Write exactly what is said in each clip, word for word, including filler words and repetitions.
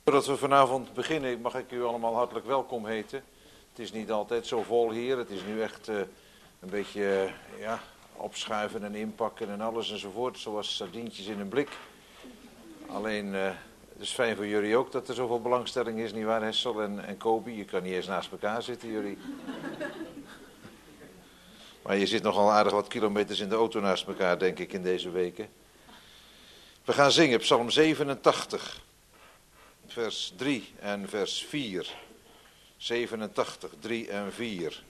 Voordat we vanavond beginnen, mag ik u allemaal hartelijk welkom heten. Het is niet altijd zo vol hier. Het is nu echt uh, een beetje uh, ja, opschuiven en inpakken en alles enzovoort. Zoals sardientjes in een blik. Alleen, uh, het is fijn voor jullie ook dat er zoveel belangstelling is, nietwaar Hessel en, en Kobi? Je kan niet eens naast elkaar zitten, jullie. Maar je zit nogal aardig wat kilometers in de auto naast elkaar, denk ik, in deze weken. We gaan zingen, Psalm zevenentachtig. Vers drie en vers vier. zevenentachtig, drie en vier.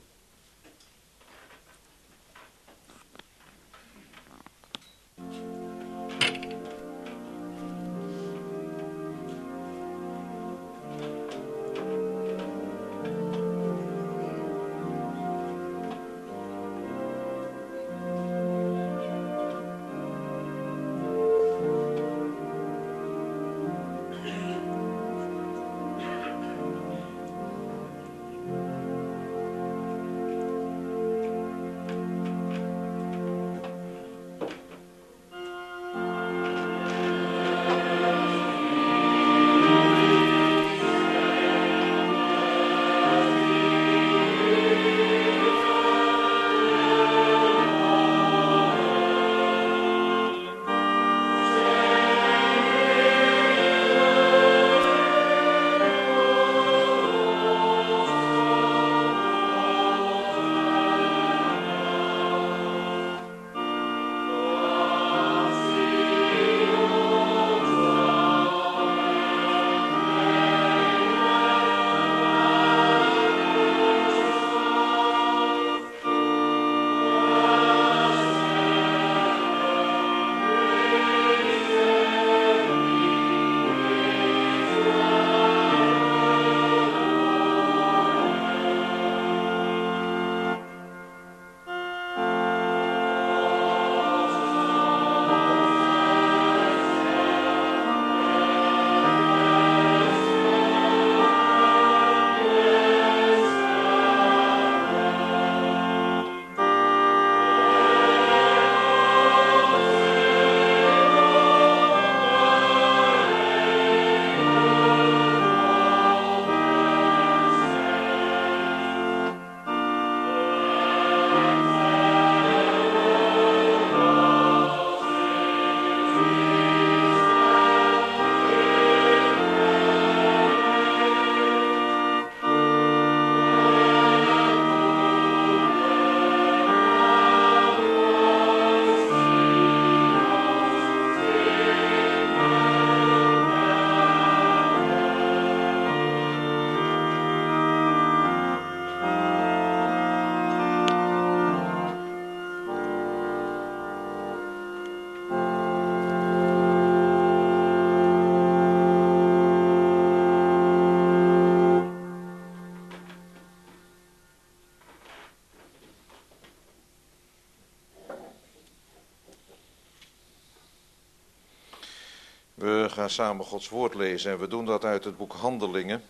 We gaan samen Gods woord lezen en we doen dat uit het boek Handelingen,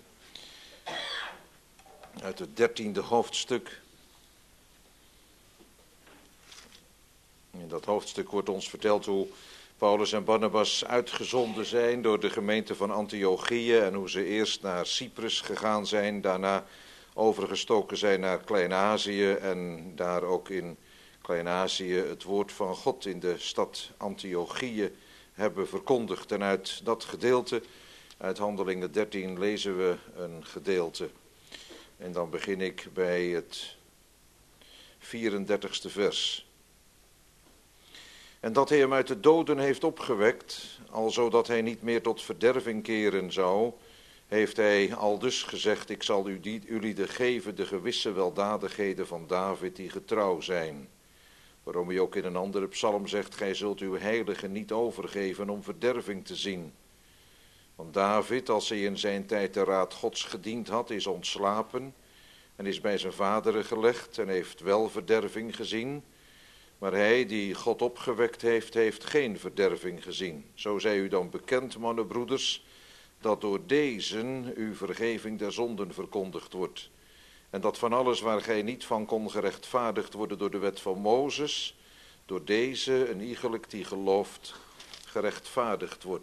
uit het dertiende hoofdstuk. In dat hoofdstuk wordt ons verteld hoe Paulus en Barnabas uitgezonden zijn door de gemeente van Antiochië en hoe ze eerst naar Cyprus gegaan zijn, daarna overgestoken zijn naar Klein-Azië en daar ook in Klein-Azië het woord van God in de stad Antiochië hebben verkondigd. En uit dat gedeelte, uit Handelingen dertien, lezen we een gedeelte. En dan begin ik bij het vierendertigste vers. En dat hij hem uit de doden heeft opgewekt, alzo dat hij niet meer tot verderving keren zou, heeft hij aldus gezegd: ik zal u die, jullie de geven de gewisse weldadigheden van David die getrouw zijn. Waarom hij ook in een andere psalm zegt: gij zult uw heilige niet overgeven om verderving te zien. Want David, als hij in zijn tijd de raad Gods gediend had, is ontslapen en is bij zijn vaderen gelegd en heeft wel verderving gezien. Maar hij die God opgewekt heeft, heeft geen verderving gezien. Zo zij u dan bekend, mannenbroeders, dat door dezen uw vergeving der zonden verkondigd wordt. En dat van alles waar gij niet van kon gerechtvaardigd worden door de wet van Mozes, door deze een iegelijk die gelooft, gerechtvaardigd wordt.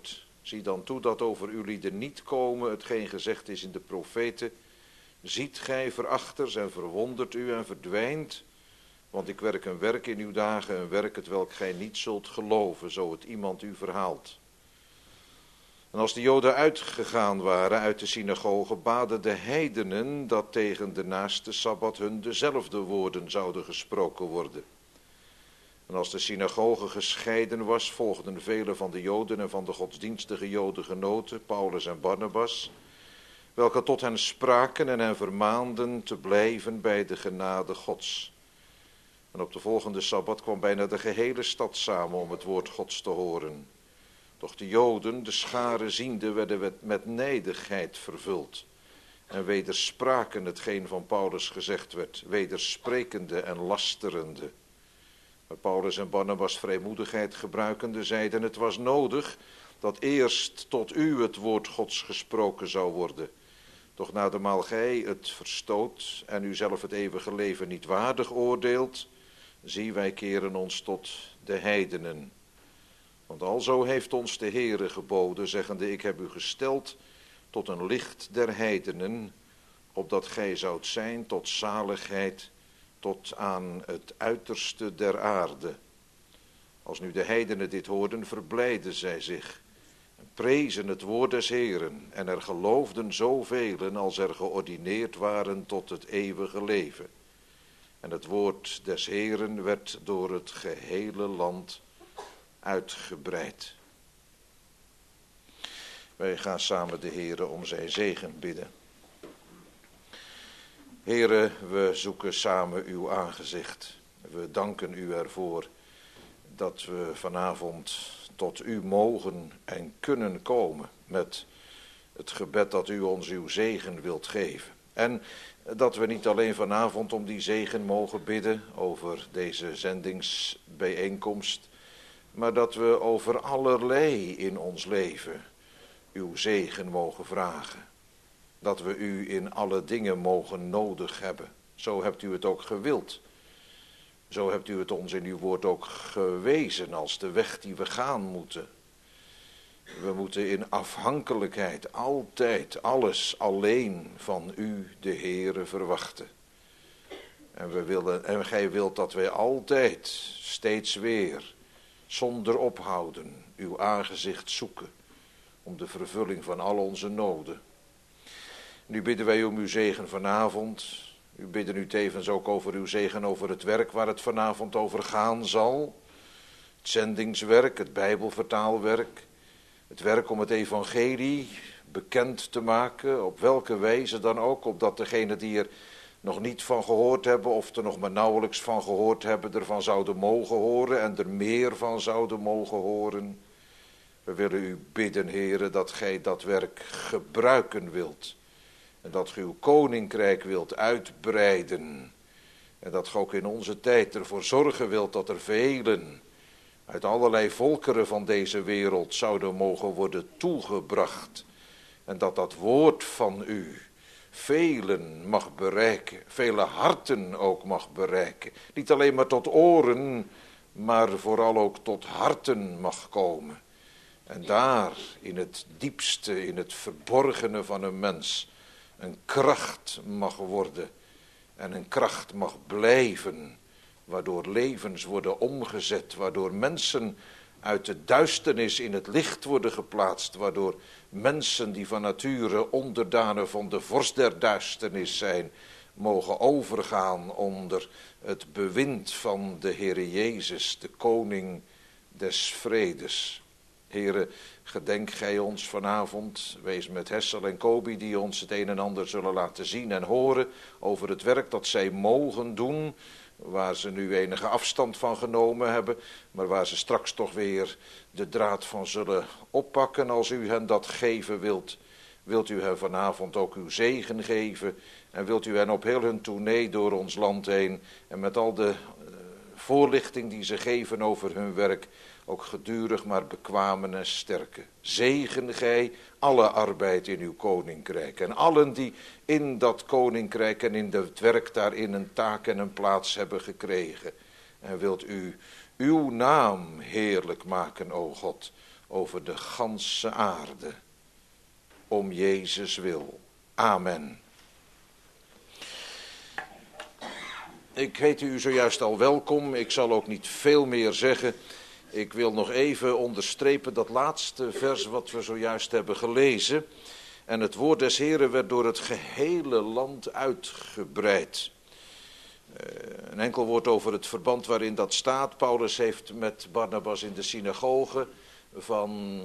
Zie dan toe dat over ulieden niet komen hetgeen gezegd is in de profeten. Ziet gij verachters en verwondert u en verdwijnt, want ik werk een werk in uw dagen, een werk het welk gij niet zult geloven, zo het iemand u verhaalt. En als de Joden uitgegaan waren uit de synagoge, baden de heidenen dat tegen de naaste Sabbat hun dezelfde woorden zouden gesproken worden. En als de synagoge gescheiden was, volgden velen van de Joden en van de godsdienstige Jodengenoten, Paulus en Barnabas, welke tot hen spraken en hen vermaanden te blijven bij de genade Gods. En op de volgende Sabbat kwam bijna de gehele stad samen om het woord Gods te horen. Doch de Joden, de scharen ziende, werden met nijdigheid vervuld en wederspraken hetgeen van Paulus gezegd werd, wedersprekende en lasterende. Maar Paulus en Barnabas vrijmoedigheid gebruikende zeiden, het was nodig dat eerst tot u het woord Gods gesproken zou worden. Doch nadermaal gij het verstoot en u zelf het eeuwige leven niet waardig oordeelt, zie wij keren ons tot de heidenen. Want alzo heeft ons de Heere geboden, zeggende, ik heb u gesteld tot een licht der heidenen, opdat gij zoudt zijn tot zaligheid, tot aan het uiterste der aarde. Als nu de heidenen dit hoorden, verblijden zij zich, en prezen het woord des Heeren, en er geloofden zovelen als er geordineerd waren tot het eeuwige leven. En het woord des Heeren werd door het gehele land uitgebreid. Wij gaan samen de Heere om zijn zegen bidden. Heere, we zoeken samen uw aangezicht. We danken u ervoor dat we vanavond tot u mogen en kunnen komen met het gebed dat u ons uw zegen wilt geven. En dat we niet alleen vanavond om die zegen mogen bidden over deze zendingsbijeenkomst, maar dat we over allerlei in ons leven uw zegen mogen vragen. Dat we u in alle dingen mogen nodig hebben. Zo hebt u het ook gewild. Zo hebt u het ons in uw woord ook gewezen als de weg die we gaan moeten. We moeten in afhankelijkheid altijd alles alleen van u, de Heere, verwachten. En, we willen, en gij wilt dat wij altijd, steeds weer, zonder ophouden, uw aangezicht zoeken om de vervulling van al onze noden. Nu bidden wij om uw zegen vanavond. U bidden u tevens ook over uw zegen over het werk waar het vanavond over gaan zal. Het zendingswerk, het Bijbelvertaalwerk. Het werk om het evangelie bekend te maken, op welke wijze dan ook, opdat degenen die er nog niet van gehoord hebben of er nog maar nauwelijks van gehoord hebben, ervan zouden mogen horen en er meer van zouden mogen horen. We willen u bidden, Heere, dat gij dat werk gebruiken wilt. En dat gij uw koninkrijk wilt uitbreiden. En dat gij ook in onze tijd ervoor zorgen wilt dat er velen uit allerlei volkeren van deze wereld zouden mogen worden toegebracht. En dat dat woord van u velen mag bereiken, vele harten ook mag bereiken. Niet alleen maar tot oren, maar vooral ook tot harten mag komen. En daar in het diepste, in het verborgene van een mens, een kracht mag worden en een kracht mag blijven, waardoor levens worden omgezet, waardoor mensen uit de duisternis in het licht worden geplaatst, waardoor mensen die van nature onderdanen van de vorst der duisternis zijn, mogen overgaan onder het bewind van de Heere Jezus, de koning des vredes. Heere, gedenk gij ons vanavond, wees met Hessel en Kobi die ons het een en ander zullen laten zien en horen over het werk dat zij mogen doen, waar ze nu enige afstand van genomen hebben, maar waar ze straks toch weer de draad van zullen oppakken als u hen dat geven wilt. Wilt u hen vanavond ook uw zegen geven en wilt u hen op heel hun tournee door ons land heen en met al de uh, voorlichting die ze geven over hun werk ook gedurig maar bekwamen en sterken. Zegen gij alle arbeid in uw koninkrijk en allen die in dat koninkrijk en in het werk daarin een taak en een plaats hebben gekregen. En wilt u uw naam heerlijk maken, o God, over de ganse aarde. Om Jezus wil. Amen. Ik heet u zojuist al welkom. Ik zal ook niet veel meer zeggen. Ik wil nog even onderstrepen dat laatste vers wat we zojuist hebben gelezen. En het woord des Heren werd door het gehele land uitgebreid. Uh, een enkel woord over het verband waarin dat staat. Paulus heeft met Barnabas in de synagoge van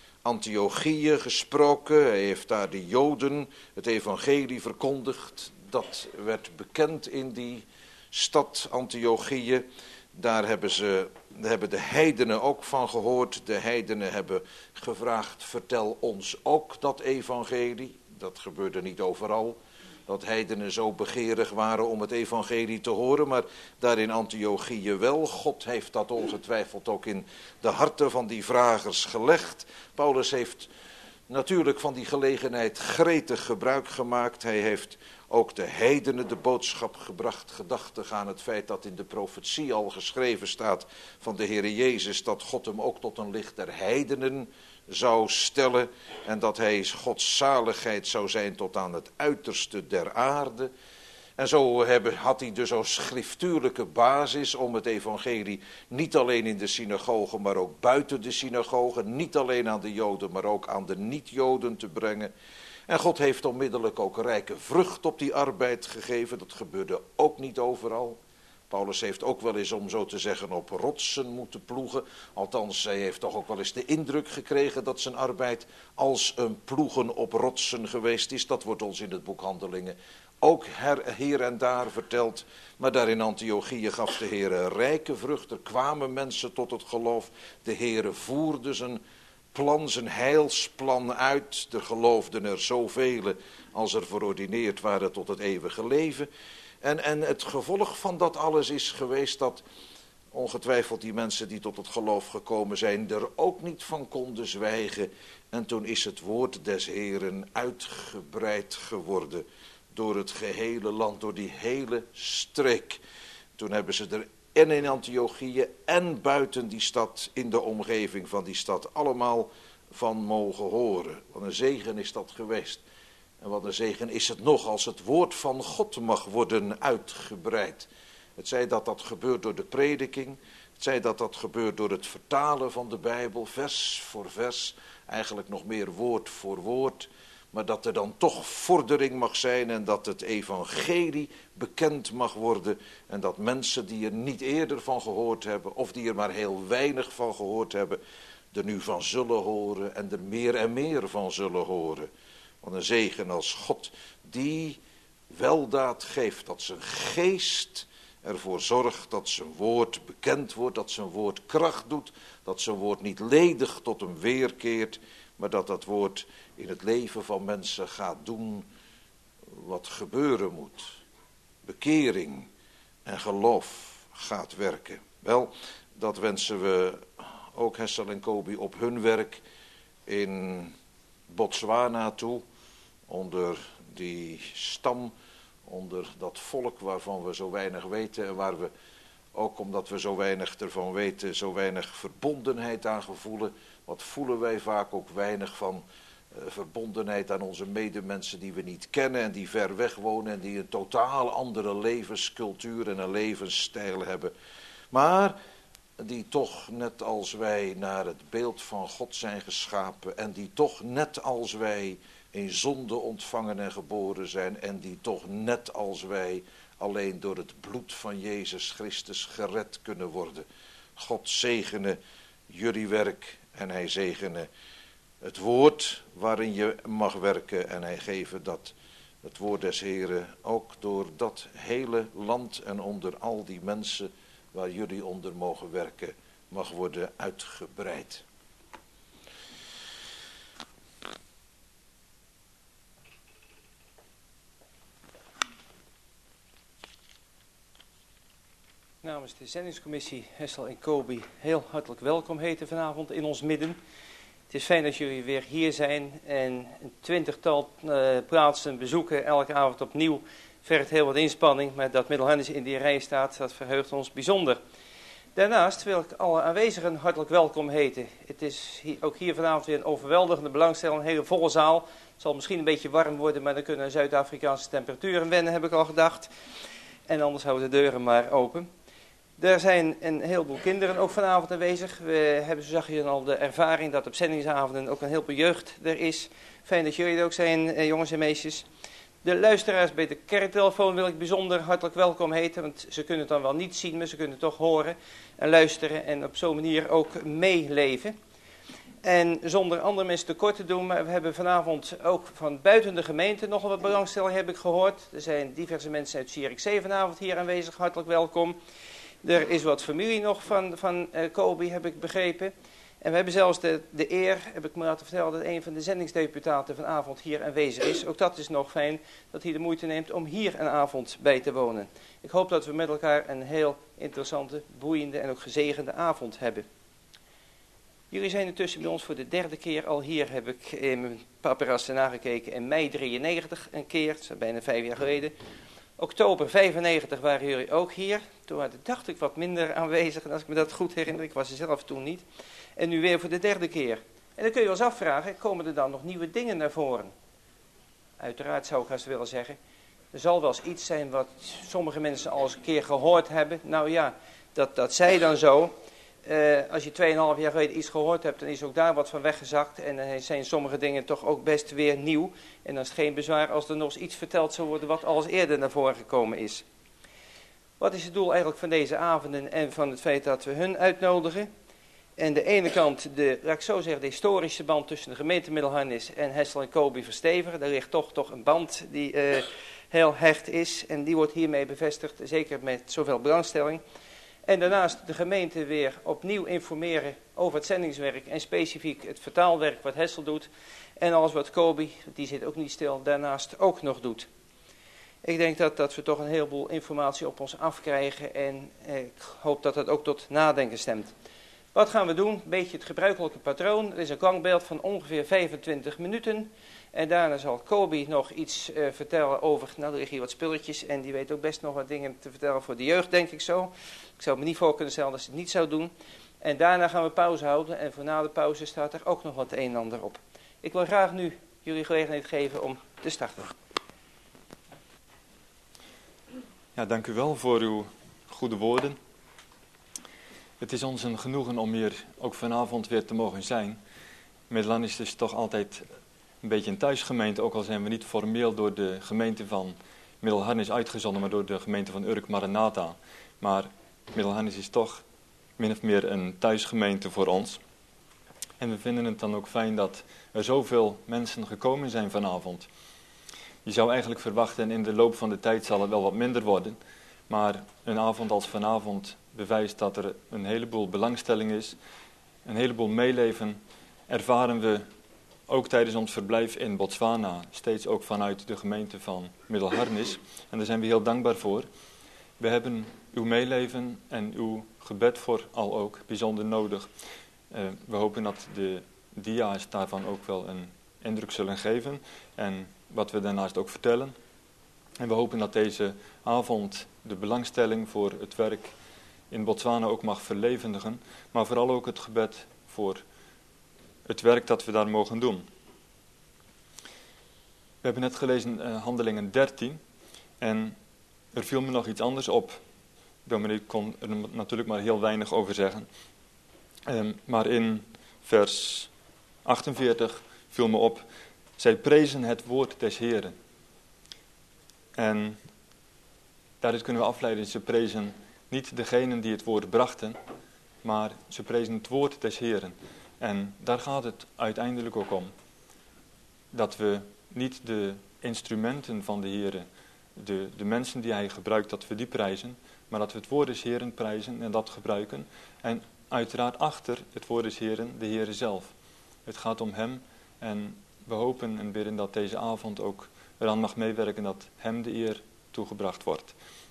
Antiochië gesproken. Hij heeft daar de Joden het evangelie verkondigd. Dat werd bekend in die stad Antiochië. Daar hebben, ze, daar hebben de heidenen ook van gehoord. De heidenen hebben gevraagd, vertel ons ook dat evangelie. Dat gebeurde niet overal. Dat heidenen zo begeerig waren om het evangelie te horen. Maar daar in Antiochië wel. God heeft dat ongetwijfeld ook in de harten van die vragers gelegd. Paulus heeft natuurlijk van die gelegenheid gretig gebruik gemaakt. Hij heeft ook de heidenen de boodschap gebracht, gedachtig aan het feit dat in de profetie al geschreven staat van de Heere Jezus, dat God hem ook tot een licht der heidenen zou stellen en dat hij Gods zaligheid zou zijn tot aan het uiterste der aarde. En zo had hij dus als schriftuurlijke basis om het evangelie niet alleen in de synagoge, maar ook buiten de synagoge, niet alleen aan de Joden, maar ook aan de niet-Joden te brengen. En God heeft onmiddellijk ook rijke vrucht op die arbeid gegeven. Dat gebeurde ook niet overal. Paulus heeft ook wel eens, om zo te zeggen, op rotsen moeten ploegen. Althans, hij heeft toch ook wel eens de indruk gekregen dat zijn arbeid als een ploegen op rotsen geweest is. Dat wordt ons in het boek Handelingen ook her, hier en daar verteld. Maar daar in Antiochië gaf de Heer rijke vrucht. Er kwamen mensen tot het geloof. De Heer voerde zijn plan, zijn heilsplan uit. Er geloofden er zoveel als er verordineerd waren tot het eeuwige leven. En, en het gevolg van dat alles is geweest dat ongetwijfeld die mensen die tot het geloof gekomen zijn er ook niet van konden zwijgen. En toen is het woord des Heeren uitgebreid geworden door het gehele land, door die hele streek. Toen hebben ze er en in Antiochië en buiten die stad, in de omgeving van die stad, allemaal van mogen horen. Wat een zegen is dat geweest. En wat een zegen is het nog als het woord van God mag worden uitgebreid. Het zij dat dat gebeurt door de prediking. Het zij dat dat gebeurt door het vertalen van de Bijbel, vers voor vers. Eigenlijk nog meer woord voor woord. Maar dat er dan toch vordering mag zijn en dat het evangelie bekend mag worden. En dat mensen die er niet eerder van gehoord hebben, of die er maar heel weinig van gehoord hebben, er nu van zullen horen en er meer en meer van zullen horen. Wat een zegen als God die weldaad geeft, dat zijn geest ervoor zorgt dat zijn woord bekend wordt, dat zijn woord kracht doet, dat zijn woord niet ledig tot hem weerkeert, maar dat dat woord in het leven van mensen gaat doen wat gebeuren moet. Bekering en geloof gaat werken. Wel, dat wensen we ook Hessel en Kobi op hun werk in Botswana toe, onder die stam, onder dat volk waarvan we zo weinig weten en waar we, ook omdat we zo weinig ervan weten, zo weinig verbondenheid aan gevoelen. Wat voelen wij vaak ook weinig van uh, verbondenheid aan onze medemensen die we niet kennen en die ver weg wonen en die een totaal andere levenscultuur en een levensstijl hebben. Maar die toch net als wij naar het beeld van God zijn geschapen en die toch net als wij in zonde ontvangen en geboren zijn en die toch net als wij alleen door het bloed van Jezus Christus gered kunnen worden. God zegene jullie werk en hij zegene het woord waarin je mag werken en hij geven dat het woord des Heren ook door dat hele land en onder al die mensen waar jullie onder mogen werken mag worden uitgebreid. Namens de zendingscommissie Hessel en Kobi heel hartelijk welkom heten vanavond in ons midden. Het is fijn dat jullie weer hier zijn en een twintigtal uh, plaatsen bezoeken elke avond opnieuw. Vergt heel wat inspanning, maar dat Middelharnis in die rij staat, dat verheugt ons bijzonder. Daarnaast wil ik alle aanwezigen hartelijk welkom heten. Het is hier, ook hier vanavond weer een overweldigende belangstelling, een hele volle zaal. Het zal misschien een beetje warm worden, maar dan kunnen Zuid-Afrikaanse temperaturen wennen, heb ik al gedacht. En anders houden de deuren maar open. Er zijn een heleboel kinderen ook vanavond aanwezig. We hebben, zo zag je al, de ervaring dat op zendingsavonden ook een heleboel jeugd er is. Fijn dat jullie er ook zijn, eh, jongens en meisjes. De luisteraars bij de kerktelefoon wil ik bijzonder hartelijk welkom heten, want ze kunnen het dan wel niet zien, maar ze kunnen het toch horen en luisteren en op zo'n manier ook meeleven. En zonder andere mensen tekort te doen, maar we hebben vanavond ook van buiten de gemeente nogal wat belangstelling, heb ik gehoord. Er zijn diverse mensen uit Zierikzee vanavond hier aanwezig, hartelijk welkom. Er is wat familie nog van, van uh, Kobi, heb ik begrepen. En we hebben zelfs de, de eer, heb ik me laten vertellen, dat een van de zendingsdeputaten vanavond hier aanwezig is. Ook dat is nog fijn, dat hij de moeite neemt om hier een avond bij te wonen. Ik hoop dat we met elkaar een heel interessante, boeiende en ook gezegende avond hebben. Jullie zijn intussen bij ons voor de derde keer al hier, heb ik in mijn paparassen nagekeken. In mei drieënnegentig een keer, dat is bijna vijf jaar geleden. Oktober vijfennegentig waren jullie ook hier. Toen waren, dacht ik, wat minder aanwezig. En als ik me dat goed herinner, ik was er zelf toen niet. En nu weer voor de derde keer. En dan kun je wel eens afvragen, komen er dan nog nieuwe dingen naar voren? Uiteraard zou ik haast willen zeggen. Er zal wel eens iets zijn wat sommige mensen al eens een keer gehoord hebben. Nou ja, dat, dat zij dan zo. Uh, als je tweeënhalf jaar geleden iets gehoord hebt, dan is ook daar wat van weggezakt. En dan zijn sommige dingen toch ook best weer nieuw. En dan is het geen bezwaar als er nog eens iets verteld zou worden wat al eens eerder naar voren gekomen is. Wat is het doel eigenlijk van deze avonden en van het feit dat we hun uitnodigen? En de ene kant, de, laat ik zo zeggen, de historische band tussen de gemeente Middelharnis en Hessel en Kobi verstevigen. Daar ligt toch, toch een band die uh, heel hecht is. En die wordt hiermee bevestigd, zeker met zoveel belangstelling. En daarnaast de gemeente weer opnieuw informeren over het zendingswerk en specifiek het vertaalwerk wat Hessel doet. En alles wat Kobi, die zit ook niet stil, daarnaast ook nog doet. Ik denk dat, dat we toch een heleboel informatie op ons afkrijgen en eh, ik hoop dat dat ook tot nadenken stemt. Wat gaan we doen? Een beetje het gebruikelijke patroon. Er is een klankbeeld van ongeveer vijfentwintig minuten. En daarna zal Kobi nog iets uh, vertellen over, nou er liggen hier wat spulletjes en die weet ook best nog wat dingen te vertellen voor de jeugd, denk ik zo. Ik zou me niet voor kunnen stellen dat ze het niet zou doen. En daarna gaan we pauze houden en voor na de pauze staat er ook nog wat een en ander op. Ik wil graag nu jullie gelegenheid geven om te starten. Ja, dank u wel voor uw goede woorden. Het is ons een genoegen om hier ook vanavond weer te mogen zijn. Middelharnis is toch altijd een beetje een thuisgemeente, ook al zijn we niet formeel door de gemeente van Middelharnis uitgezonden, maar door de gemeente van Urk Maranatha. Maar Middelharnis is toch min of meer een thuisgemeente voor ons. En we vinden het dan ook fijn dat er zoveel mensen gekomen zijn vanavond. Je zou eigenlijk verwachten, en in de loop van de tijd zal het wel wat minder worden, maar een avond als vanavond bewijst dat er een heleboel belangstelling is, een heleboel meeleven ervaren we ook tijdens ons verblijf in Botswana, steeds ook vanuit de gemeente van Middelharnis. En daar zijn we heel dankbaar voor. We hebben uw meeleven en uw gebed voor al ook bijzonder nodig. Uh, we hopen dat de dia's daarvan ook wel een indruk zullen geven en wat we daarnaast ook vertellen. En we hopen dat deze avond de belangstelling voor het werk in Botswana ook mag verlevendigen, maar vooral ook het gebed voor het werk dat we daar mogen doen. We hebben net gelezen uh, Handelingen dertien en er viel me nog iets anders op. Dominee kon er natuurlijk maar heel weinig over zeggen. Um, maar in vers achtenveertig viel me op, zij prezen het woord des Heren. En daaruit kunnen we afleiden, ze prezen niet degenen die het woord brachten, maar ze prezen het woord des Heren. En daar gaat het uiteindelijk ook om. Dat we niet de instrumenten van de Heere, de, de mensen die hij gebruikt, dat we die prijzen, maar dat we het woord des Heren prijzen en dat gebruiken. En uiteraard achter het woord des Heren de Heere zelf. Het gaat om hem en we hopen en bidden dat deze avond ook eraan mag meewerken dat hem de eer toegebracht wordt.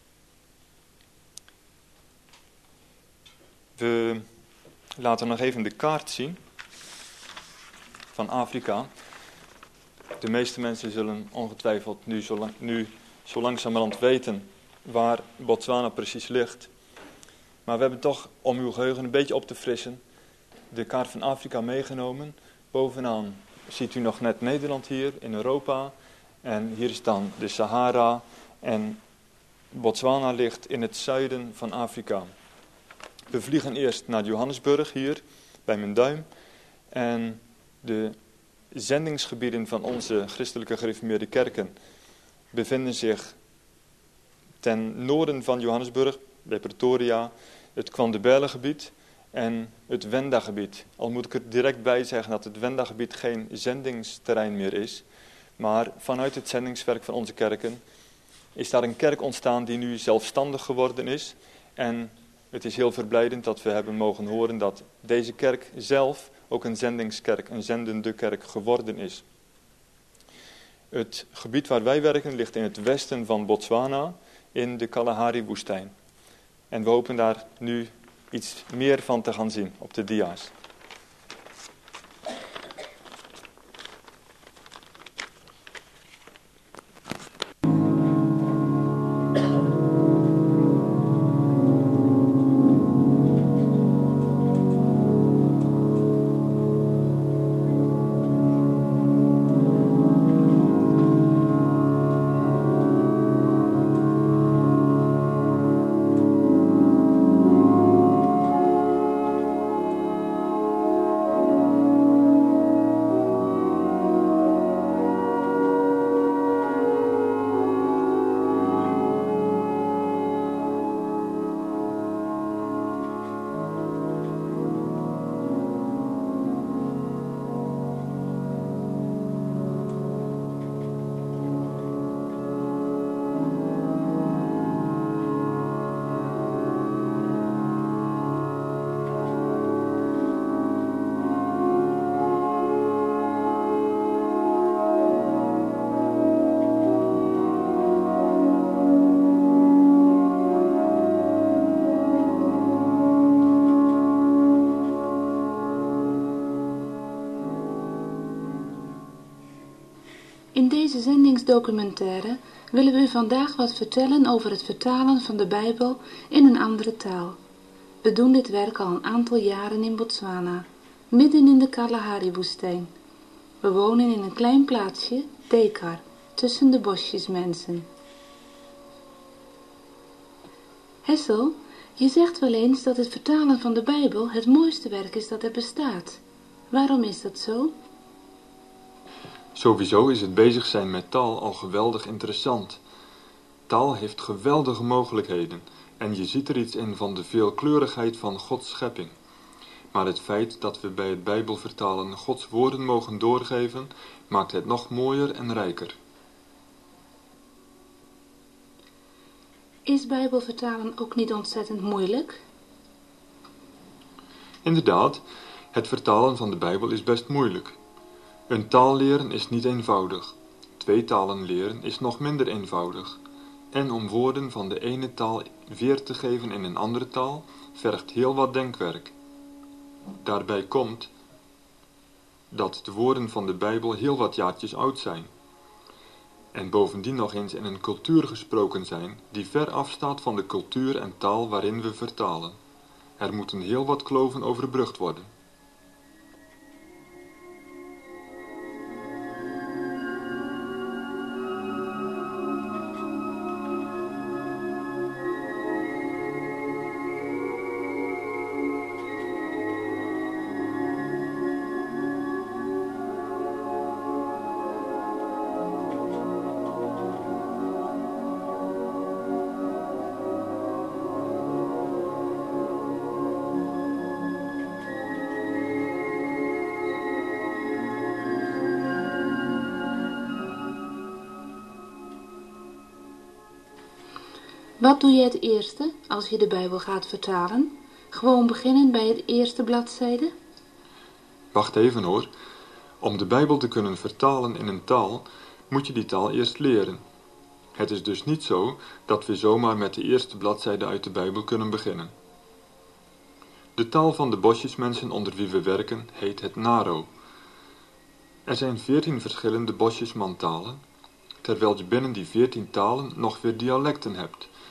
We laten nog even de kaart zien van Afrika. De meeste mensen zullen ongetwijfeld nu zo, lang, nu zo langzamerhand weten waar Botswana precies ligt. Maar we hebben toch, om uw geheugen een beetje op te frissen, de kaart van Afrika meegenomen. Bovenaan ziet u nog net Nederland hier in Europa. En hier is dan de Sahara. En Botswana ligt in het zuiden van Afrika. We vliegen eerst naar Johannesburg hier, bij mijn duim. En de zendingsgebieden van onze christelijke gereformeerde kerken bevinden zich ten noorden van Johannesburg, bij Pretoria, het Kwandebele-gebied en het Wenda-gebied. Al moet ik er direct bij zeggen dat het Wenda-gebied geen zendingsterrein meer is, maar vanuit het zendingswerk van onze kerken is daar een kerk ontstaan die nu zelfstandig geworden is. En het is heel verblijdend dat we hebben mogen horen dat deze kerk zelf ook een zendingskerk, een zendende kerk geworden is. Het gebied waar wij werken ligt in het westen van Botswana, in de Kalahari-woestijn. En we hopen daar nu iets meer van te gaan zien op de dia's. In deze zendingsdocumentaire willen we u vandaag wat vertellen over het vertalen van de Bijbel in een andere taal. We doen dit werk al een aantal jaren in Botswana, midden in de Kalahari-woestijn. We wonen in een klein plaatsje, Dekar, tussen de bosjesmensen. Hessel, je zegt wel eens dat het vertalen van de Bijbel het mooiste werk is dat er bestaat. Waarom is dat zo? Sowieso is het bezig zijn met taal al geweldig interessant. Taal heeft geweldige mogelijkheden en je ziet er iets in van de veelkleurigheid van Gods schepping. Maar het feit dat we bij het Bijbelvertalen Gods woorden mogen doorgeven, maakt het nog mooier en rijker. Is Bijbelvertalen ook niet ontzettend moeilijk? Inderdaad, het vertalen van de Bijbel is best moeilijk. Een taal leren is niet eenvoudig. Twee talen leren is nog minder eenvoudig. En om woorden van de ene taal weer te geven in een andere taal, vergt heel wat denkwerk. Daarbij komt dat de woorden van de Bijbel heel wat jaartjes oud zijn. En bovendien nog eens in een cultuur gesproken zijn die ver afstaat van de cultuur en taal waarin we vertalen. Er moeten heel wat kloven overbrugd worden. Wat doe je het eerste als je de Bijbel gaat vertalen? Gewoon beginnen bij het eerste bladzijde? Wacht even hoor. Om de Bijbel te kunnen vertalen in een taal, moet je die taal eerst leren. Het is dus niet zo dat we zomaar met de eerste bladzijde uit de Bijbel kunnen beginnen. De taal van de bosjesmensen onder wie we werken heet het Naro. Er zijn veertien verschillende bosjesmantalen, terwijl je binnen die veertien talen nog weer dialecten hebt.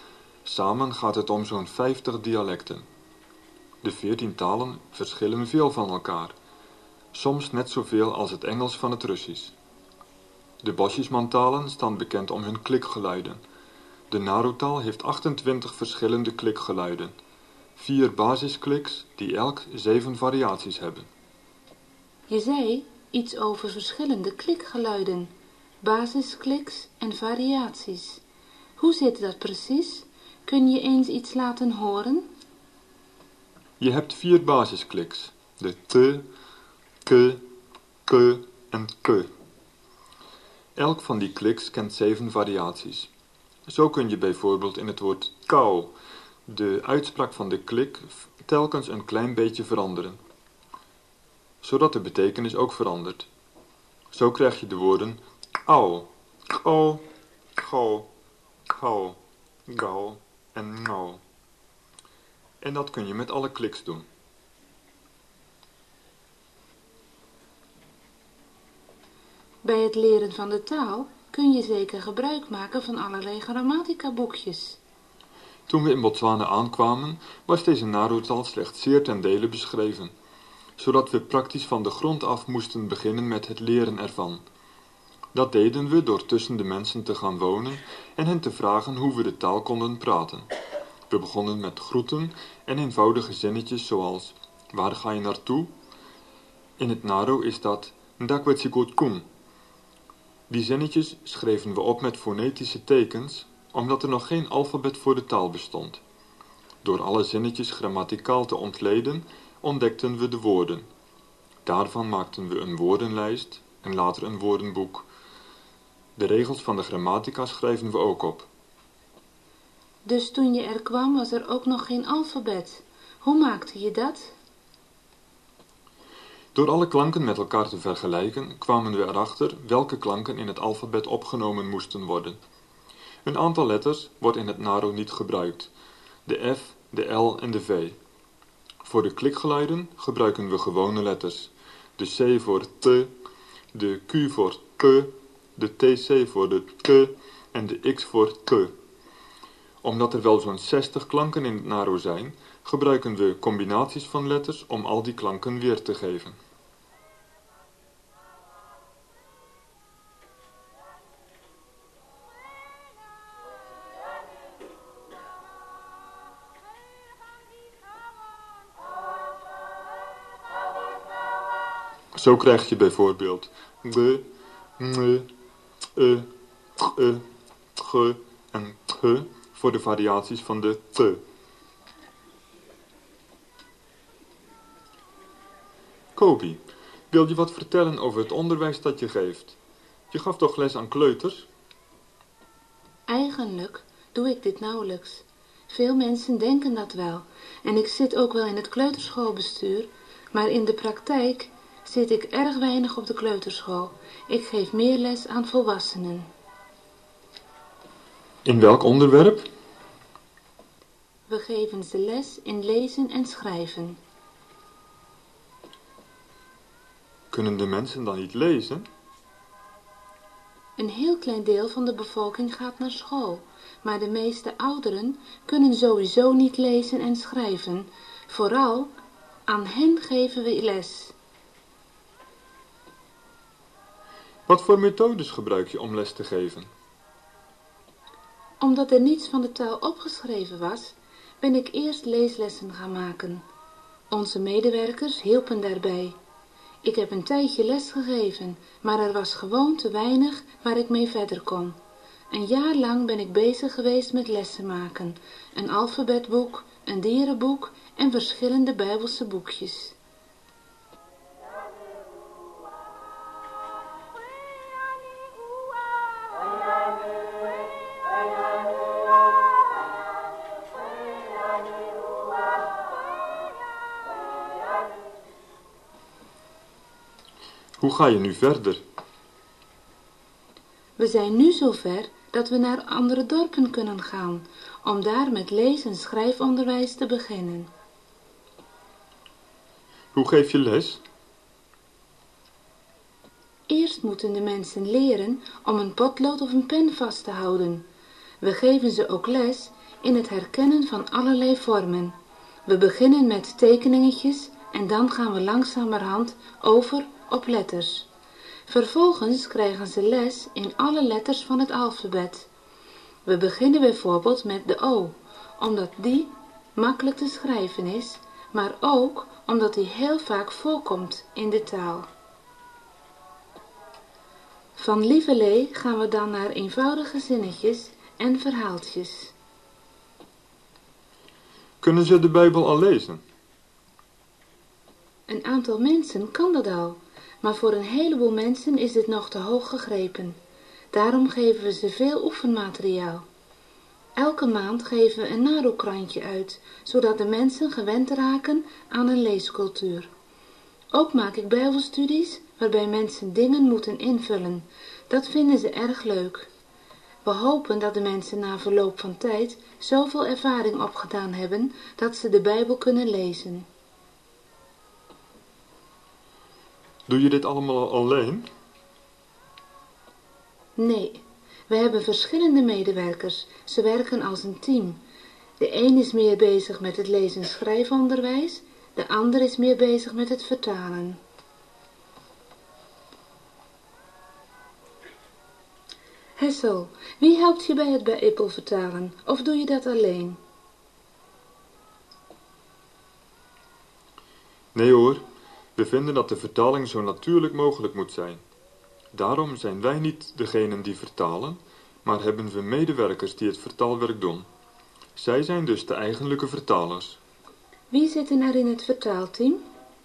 Samen gaat het om zo'n vijftig dialecten. De veertien talen verschillen veel van elkaar, soms net zoveel als het Engels van het Russisch. De Bosjesman-talen staan bekend om hun klikgeluiden. De Naro-taal heeft achtentwintig verschillende klikgeluiden, vier basiskliks die elk zeven variaties hebben. Je zei iets over verschillende klikgeluiden, basiskliks en variaties. Hoe zit dat precies? Kun je eens iets laten horen? Je hebt vier basiskliks, de t, k, k en k. Elk van die kliks kent zeven variaties. Zo kun je bijvoorbeeld in het woord kou de uitspraak van de klik telkens een klein beetje veranderen, zodat de betekenis ook verandert. Zo krijg je de woorden au, kou, kou, kou, gauw en nou. En dat kun je met alle kliks doen. Bij het leren van de taal kun je zeker gebruik maken van allerlei grammatica-boekjes. Toen we in Botswana aankwamen, was deze Naro-taal slechts zeer ten dele beschreven, zodat we praktisch van de grond af moesten beginnen met het leren ervan. Dat deden we door tussen de mensen te gaan wonen en hen te vragen hoe we de taal konden praten. We begonnen met groeten en eenvoudige zinnetjes zoals, waar ga je naartoe? In het Naro is dat ndakwetsikotkum. Die zinnetjes schreven we op met fonetische tekens, omdat er nog geen alfabet voor de taal bestond. Door alle zinnetjes grammaticaal te ontleden, ontdekten we de woorden. Daarvan maakten we een woordenlijst en later een woordenboek. De regels van de grammatica schrijven we ook op. Dus toen je er kwam was er ook nog geen alfabet. Hoe maakte je dat? Door alle klanken met elkaar te vergelijken, kwamen we erachter welke klanken in het alfabet opgenomen moesten worden. Een aantal letters wordt in het Naro niet gebruikt, de F, de L en de V. Voor de klikgeluiden gebruiken we gewone letters, de C voor T, de Q voor K, de T C voor de K en de X voor K. Omdat er wel zo'n zestig klanken in het Naro zijn, gebruiken we combinaties van letters om al die klanken weer te geven. Zo krijg je bijvoorbeeld g, ng, e, g, g en g voor de variaties van de t. Kobi, wil je wat vertellen over het onderwijs dat je geeft? Je gaf toch les aan kleuters? Eigenlijk doe ik dit nauwelijks. Veel mensen denken dat wel. En ik zit ook wel in het kleuterschoolbestuur, maar in de praktijk zit ik erg weinig op de kleuterschool. Ik geef meer les aan volwassenen. In welk onderwerp? We geven ze les in lezen en schrijven. Kunnen de mensen dan niet lezen? Een heel klein deel van de bevolking gaat naar school, maar de meeste ouderen kunnen sowieso niet lezen en schrijven. Vooral aan hen geven we les. Wat voor methodes gebruik je om les te geven? Omdat er niets van de taal opgeschreven was, ben ik eerst leeslessen gaan maken. Onze medewerkers hielpen daarbij. Ik heb een tijdje les gegeven, maar er was gewoon te weinig waar ik mee verder kon. Een jaar lang ben ik bezig geweest met lessen maken, een alfabetboek, een dierenboek en verschillende Bijbelse boekjes. Hoe ga je nu verder? We zijn nu zover dat we naar andere dorpen kunnen gaan, om daar met lees- en schrijfonderwijs te beginnen. Hoe geef je les? Eerst moeten de mensen leren om een potlood of een pen vast te houden. We geven ze ook les in het herkennen van allerlei vormen. We beginnen met tekeningetjes en dan gaan we langzamerhand over op letters. Vervolgens krijgen ze les in alle letters van het alfabet. We beginnen bijvoorbeeld met de O, omdat die makkelijk te schrijven is, maar ook omdat die heel vaak voorkomt in de taal. Van lieverlee gaan we dan naar eenvoudige zinnetjes en verhaaltjes. Kunnen ze de Bijbel al lezen? Een aantal mensen kan dat al, maar voor een heleboel mensen is dit nog te hoog gegrepen. Daarom geven we ze veel oefenmateriaal. Elke maand geven we een Naro-krantje uit, zodat de mensen gewend raken aan een leescultuur. Ook maak ik bijbelstudies waarbij mensen dingen moeten invullen. Dat vinden ze erg leuk. We hopen dat de mensen na verloop van tijd zoveel ervaring opgedaan hebben dat ze de Bijbel kunnen lezen. Doe je dit allemaal alleen? Nee, we hebben verschillende medewerkers. Ze werken als een team. De een is meer bezig met het lees- en schrijfonderwijs, de ander is meer bezig met het vertalen. Hessel, wie helpt je bij het Bijbel vertalen, of doe je dat alleen? Nee hoor, we vinden dat de vertaling zo natuurlijk mogelijk moet zijn. Daarom zijn wij niet degenen die vertalen, maar hebben we medewerkers die het vertaalwerk doen. Zij zijn dus de eigenlijke vertalers. Wie zitten er in het vertaalteam?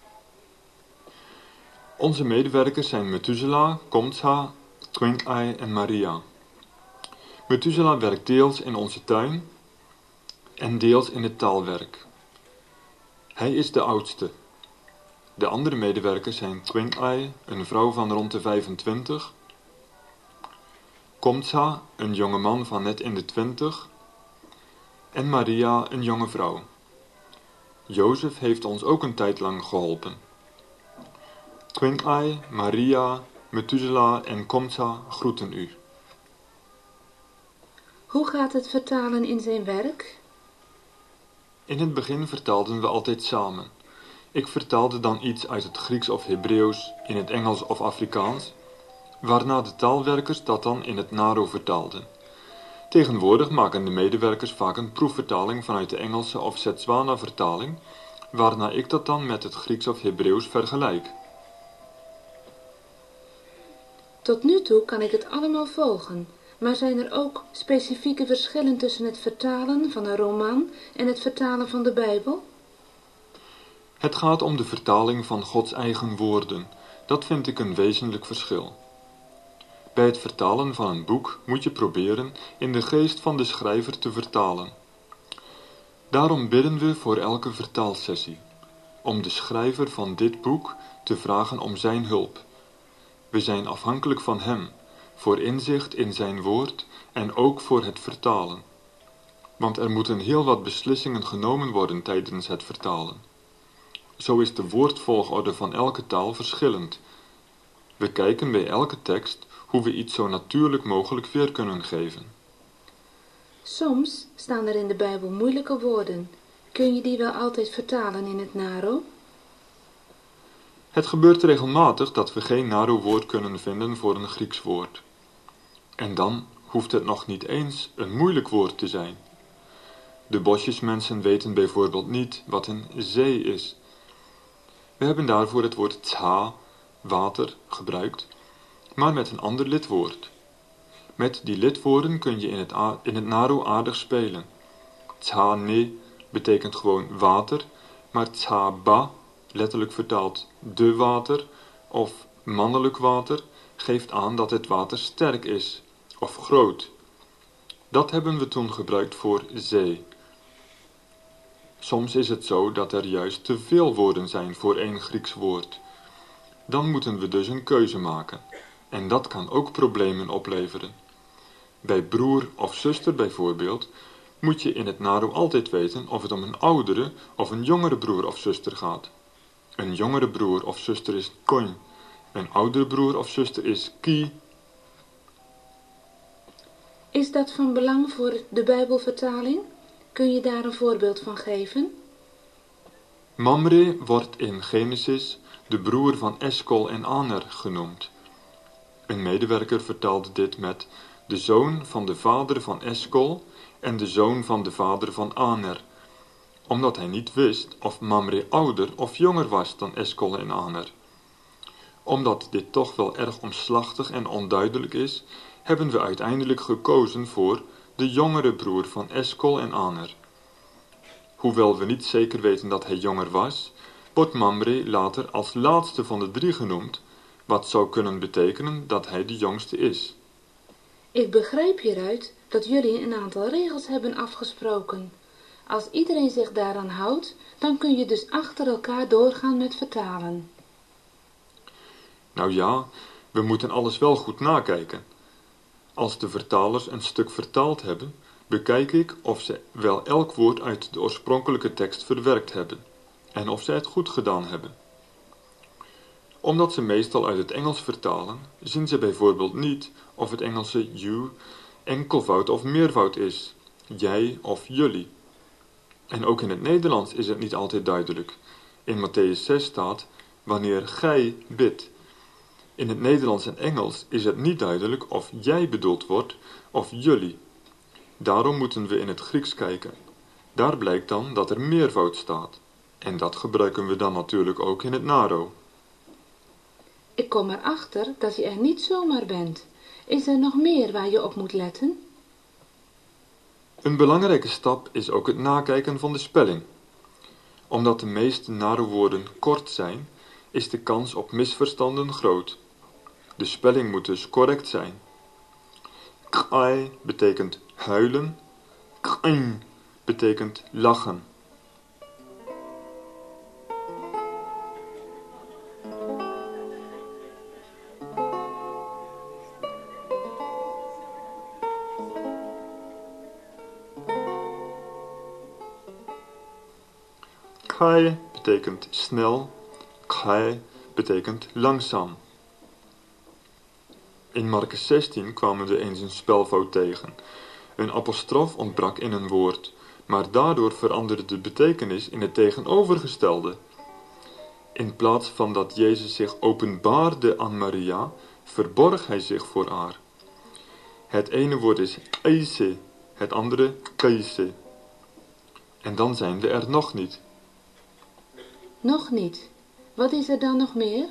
Onze medewerkers zijn Methuselah, Komtsa, Twinkai en Maria. Methuselah werkt deels in onze tuin en deels in het taalwerk. Hij is de oudste. De andere medewerkers zijn Twinkai, een vrouw van rond de vijfentwintig, Komtsa, een jonge man van net in de twintig, en Maria, een jonge vrouw. Jozef heeft ons ook een tijd lang geholpen. Twinkai, Maria, Methuselah en Komtsa groeten u. Hoe gaat het vertalen in zijn werk? In het begin vertaalden we altijd samen. Ik vertaalde dan iets uit het Grieks of Hebreeuws in het Engels of Afrikaans, waarna de taalwerkers dat dan in het Naro vertaalden. Tegenwoordig maken de medewerkers vaak een proefvertaling vanuit de Engelse of Setswana-vertaling, waarna ik dat dan met het Grieks of Hebreeuws vergelijk. Tot nu toe kan ik het allemaal volgen, maar zijn er ook specifieke verschillen tussen het vertalen van een roman en het vertalen van de Bijbel? Het gaat om de vertaling van Gods eigen woorden. Dat vind ik een wezenlijk verschil. Bij het vertalen van een boek moet je proberen in de geest van de schrijver te vertalen. Daarom bidden we voor elke vertaalsessie, om de schrijver van dit boek te vragen om zijn hulp. We zijn afhankelijk van hem, voor inzicht in zijn woord en ook voor het vertalen. Want er moeten heel wat beslissingen genomen worden tijdens het vertalen. Zo is de woordvolgorde van elke taal verschillend. We kijken bij elke tekst hoe we iets zo natuurlijk mogelijk weer kunnen geven. Soms staan er in de Bijbel moeilijke woorden. Kun je die wel altijd vertalen in het Naro? Het gebeurt regelmatig dat we geen Naro-woord kunnen vinden voor een Grieks woord. En dan hoeft het nog niet eens een moeilijk woord te zijn. De bosjesmensen weten bijvoorbeeld niet wat een zee is. We hebben daarvoor het woord tsa, water, gebruikt, maar met een ander lidwoord. Met die lidwoorden kun je in het, in het Naro aardig spelen. Tsa ne betekent gewoon water, maar tsa ba, letterlijk vertaald de water of mannelijk water, geeft aan dat het water sterk is of groot. Dat hebben we toen gebruikt voor zee. Soms is het zo dat er juist te veel woorden zijn voor één Grieks woord. Dan moeten we dus een keuze maken. En dat kan ook problemen opleveren. Bij broer of zuster bijvoorbeeld moet je in het Naro altijd weten of het om een oudere of een jongere broer of zuster gaat. Een jongere broer of zuster is koin. Een oudere broer of zuster is ki. Is dat van belang voor de Bijbelvertaling? Kun je daar een voorbeeld van geven? Mamre wordt in Genesis de broer van Eshcol en Aner genoemd. Een medewerker vertaalde dit met de zoon van de vader van Eshcol en de zoon van de vader van Aner, omdat hij niet wist of Mamre ouder of jonger was dan Eshcol en Aner. Omdat dit toch wel erg omslachtig en onduidelijk is, hebben we uiteindelijk gekozen voor de jongere broer van Eshcol en Aner. Hoewel we niet zeker weten dat hij jonger was, wordt Mamre later als laatste van de drie genoemd, wat zou kunnen betekenen dat hij de jongste is. Ik begrijp hieruit dat jullie een aantal regels hebben afgesproken. Als iedereen zich daaraan houdt, dan kun je dus achter elkaar doorgaan met vertalen. Nou ja, we moeten alles wel goed nakijken. Als de vertalers een stuk vertaald hebben, bekijk ik of ze wel elk woord uit de oorspronkelijke tekst verwerkt hebben en of ze het goed gedaan hebben. Omdat ze meestal uit het Engels vertalen, zien ze bijvoorbeeld niet of het Engelse you enkelvoud of meervoud is, jij of jullie. En ook in het Nederlands is het niet altijd duidelijk. In Mattheüs zes staat, wanneer gij bidt. In het Nederlands en Engels is het niet duidelijk of jij bedoeld wordt of jullie. Daarom moeten we in het Grieks kijken. Daar blijkt dan dat er meervoud staat. En dat gebruiken we dan natuurlijk ook in het Naro. Ik kom erachter dat je er niet zomaar bent. Is er nog meer waar je op moet letten? Een belangrijke stap is ook het nakijken van de spelling. Omdat de meeste Naro-woorden kort zijn, is de kans op misverstanden groot. De spelling moet dus correct zijn. Kai betekent huilen, kain betekent lachen. Kai betekent snel, kai betekent langzaam. In Marcus zestien kwamen we eens een spelfout tegen. Een apostrof ontbrak in een woord, maar daardoor veranderde de betekenis in het tegenovergestelde. In plaats van dat Jezus zich openbaarde aan Maria, verborg hij zich voor haar. Het ene woord is eise, het andere keise. En dan zijn we er nog niet. Nog niet. Wat is er dan nog meer?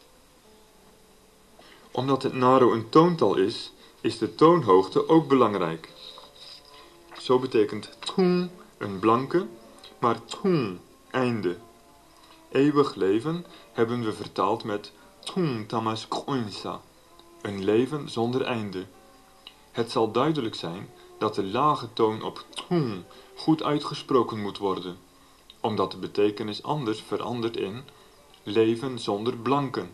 Omdat het Naro een toontal is, is de toonhoogte ook belangrijk. Zo betekent tun een blanke, maar tun einde. Eeuwig leven hebben we vertaald met tun tamas kroinsa, een leven zonder einde. Het zal duidelijk zijn dat de lage toon op tun goed uitgesproken moet worden, omdat de betekenis anders verandert in leven zonder blanken.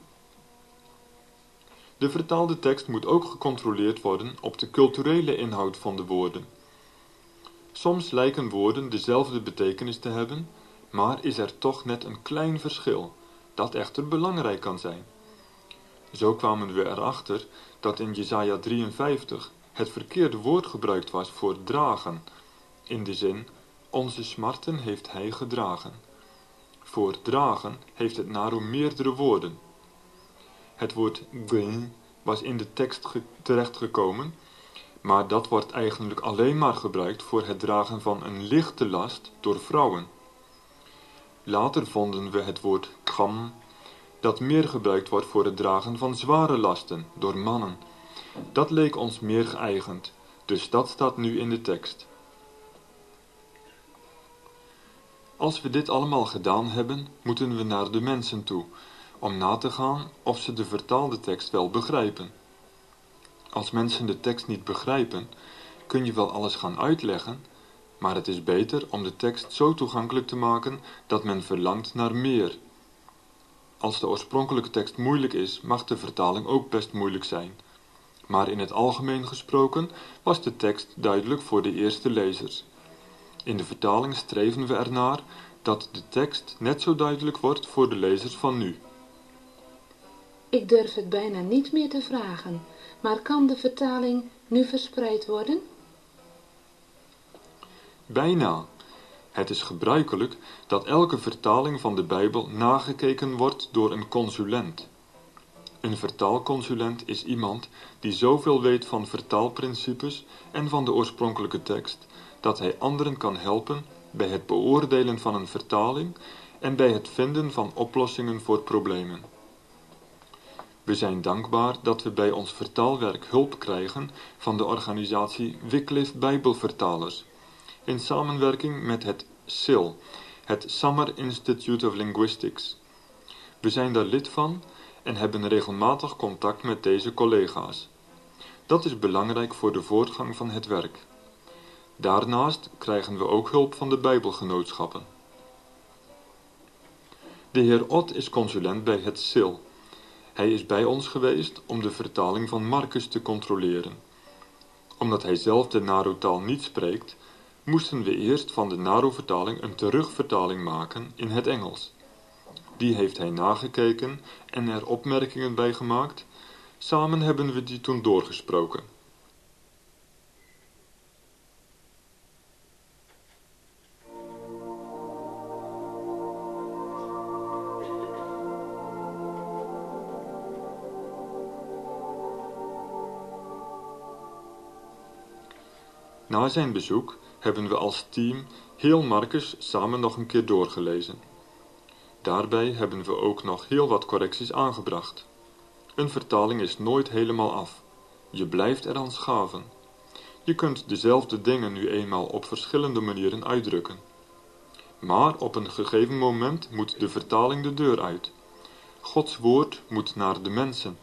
De vertaalde tekst moet ook gecontroleerd worden op de culturele inhoud van de woorden. Soms lijken woorden dezelfde betekenis te hebben, maar is er toch net een klein verschil, dat echter belangrijk kan zijn. Zo kwamen we erachter dat in Jesaja drieënvijftig het verkeerde woord gebruikt was voor dragen, in de zin, onze smarten heeft hij gedragen. Voor dragen heeft het Naro meerdere woorden. Het woord gwen was in de tekst ge- terechtgekomen, maar dat wordt eigenlijk alleen maar gebruikt voor het dragen van een lichte last door vrouwen. Later vonden we het woord gam, dat meer gebruikt wordt voor het dragen van zware lasten door mannen. Dat leek ons meer geëigend, dus dat staat nu in de tekst. Als we dit allemaal gedaan hebben, moeten we naar de mensen toe, om na te gaan of ze de vertaalde tekst wel begrijpen. Als mensen de tekst niet begrijpen, kun je wel alles gaan uitleggen, maar het is beter om de tekst zo toegankelijk te maken dat men verlangt naar meer. Als de oorspronkelijke tekst moeilijk is, mag de vertaling ook best moeilijk zijn. Maar in het algemeen gesproken was de tekst duidelijk voor de eerste lezers. In de vertaling streven we ernaar dat de tekst net zo duidelijk wordt voor de lezers van nu. Ik durf het bijna niet meer te vragen, maar kan de vertaling nu verspreid worden? Bijna. Het is gebruikelijk dat elke vertaling van de Bijbel nagekeken wordt door een consulent. Een vertaalconsulent is iemand die zoveel weet van vertaalprincipes en van de oorspronkelijke tekst, dat hij anderen kan helpen bij het beoordelen van een vertaling en bij het vinden van oplossingen voor problemen. We zijn dankbaar dat we bij ons vertaalwerk hulp krijgen van de organisatie Wycliffe Bijbelvertalers, in samenwerking met het S I L, het Summer Institute of Linguistics. We zijn daar lid van en hebben regelmatig contact met deze collega's. Dat is belangrijk voor de voortgang van het werk. Daarnaast krijgen we ook hulp van de Bijbelgenootschappen. De heer Ott is consulent bij het S I L. Hij is bij ons geweest om de vertaling van Marcus te controleren. Omdat hij zelf de Naro-taal niet spreekt, moesten we eerst van de Naro-vertaling een terugvertaling maken in het Engels. Die heeft hij nagekeken en er opmerkingen bij gemaakt. Samen hebben we die toen doorgesproken. Na zijn bezoek hebben we als team heel Marcus samen nog een keer doorgelezen. Daarbij hebben we ook nog heel wat correcties aangebracht. Een vertaling is nooit helemaal af. Je blijft eraan schaven. Je kunt dezelfde dingen nu eenmaal op verschillende manieren uitdrukken. Maar op een gegeven moment moet de vertaling de deur uit. Gods woord moet naar de mensen.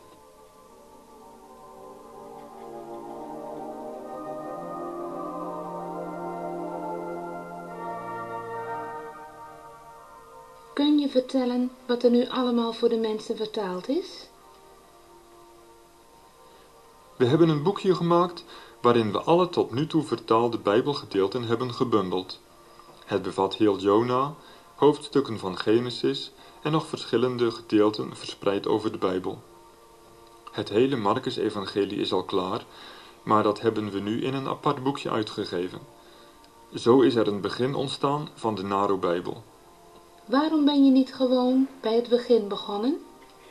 Kun je vertellen wat er nu allemaal voor de mensen vertaald is? We hebben een boekje gemaakt waarin we alle tot nu toe vertaalde Bijbelgedeelten hebben gebundeld. Het bevat heel Jona, hoofdstukken van Genesis en nog verschillende gedeelten verspreid over de Bijbel. Het hele Marcus-evangelie is al klaar, maar dat hebben we nu in een apart boekje uitgegeven. Zo is er een begin ontstaan van de Naro-Bijbel. Waarom ben je niet gewoon bij het begin begonnen?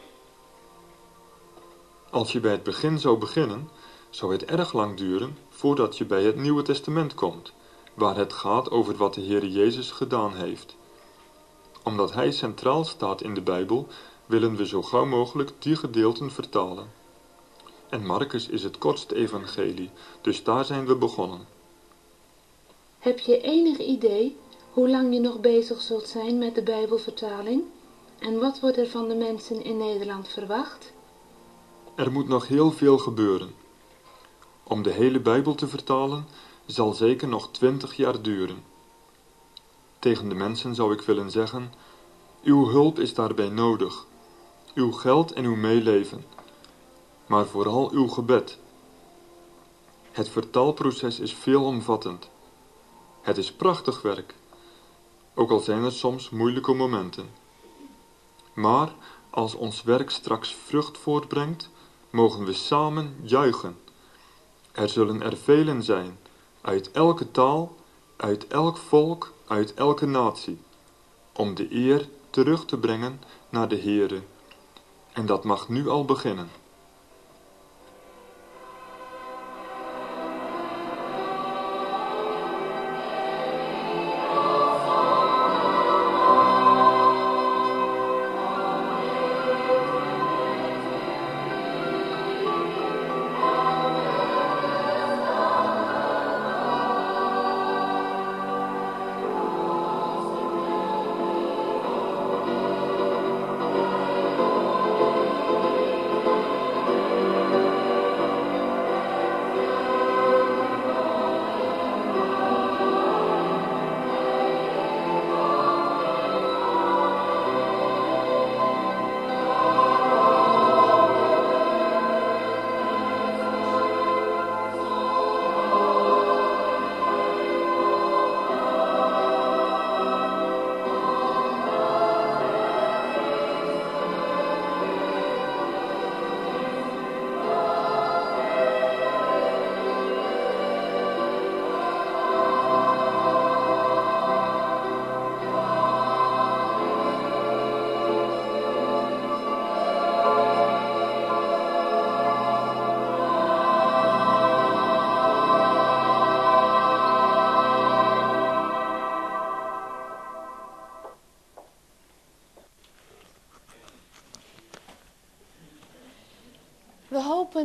Als je bij het begin zou beginnen, zou het erg lang duren voordat je bij het Nieuwe Testament komt, waar het gaat over wat de Heer Jezus gedaan heeft. Omdat Hij centraal staat in de Bijbel, willen we zo gauw mogelijk die gedeelten vertalen. En Marcus is het kortste evangelie, dus daar zijn we begonnen. Heb je enig idee hoe lang je nog bezig zult zijn met de Bijbelvertaling? En wat wordt er van de mensen in Nederland verwacht? Er moet nog heel veel gebeuren. Om de hele Bijbel te vertalen zal zeker nog twintig jaar duren. Tegen de mensen zou ik willen zeggen: uw hulp is daarbij nodig, uw geld en uw meeleven, maar vooral uw gebed. Het vertaalproces is veelomvattend. Het is prachtig werk, ook al zijn er soms moeilijke momenten. Maar als ons werk straks vrucht voortbrengt, mogen we samen juichen. Er zullen er velen zijn, uit elke taal, uit elk volk, uit elke natie, om de eer terug te brengen naar de Heere. En dat mag nu al beginnen.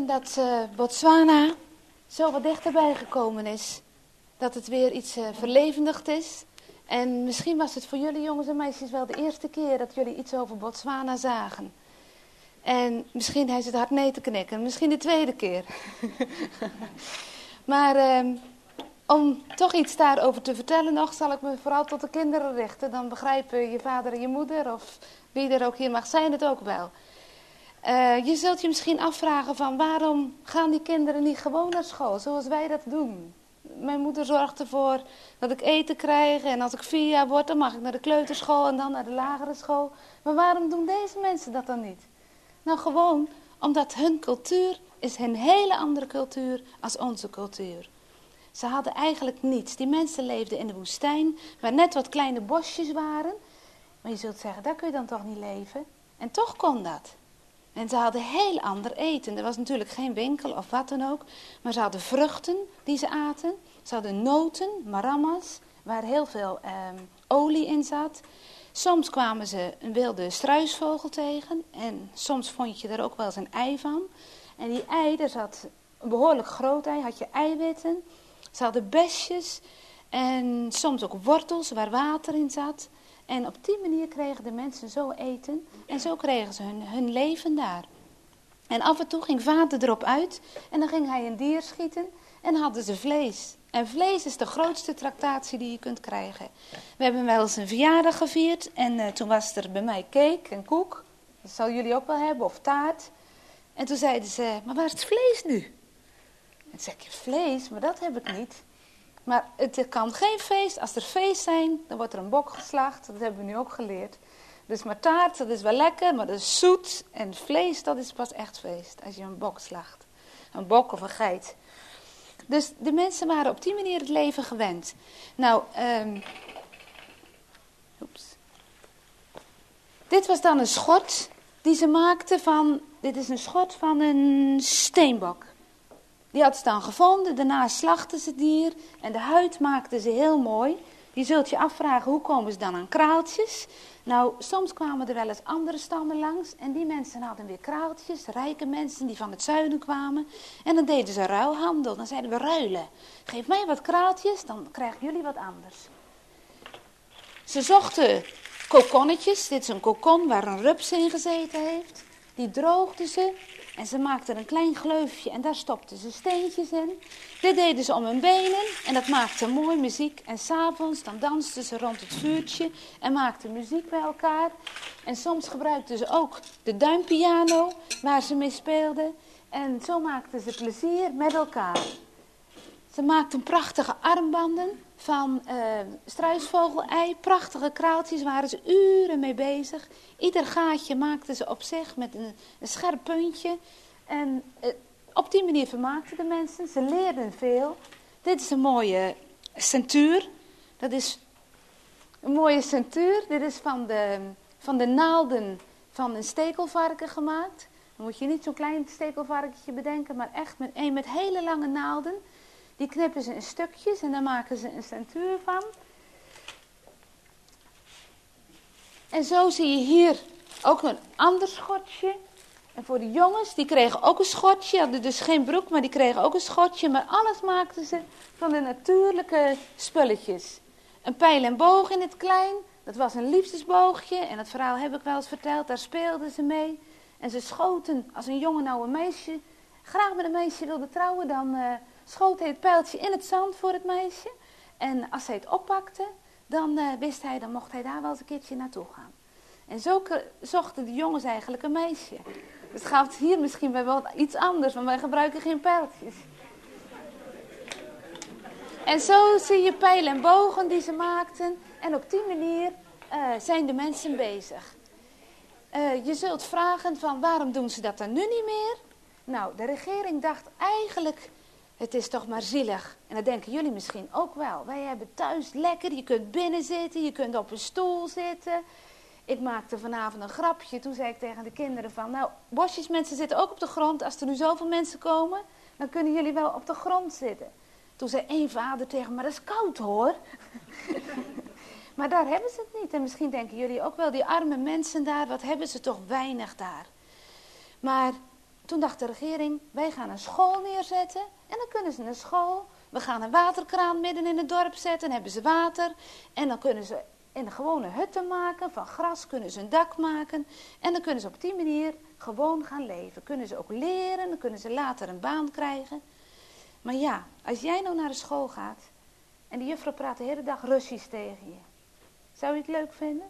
vind dat uh, Botswana zo wat dichterbij gekomen is. Dat het weer iets uh, verlevendigd is. En misschien was het voor jullie jongens en meisjes wel de eerste keer dat jullie iets over Botswana zagen. En misschien hij zit hard nee te knikken. Misschien de tweede keer. Maar uh, om toch iets daarover te vertellen nog, zal ik me vooral tot de kinderen richten. Dan begrijpen je vader en je moeder, of wie er ook hier mag zijn, het ook wel. Uh, je zult je misschien afvragen van waarom gaan die kinderen niet gewoon naar school, zoals wij dat doen. Mijn moeder zorgt ervoor dat ik eten krijg en als ik vier jaar word, dan mag ik naar de kleuterschool en dan naar de lagere school. Maar waarom doen deze mensen dat dan niet? Nou gewoon omdat hun cultuur is een hele andere cultuur als onze cultuur. Ze hadden eigenlijk niets. Die mensen leefden in de woestijn, waar net wat kleine bosjes waren. Maar je zult zeggen, daar kun je dan toch niet leven? En toch kon dat. En ze hadden heel ander eten. Er was natuurlijk geen winkel of wat dan ook. Maar ze hadden vruchten die ze aten. Ze hadden noten, marammas, waar heel veel eh, olie in zat. Soms kwamen ze een wilde struisvogel tegen. En soms vond je er ook wel eens een ei van. En die ei, daar zat een behoorlijk groot ei, had je eiwitten. Ze hadden besjes en soms ook wortels waar water in zat. En op die manier kregen de mensen zo eten en zo kregen ze hun, hun leven daar. En af en toe ging vader erop uit en dan ging hij een dier schieten en dan hadden ze vlees. En vlees is de grootste tractatie die je kunt krijgen. We hebben wel eens een verjaardag gevierd en uh, toen was er bij mij cake en koek. Dat zal jullie ook wel hebben, of taart. En toen zeiden ze, maar waar is het vlees nu? En toen zei ik, vlees, maar dat heb ik niet. Maar het kan geen feest. Als er feest zijn, dan wordt er een bok geslacht. Dat hebben we nu ook geleerd. Dus maar taart, dat is wel lekker, maar dat is zoet. En vlees, dat is pas echt feest. Als je een bok slacht. Een bok of een geit. Dus de mensen waren op die manier het leven gewend. Nou, um, oeps. Dit was dan een schort die ze maakten van, dit is een schort van een steenbok. Die had ze dan gevonden, daarna slachten ze het dier en de huid maakten ze heel mooi. Je zult je afvragen, hoe komen ze dan aan kraaltjes? Nou, soms kwamen er wel eens andere stammen langs en die mensen hadden weer kraaltjes, rijke mensen die van het zuiden kwamen. En dan deden ze ruilhandel, dan zeiden we ruilen. Geef mij wat kraaltjes, dan krijgen jullie wat anders. Ze zochten kokonnetjes, dit is een kokon waar een rups in gezeten heeft. Die droogden ze. En ze maakten een klein gleufje en daar stopten ze steentjes in. Dit deden ze om hun benen en dat maakte mooi muziek. En 's avonds dan dansten ze rond het vuurtje en maakten muziek bij elkaar. En soms gebruikten ze ook de duimpiano waar ze mee speelden. En zo maakten ze plezier met elkaar. Ze maakten prachtige armbanden van uh, struisvogelei. Prachtige kraaltjes, waren ze uren mee bezig. Ieder gaatje maakten ze op zich met een, een scherp puntje. En uh, op die manier vermaakten de mensen. Ze leerden veel. Dit is een mooie centuur. Dat is een mooie centuur. Dit is van de, van de naalden van een stekelvarken gemaakt. Dan moet je niet zo'n klein stekelvarkentje bedenken, maar echt met een met hele lange naalden. Die knippen ze in stukjes en daar maken ze een centuur van. En zo zie je hier ook een ander schortje. En voor de jongens, die kregen ook een schortje. Hadden dus geen broek, maar die kregen ook een schortje. Maar alles maakten ze van de natuurlijke spulletjes. Een pijl en boog in het klein. Dat was een liefdesboogje. En dat verhaal heb ik wel eens verteld. Daar speelden ze mee. En ze schoten, als een jongen nou een meisje graag met een meisje wilde trouwen, dan uh, schoot hij het pijltje in het zand voor het meisje. En als hij het oppakte, dan uh, wist hij, dan mocht hij daar wel eens een keertje naartoe gaan. En zo zochten de jongens eigenlijk een meisje. Dus het gaat hier misschien bij wel iets anders, want wij gebruiken geen pijltjes. En zo zie je pijlen en bogen die ze maakten. En op die manier uh, zijn de mensen bezig. Uh, je zult vragen van waarom doen ze dat dan nu niet meer? Nou, de regering dacht eigenlijk, het is toch maar zielig. En dat denken jullie misschien ook wel. Wij hebben thuis lekker, je kunt binnen zitten, je kunt op een stoel zitten. Ik maakte vanavond een grapje. Toen zei ik tegen de kinderen van, nou, bosjesmensen zitten ook op de grond. Als er nu zoveel mensen komen, dan kunnen jullie wel op de grond zitten. Toen zei één vader tegen me, maar dat is koud hoor. Maar daar hebben ze het niet. En misschien denken jullie ook wel, die arme mensen daar, wat hebben ze toch weinig daar. Maar toen dacht de regering, wij gaan een school neerzetten en dan kunnen ze een school. We gaan een waterkraan midden in het dorp zetten, dan hebben ze water. En dan kunnen ze in gewone hutten maken, van gras kunnen ze een dak maken. En dan kunnen ze op die manier gewoon gaan leven. Kunnen ze ook leren, dan kunnen ze later een baan krijgen. Maar ja, als jij nou naar de school gaat en die juffrouw praat de hele dag Russisch tegen je. Zou je het leuk vinden?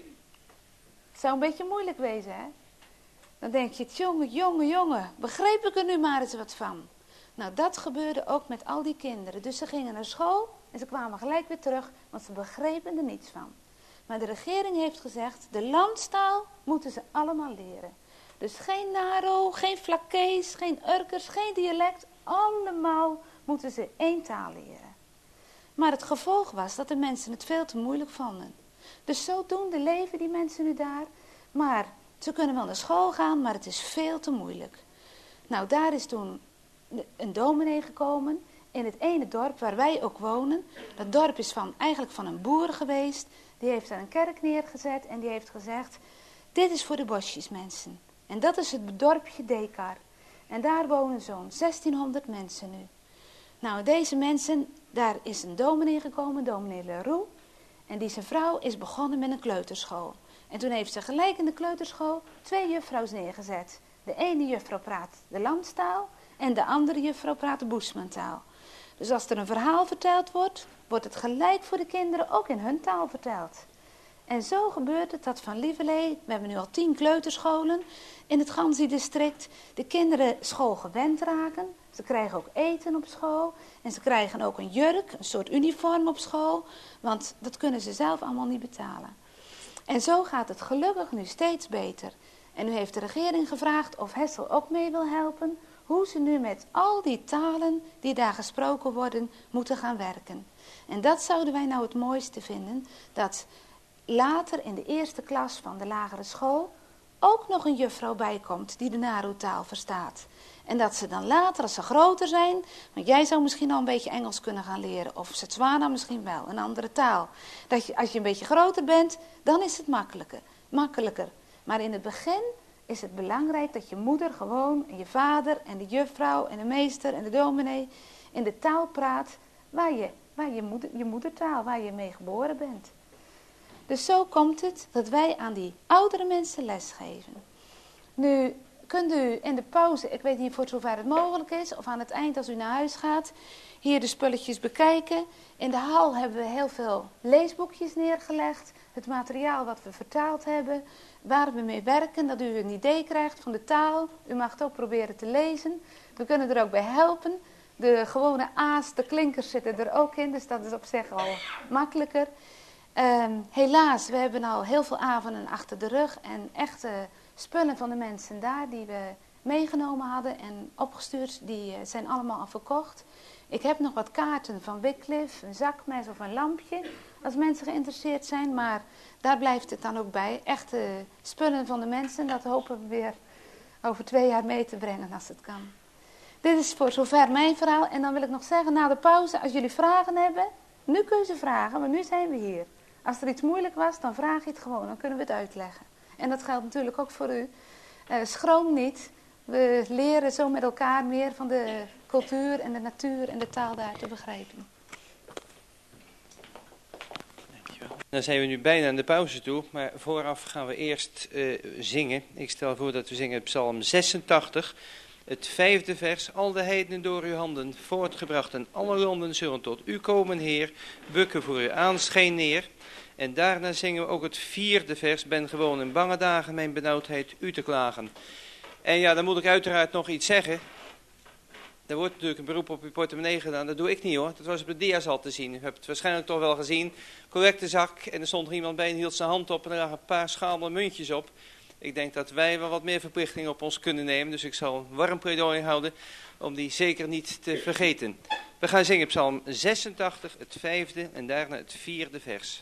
Het zou een beetje moeilijk wezen, hè? Dan denk je, jongen, jongen, jongen, begreep ik er nu maar eens wat van. Nou, dat gebeurde ook met al die kinderen. Dus ze gingen naar school en ze kwamen gelijk weer terug, want ze begrepen er niets van. Maar de regering heeft gezegd, de landstaal moeten ze allemaal leren. Dus geen Naro, geen Vlakees, geen Urkers, geen dialect. Allemaal moeten ze één taal leren. Maar het gevolg was dat de mensen het veel te moeilijk vonden. Dus zodoende leven die mensen nu daar. Maar ze kunnen wel naar school gaan, maar het is veel te moeilijk. Nou, daar is toen een dominee gekomen in het ene dorp waar wij ook wonen. Dat dorp is van, eigenlijk van een boer geweest. Die heeft daar een kerk neergezet en die heeft gezegd, dit is voor de bosjesmensen. En dat is het dorpje Dekar. En daar wonen zo'n zestienhonderd mensen nu. Nou, deze mensen, daar is een dominee gekomen, dominee Leroux. En die zijn vrouw is begonnen met een kleuterschool. En toen heeft ze gelijk in de kleuterschool twee juffrouws neergezet. De ene juffrouw praat de landstaal en de andere juffrouw praat de Boesmantaal. Dus als er een verhaal verteld wordt, wordt het gelijk voor de kinderen ook in hun taal verteld. En zo gebeurt het dat van Lieverlee, we hebben nu al tien kleuterscholen in het Ganzi-district, de kinderen school gewend raken. Ze krijgen ook eten op school en ze krijgen ook een jurk, een soort uniform op school, want dat kunnen ze zelf allemaal niet betalen. En zo gaat het gelukkig nu steeds beter. En nu heeft de regering gevraagd of Hessel ook mee wil helpen, hoe ze nu met al die talen die daar gesproken worden, moeten gaan werken. En dat zouden wij nou het mooiste vinden, dat later in de eerste klas van de lagere school ook nog een juffrouw bijkomt die de Naro-taal verstaat. En dat ze dan later, als ze groter zijn, want jij zou misschien al een beetje Engels kunnen gaan leren, of Setswana misschien wel, een andere taal. Dat je, als je een beetje groter bent, dan is het makkelijker. makkelijker. Maar in het begin is het belangrijk dat je moeder gewoon, en je vader, en de juffrouw, en de meester, en de dominee, in de taal praat waar je, waar je, moeder, je moedertaal, waar je mee geboren bent. Dus zo komt het dat wij aan die oudere mensen lesgeven. Nu kunt u in de pauze, ik weet niet voor zover het mogelijk is, of aan het eind als u naar huis gaat, hier de spulletjes bekijken. In de hal hebben we heel veel leesboekjes neergelegd. Het materiaal wat we vertaald hebben, waar we mee werken, dat u een idee krijgt van de taal. U mag het ook proberen te lezen. We kunnen er ook bij helpen. De gewone A's, de klinkers zitten er ook in, dus dat is op zich al makkelijker. Um, helaas, we hebben al heel veel avonden achter de rug en echte spullen van de mensen daar die we meegenomen hadden en opgestuurd, die uh, zijn allemaal al verkocht. Ik heb nog wat kaarten van Wycliffe, een zakmes of een lampje, als mensen geïnteresseerd zijn, maar daar blijft het dan ook bij. Echte spullen van de mensen, dat hopen we weer over twee jaar mee te brengen als het kan. Dit is voor zover mijn verhaal en dan wil ik nog zeggen, na de pauze, als jullie vragen hebben, nu kun je ze vragen, maar nu zijn we hier. Als er iets moeilijk was, dan vraag je het gewoon, dan kunnen we het uitleggen. En dat geldt natuurlijk ook voor u. Uh, schroom niet. We leren zo met elkaar meer van de cultuur en de natuur en de taal daar te begrijpen. Dankjewel. Dan zijn we nu bijna aan de pauze toe, maar vooraf gaan we eerst uh, zingen. Ik stel voor dat we zingen Psalm zesentachtig, het vijfde vers. Al de heidenen door uw handen voortgebracht en alle landen zullen tot u komen, Heer. Bukken voor uw aanschijn neer. En daarna zingen we ook het vierde vers. Ben gewoon in bange dagen mijn benauwdheid u te klagen. En ja, dan moet ik uiteraard nog iets zeggen. Er wordt natuurlijk een beroep op uw portemonnee gedaan. Dat doe ik niet hoor. Dat was op de dia's al te zien. U hebt het waarschijnlijk toch wel gezien. Collectezak. En er stond er iemand bij en hield zijn hand op. En er lagen een paar schamele muntjes op. Ik denk dat wij wel wat meer verplichtingen op ons kunnen nemen. Dus ik zal een warm pleidooi houden om die zeker niet te vergeten. We gaan zingen Psalm zesentachtig, het vijfde en daarna het vierde vers.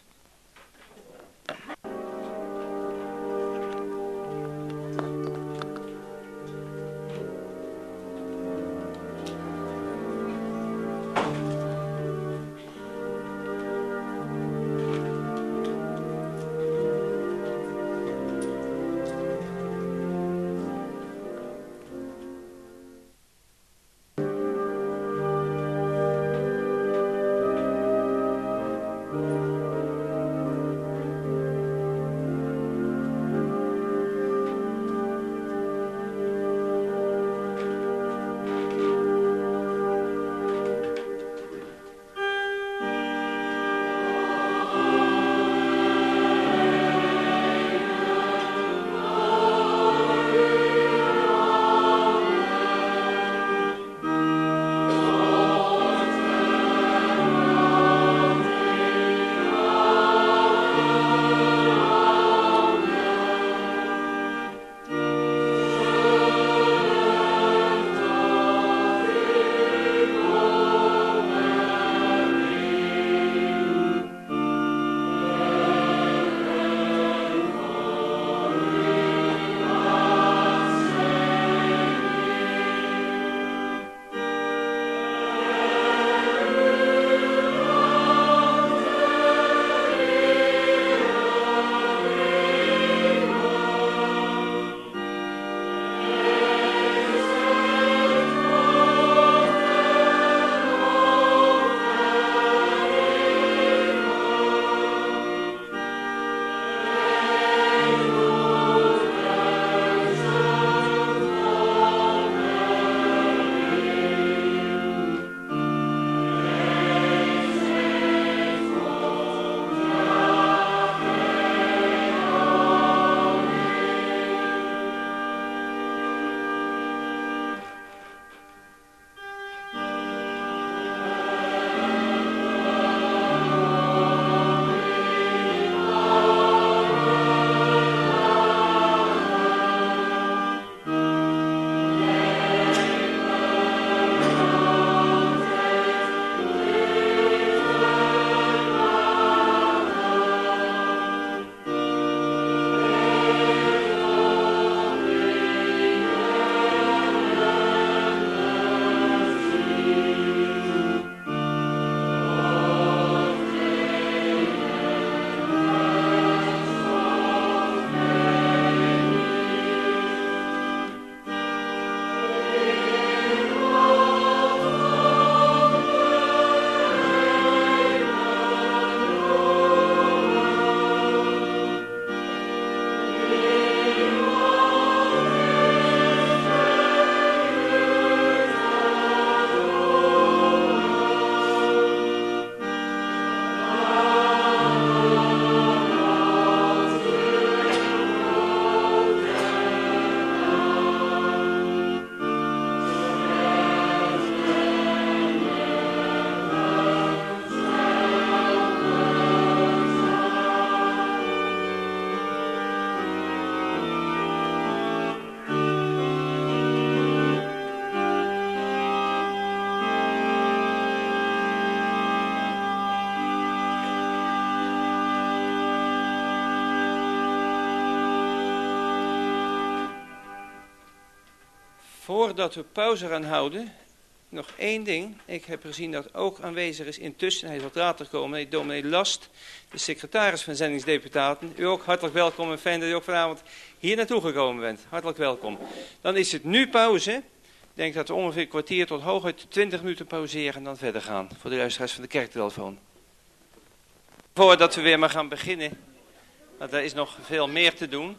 Voordat we pauze gaan houden, nog één ding. Ik heb gezien dat ook aanwezig is intussen, hij is wat later komen, dominee Last, de secretaris van Zendingsdeputaten. U ook hartelijk welkom en fijn dat u ook vanavond hier naartoe gekomen bent. Hartelijk welkom. Dan is het nu pauze. Ik denk dat we ongeveer een kwartier tot hooguit twintig minuten pauzeren en dan verder gaan. Voor de luisteraars van de kerktelefoon. Voordat we weer maar gaan beginnen, want er is nog veel meer te doen.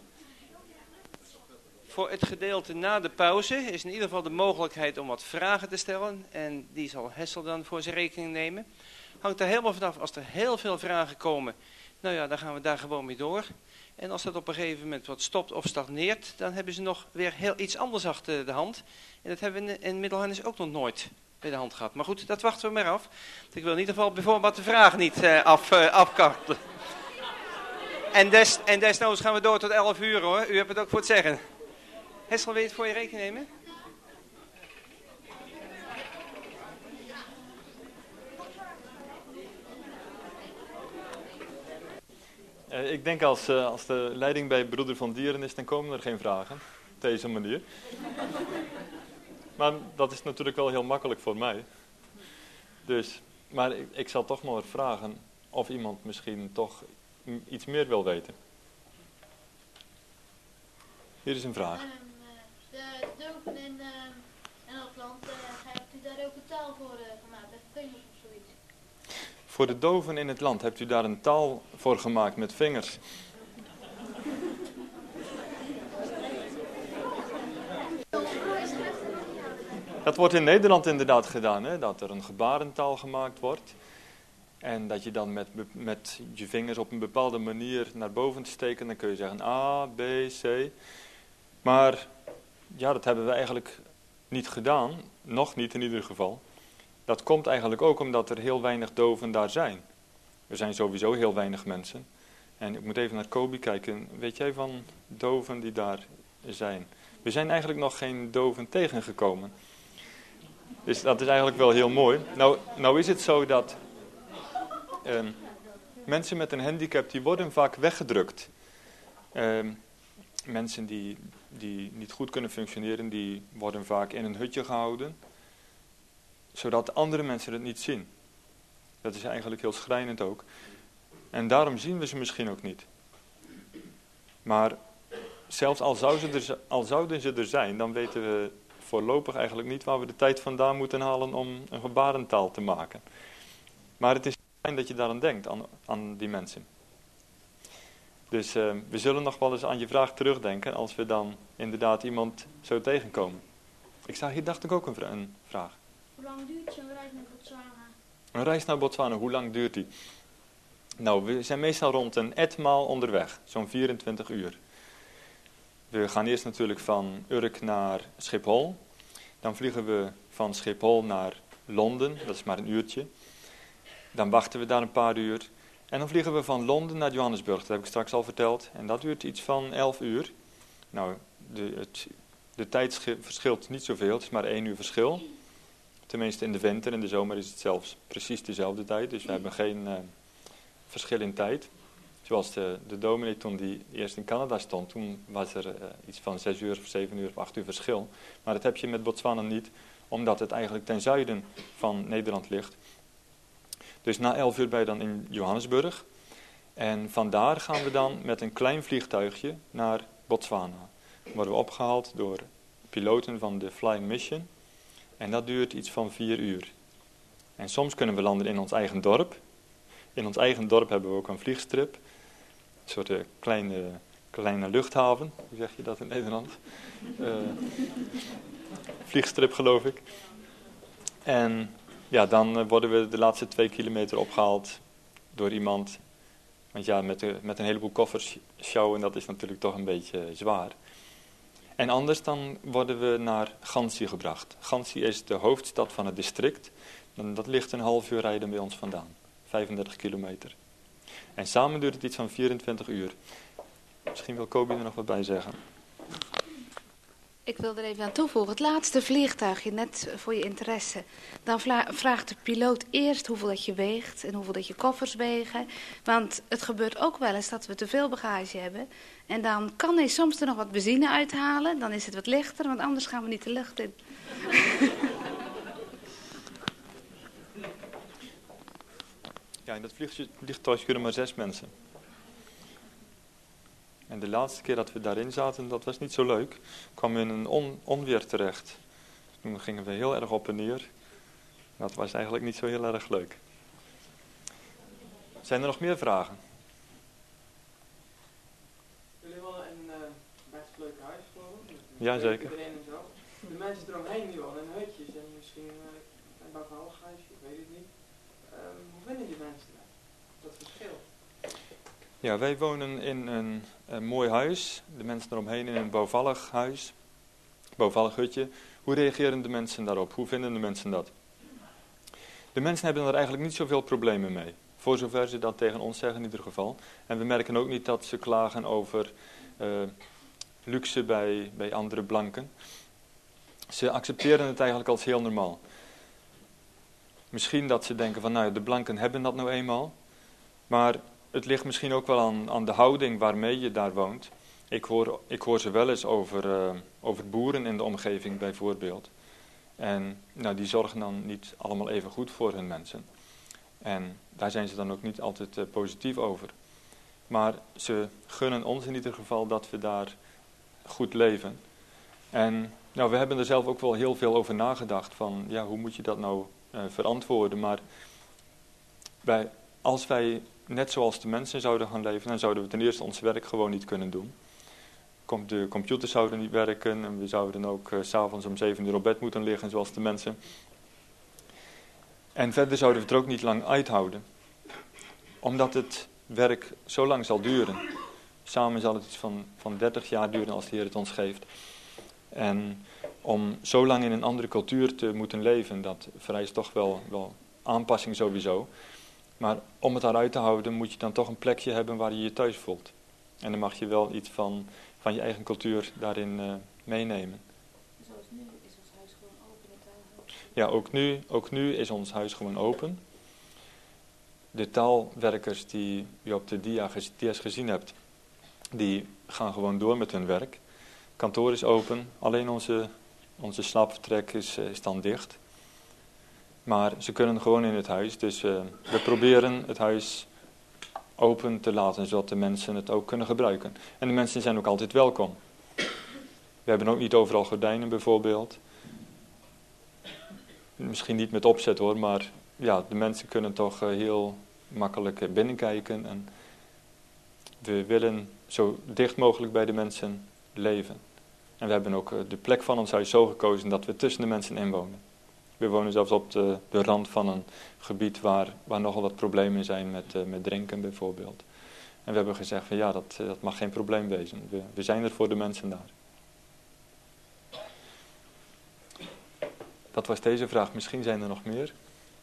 Voor het gedeelte na de pauze is in ieder geval de mogelijkheid om wat vragen te stellen. En die zal Hessel dan voor zijn rekening nemen. Hangt er helemaal vanaf. Als er heel veel vragen komen, nou ja, dan gaan we daar gewoon mee door. En als dat op een gegeven moment wat stopt of stagneert, dan hebben ze nog weer heel iets anders achter de hand. En dat hebben we in Middelharnis ook nog nooit bij de hand gehad. Maar goed, dat wachten we maar af. Ik wil in ieder geval bijvoorbeeld de vragen niet uh, af, uh, afkartelen. En, des, en desnoods gaan we door tot elf uur hoor. U hebt het ook voor het zeggen. Hessel, wil je het voor je rekening nemen? Uh, ik denk als, uh, als de leiding bij Broeder van Dieren is, dan komen er geen vragen. Op deze manier. Maar dat is natuurlijk wel heel makkelijk voor mij. Dus, maar ik, ik zal toch maar vragen of iemand misschien toch iets meer wil weten. Hier is een vraag. Um, uh, de dopen in, uh, in het land, uh, hebt u daar ook een taal voor uh, gemaakt, met vingers of zoiets? Voor de doven in het land, hebt u daar een taal voor gemaakt met vingers? Dat wordt in Nederland inderdaad gedaan, hè? Dat er een gebarentaal gemaakt wordt. En dat je dan met, met je vingers op een bepaalde manier naar boven steken. Dan kun je zeggen A, B, C. Maar ja, dat hebben we eigenlijk niet gedaan. Nog niet in ieder geval. Dat komt eigenlijk ook omdat er heel weinig doven daar zijn. Er zijn sowieso heel weinig mensen. En ik moet even naar Kobi kijken. Weet jij van doven die daar zijn? We zijn eigenlijk nog geen doven tegengekomen. Dus dat is eigenlijk wel heel mooi. Nou, nou is het zo dat uh, mensen met een handicap, die worden vaak weggedrukt. Uh, mensen die, die niet goed kunnen functioneren, die worden vaak in een hutje gehouden. Zodat andere mensen het niet zien. Dat is eigenlijk heel schrijnend ook. En daarom zien we ze misschien ook niet. Maar zelfs al, zou ze er, al zouden ze er zijn, dan weten we voorlopig eigenlijk niet waar we de tijd vandaan moeten halen om een gebarentaal te maken. Maar het is fijn dat je daaraan denkt, aan, aan die mensen. Dus uh, we zullen nog wel eens aan je vraag terugdenken als we dan inderdaad iemand zo tegenkomen. Ik zag hier dacht ik ook een, vra- een vraag. Hoe lang duurt zo'n reis naar Botswana? Een reis naar Botswana, hoe lang duurt die? Nou, we zijn meestal rond een etmaal onderweg, zo'n vierentwintig uur. We gaan eerst natuurlijk van Urk naar Schiphol. Dan vliegen we van Schiphol naar Londen, dat is maar een uurtje. Dan wachten we daar een paar uur. En dan vliegen we van Londen naar Johannesburg, dat heb ik straks al verteld. En dat duurt iets van elf uur. Nou, de, het, de tijd verschilt niet zoveel, het is maar één uur verschil. Tenminste in de winter, in de zomer is het zelfs precies dezelfde tijd. Dus we hebben geen uh, verschil in tijd. Zoals de, de dominee toen die eerst in Canada stond, toen was er uh, iets van zes uur of zeven uur of acht uur verschil. Maar dat heb je met Botswana niet, omdat het eigenlijk ten zuiden van Nederland ligt. Dus na elf uur ben je dan in Johannesburg. En vandaar gaan we dan met een klein vliegtuigje naar Botswana. Dan worden we opgehaald door piloten van de Flying Mission. En dat duurt iets van vier uur. En soms kunnen we landen in ons eigen dorp. In ons eigen dorp hebben we ook een vliegstrip. Een soort uh, kleine, kleine luchthaven. Hoe zeg je dat in Nederland? Uh, vliegstrip geloof ik. En ja, dan uh, worden we de laatste twee kilometer opgehaald door iemand. Want ja, met, de, met een heleboel koffers sjouwen, dat is natuurlijk toch een beetje zwaar. En anders dan worden we naar Gansi gebracht. Gansi is de hoofdstad van het district. En dat ligt een half uur rijden bij ons vandaan. vijfendertig kilometer. En samen duurt het iets van vierentwintig uur. Misschien wil Kobi er nog wat bij zeggen. Ik wil er even aan toevoegen. Het laatste vliegtuigje, net voor je interesse. Dan vraagt de piloot eerst hoeveel dat je weegt en hoeveel dat je koffers wegen. Want het gebeurt ook wel eens dat we te veel bagage hebben. En dan kan hij soms er nog wat benzine uithalen. Dan is het wat lichter, want anders gaan we niet de lucht in. Ja, in dat vliegtuig kunnen maar zes mensen. En de laatste keer dat we daarin zaten, dat was niet zo leuk. Kwamen we in een on, onweer terecht. Toen gingen we heel erg op en neer. Dat was eigenlijk niet zo heel erg leuk. Zijn er nog meer vragen? Jullie willen een uh, best leuk huis gewoon? Ja, zeker. De mensen eromheen die wonen in hutjes en misschien uh, een bouwvallig huisje, ik weet het niet. Um, hoe vinden die mensen dat? Dat verschil? Ja, wij wonen in een, een mooi huis. De mensen eromheen in een bouwvallig huis. Bouwvallig hutje. Hoe reageren de mensen daarop? Hoe vinden de mensen dat? De mensen hebben er eigenlijk niet zoveel problemen mee. Voor zover ze dat tegen ons zeggen in ieder geval. En we merken ook niet dat ze klagen over uh, luxe bij, bij andere blanken. Ze accepteren het eigenlijk als heel normaal. Misschien dat ze denken van nou de blanken hebben dat nou eenmaal. Maar het ligt misschien ook wel aan, aan de houding waarmee je daar woont. Ik hoor, ik hoor ze wel eens over, uh, over boeren in de omgeving bijvoorbeeld. En nou, die zorgen dan niet allemaal even goed voor hun mensen. En daar zijn ze dan ook niet altijd uh, positief over. Maar ze gunnen ons in ieder geval dat we daar goed leven. En nou, we hebben er zelf ook wel heel veel over nagedacht. Van ja, hoe moet je dat nou uh, verantwoorden? Maar wij, als wij net zoals de mensen zouden gaan leven, dan zouden we ten eerste ons werk gewoon niet kunnen doen. De computers zouden niet werken en we zouden ook uh, 's avonds om zeven uur op bed moeten liggen zoals de mensen. En verder zouden we het er ook niet lang uithouden. Omdat het werk zo lang zal duren. Samen zal het iets van, van dertig jaar duren als de Heer het ons geeft. En om zo lang in een andere cultuur te moeten leven, dat vereist toch wel, wel aanpassing sowieso. Maar om het daaruit te houden moet je dan toch een plekje hebben waar je je thuis voelt. En dan mag je wel iets van, van je eigen cultuur daarin uh, meenemen. Zoals nu is ons huis gewoon open. Het ja, ook nu, ook nu is ons huis gewoon open. De taalwerkers die je op de dia, dia's gezien hebt, die gaan gewoon door met hun werk. Het kantoor is open, alleen onze, onze slaapvertrek is, is dan dicht. Maar ze kunnen gewoon in het huis, dus uh, we proberen het huis open te laten, zodat de mensen het ook kunnen gebruiken. En de mensen zijn ook altijd welkom. We hebben ook niet overal gordijnen bijvoorbeeld. Misschien niet met opzet hoor, maar ja, de mensen kunnen toch uh, heel makkelijk binnenkijken. En we willen zo dicht mogelijk bij de mensen leven. En we hebben ook uh, de plek van ons huis zo gekozen dat we tussen de mensen in wonen. We wonen zelfs op de, de rand van een gebied waar, waar nogal wat problemen zijn met, uh, met drinken bijvoorbeeld. En we hebben gezegd van ja, dat, dat mag geen probleem wezen. We, we zijn er voor de mensen daar. Dat was deze vraag. Misschien zijn er nog meer.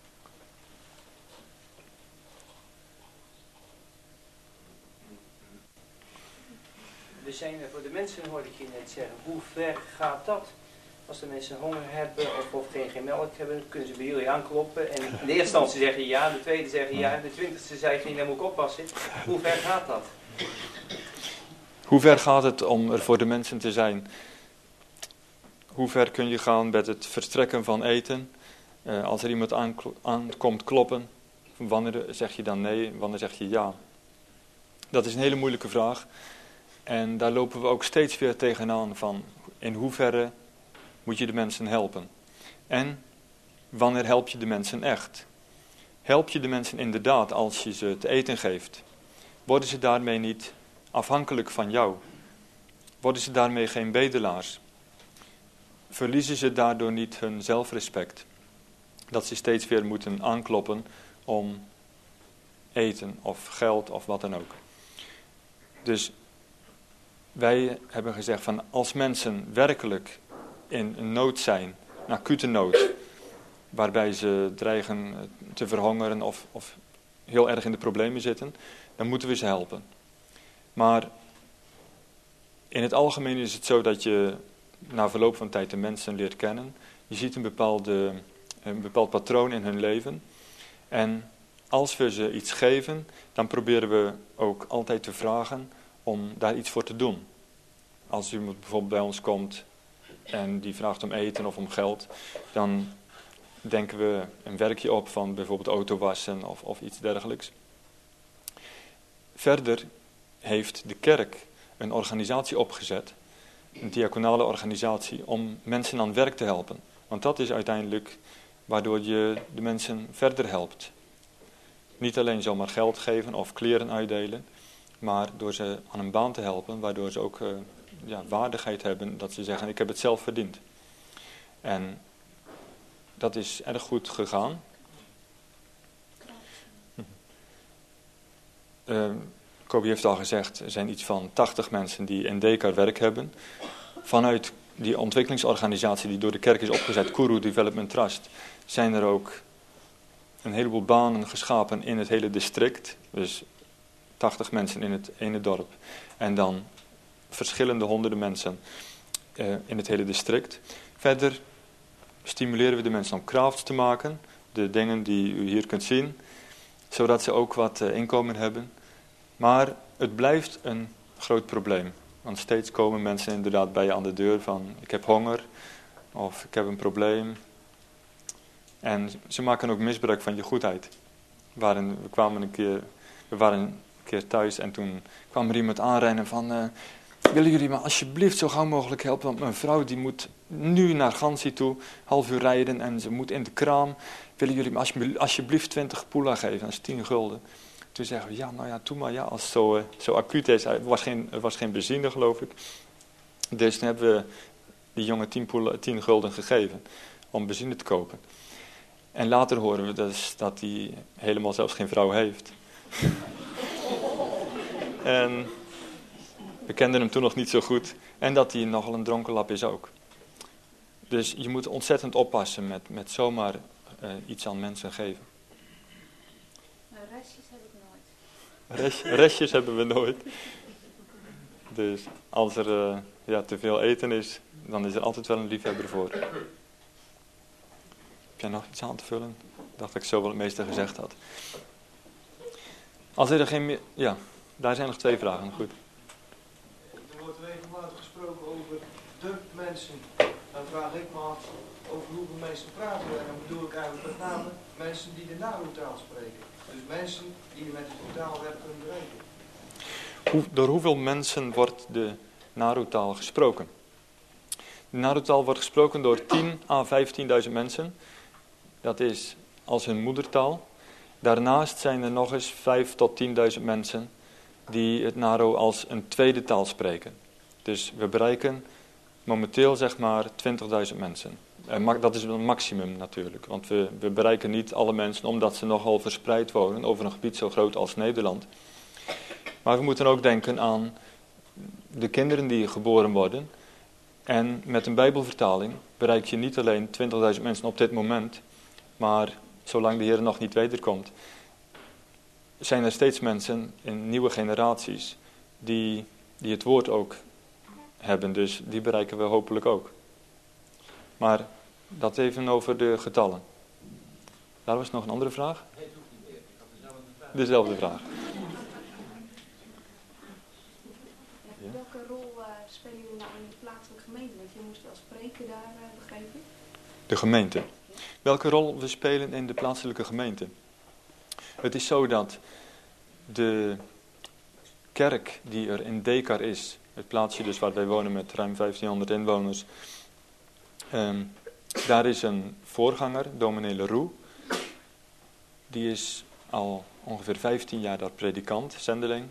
We zijn er voor de mensen, hoorde ik je net zeggen. Hoe ver gaat dat? Als de mensen honger hebben of, of geen, geen melk hebben, kunnen ze bij jullie aankloppen. En in de eerste instantie zeggen ja, de tweede zeggen ja, de twintigste zeggen dan moet ik oppassen. Hoe ver gaat dat? Hoe ver gaat het om er voor de mensen te zijn? Hoe ver kun je gaan met het verstrekken van eten? Uh, als er iemand aankl- aankomt kloppen, wanneer zeg je dan nee, wanneer zeg je ja? Dat is een hele moeilijke vraag. En daar lopen we ook steeds weer tegenaan van in hoeverre moet je de mensen helpen. En wanneer help je de mensen echt? Help je de mensen inderdaad als je ze te eten geeft? Worden ze daarmee niet afhankelijk van jou? Worden ze daarmee geen bedelaars? Verliezen ze daardoor niet hun zelfrespect? Dat ze steeds weer moeten aankloppen om eten of geld of wat dan ook. Dus wij hebben gezegd van als mensen werkelijk in een nood zijn, een acute nood, waarbij ze dreigen te verhongeren of, of heel erg in de problemen zitten, dan moeten we ze helpen. Maar in het algemeen is het zo dat je na verloop van tijd de mensen leert kennen. Je ziet een, bepaalde, een bepaald patroon in hun leven. En als we ze iets geven, dan proberen we ook altijd te vragen om daar iets voor te doen. Als iemand bijvoorbeeld bij ons komt en die vraagt om eten of om geld, dan denken we een werkje op van bijvoorbeeld auto wassen of, of iets dergelijks. Verder heeft de kerk een organisatie opgezet, een diaconale organisatie, om mensen aan werk te helpen. Want dat is uiteindelijk waardoor je de mensen verder helpt. Niet alleen zomaar geld geven of kleren uitdelen, maar door ze aan een baan te helpen, waardoor ze ook uh, ja, waardigheid hebben, dat ze zeggen, ik heb het zelf verdiend. En dat is erg goed gegaan. Uh, Kobi heeft al gezegd, er zijn iets van tachtig mensen die in Dekar werk hebben. Vanuit die ontwikkelingsorganisatie die door de kerk is opgezet, Kuru Development Trust, zijn er ook een heleboel banen geschapen in het hele district. Dus tachtig mensen in het ene dorp. En dan verschillende honderden mensen uh, in het hele district. Verder stimuleren we de mensen om crafts te maken. De dingen die u hier kunt zien. Zodat ze ook wat uh, inkomen hebben. Maar het blijft een groot probleem. Want steeds komen mensen inderdaad bij je aan de deur van, ik heb honger. Of ik heb een probleem. En ze maken ook misbruik van je goedheid. We, waren, we, kwamen een keer, we waren een keer thuis en toen kwam er iemand aanrennen van, uh, willen jullie me alsjeblieft zo gauw mogelijk helpen? Want mijn vrouw die moet nu naar Gansi toe, half uur rijden en ze moet in de kraam. Willen jullie me alsjeblieft twintig pula geven? Dat is tien gulden. Toen zeggen we, ja nou ja, doe maar ja, als het zo, uh, zo acuut is. Er was, geen, er was geen benzine geloof ik. Dus toen hebben we die jongen tien, pula, tien gulden gegeven om benzine te kopen. En later horen we dus dat hij helemaal zelfs geen vrouw heeft. En we kenden hem toen nog niet zo goed. En dat hij nogal een dronkenlap is ook. Dus je moet ontzettend oppassen met, met zomaar uh, iets aan mensen geven. Restjes heb ik nooit. Rest, restjes hebben we nooit. Dus als er uh, ja, te veel eten is, dan is er altijd wel een liefhebber voor. Heb jij nog iets aan te vullen? Ik dacht dat ik zo wel het meeste gezegd had. Als er geen meer... Ja, daar zijn nog twee vragen. Goed. Er wordt regelmatig gesproken over de mensen. Dan vraag ik me af over hoeveel mensen praten we. En dan bedoel ik eigenlijk met name mensen die de Naru-taal spreken. Dus mensen die met het taalwerk kunnen bereiken. Hoe, door hoeveel mensen wordt de Naru-taal gesproken? De Naru-taal wordt gesproken door tien à vijftienduizend mensen. Dat is als hun moedertaal. Daarnaast zijn er nog eens vijf tot tienduizend mensen die het Naru als een tweede taal spreken. Dus we bereiken momenteel zeg maar twintigduizend mensen. En dat is een maximum natuurlijk, want we, we bereiken niet alle mensen omdat ze nogal verspreid wonen over een gebied zo groot als Nederland. Maar we moeten ook denken aan de kinderen die geboren worden. En met een Bijbelvertaling bereik je niet alleen twintigduizend mensen op dit moment, maar zolang de Heer nog niet wederkomt, zijn er steeds mensen in nieuwe generaties die, die het woord ook hebben. Dus die bereiken we hopelijk ook. Maar dat even over de getallen. Daar was nog een andere vraag? Nee, het hoeft niet meer. Ik had dezelfde vraag. Dezelfde vraag. Ja, welke rol uh, spelen jullie nou in de plaatselijke gemeente? Want je moest wel spreken daar, uh, begreep ik? De gemeente. Welke rol we spelen in de plaatselijke gemeente? Het is zo dat de kerk die er in Dekar is, het plaatsje dus waar wij wonen met ruim vijftienhonderd inwoners, um, daar is een voorganger, dominee Leroux. Die is al ongeveer vijftien jaar daar predikant, zendeling.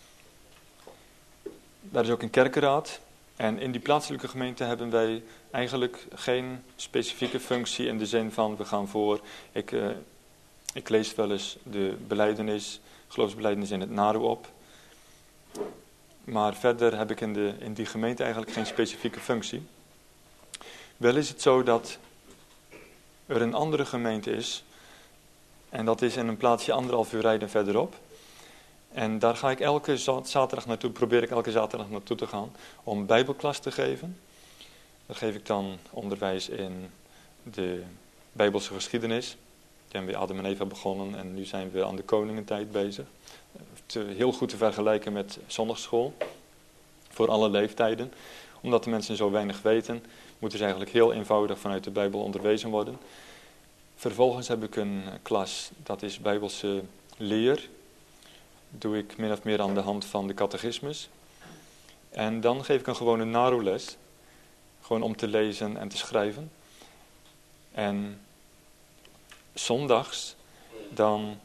Daar is ook een kerkenraad. En in die plaatselijke gemeente hebben wij eigenlijk geen specifieke functie in de zin van we gaan voor. Ik, uh, ik lees wel eens de belijdenis, geloofsbelijdenis in het Naru op. Maar verder heb ik in, de, in die gemeente eigenlijk geen specifieke functie. Wel is het zo dat er een andere gemeente is. En dat is in een plaatsje anderhalf uur rijden verderop. En daar ga ik elke zaterdag naartoe, probeer ik elke zaterdag naartoe te gaan om bijbelklas te geven. Daar geef ik dan onderwijs in de Bijbelse geschiedenis. Die hebben we Adam en Eva begonnen en nu zijn we aan de koningentijd bezig. Te, heel goed te vergelijken met zondagsschool. Voor alle leeftijden. Omdat de mensen zo weinig weten, moeten ze eigenlijk heel eenvoudig vanuit de Bijbel onderwezen worden. Vervolgens heb ik een klas, dat is Bijbelse leer. Doe ik min of meer aan de hand van de catechismus. En dan geef ik een gewone NARO-les. Gewoon om te lezen en te schrijven. En zondags, dan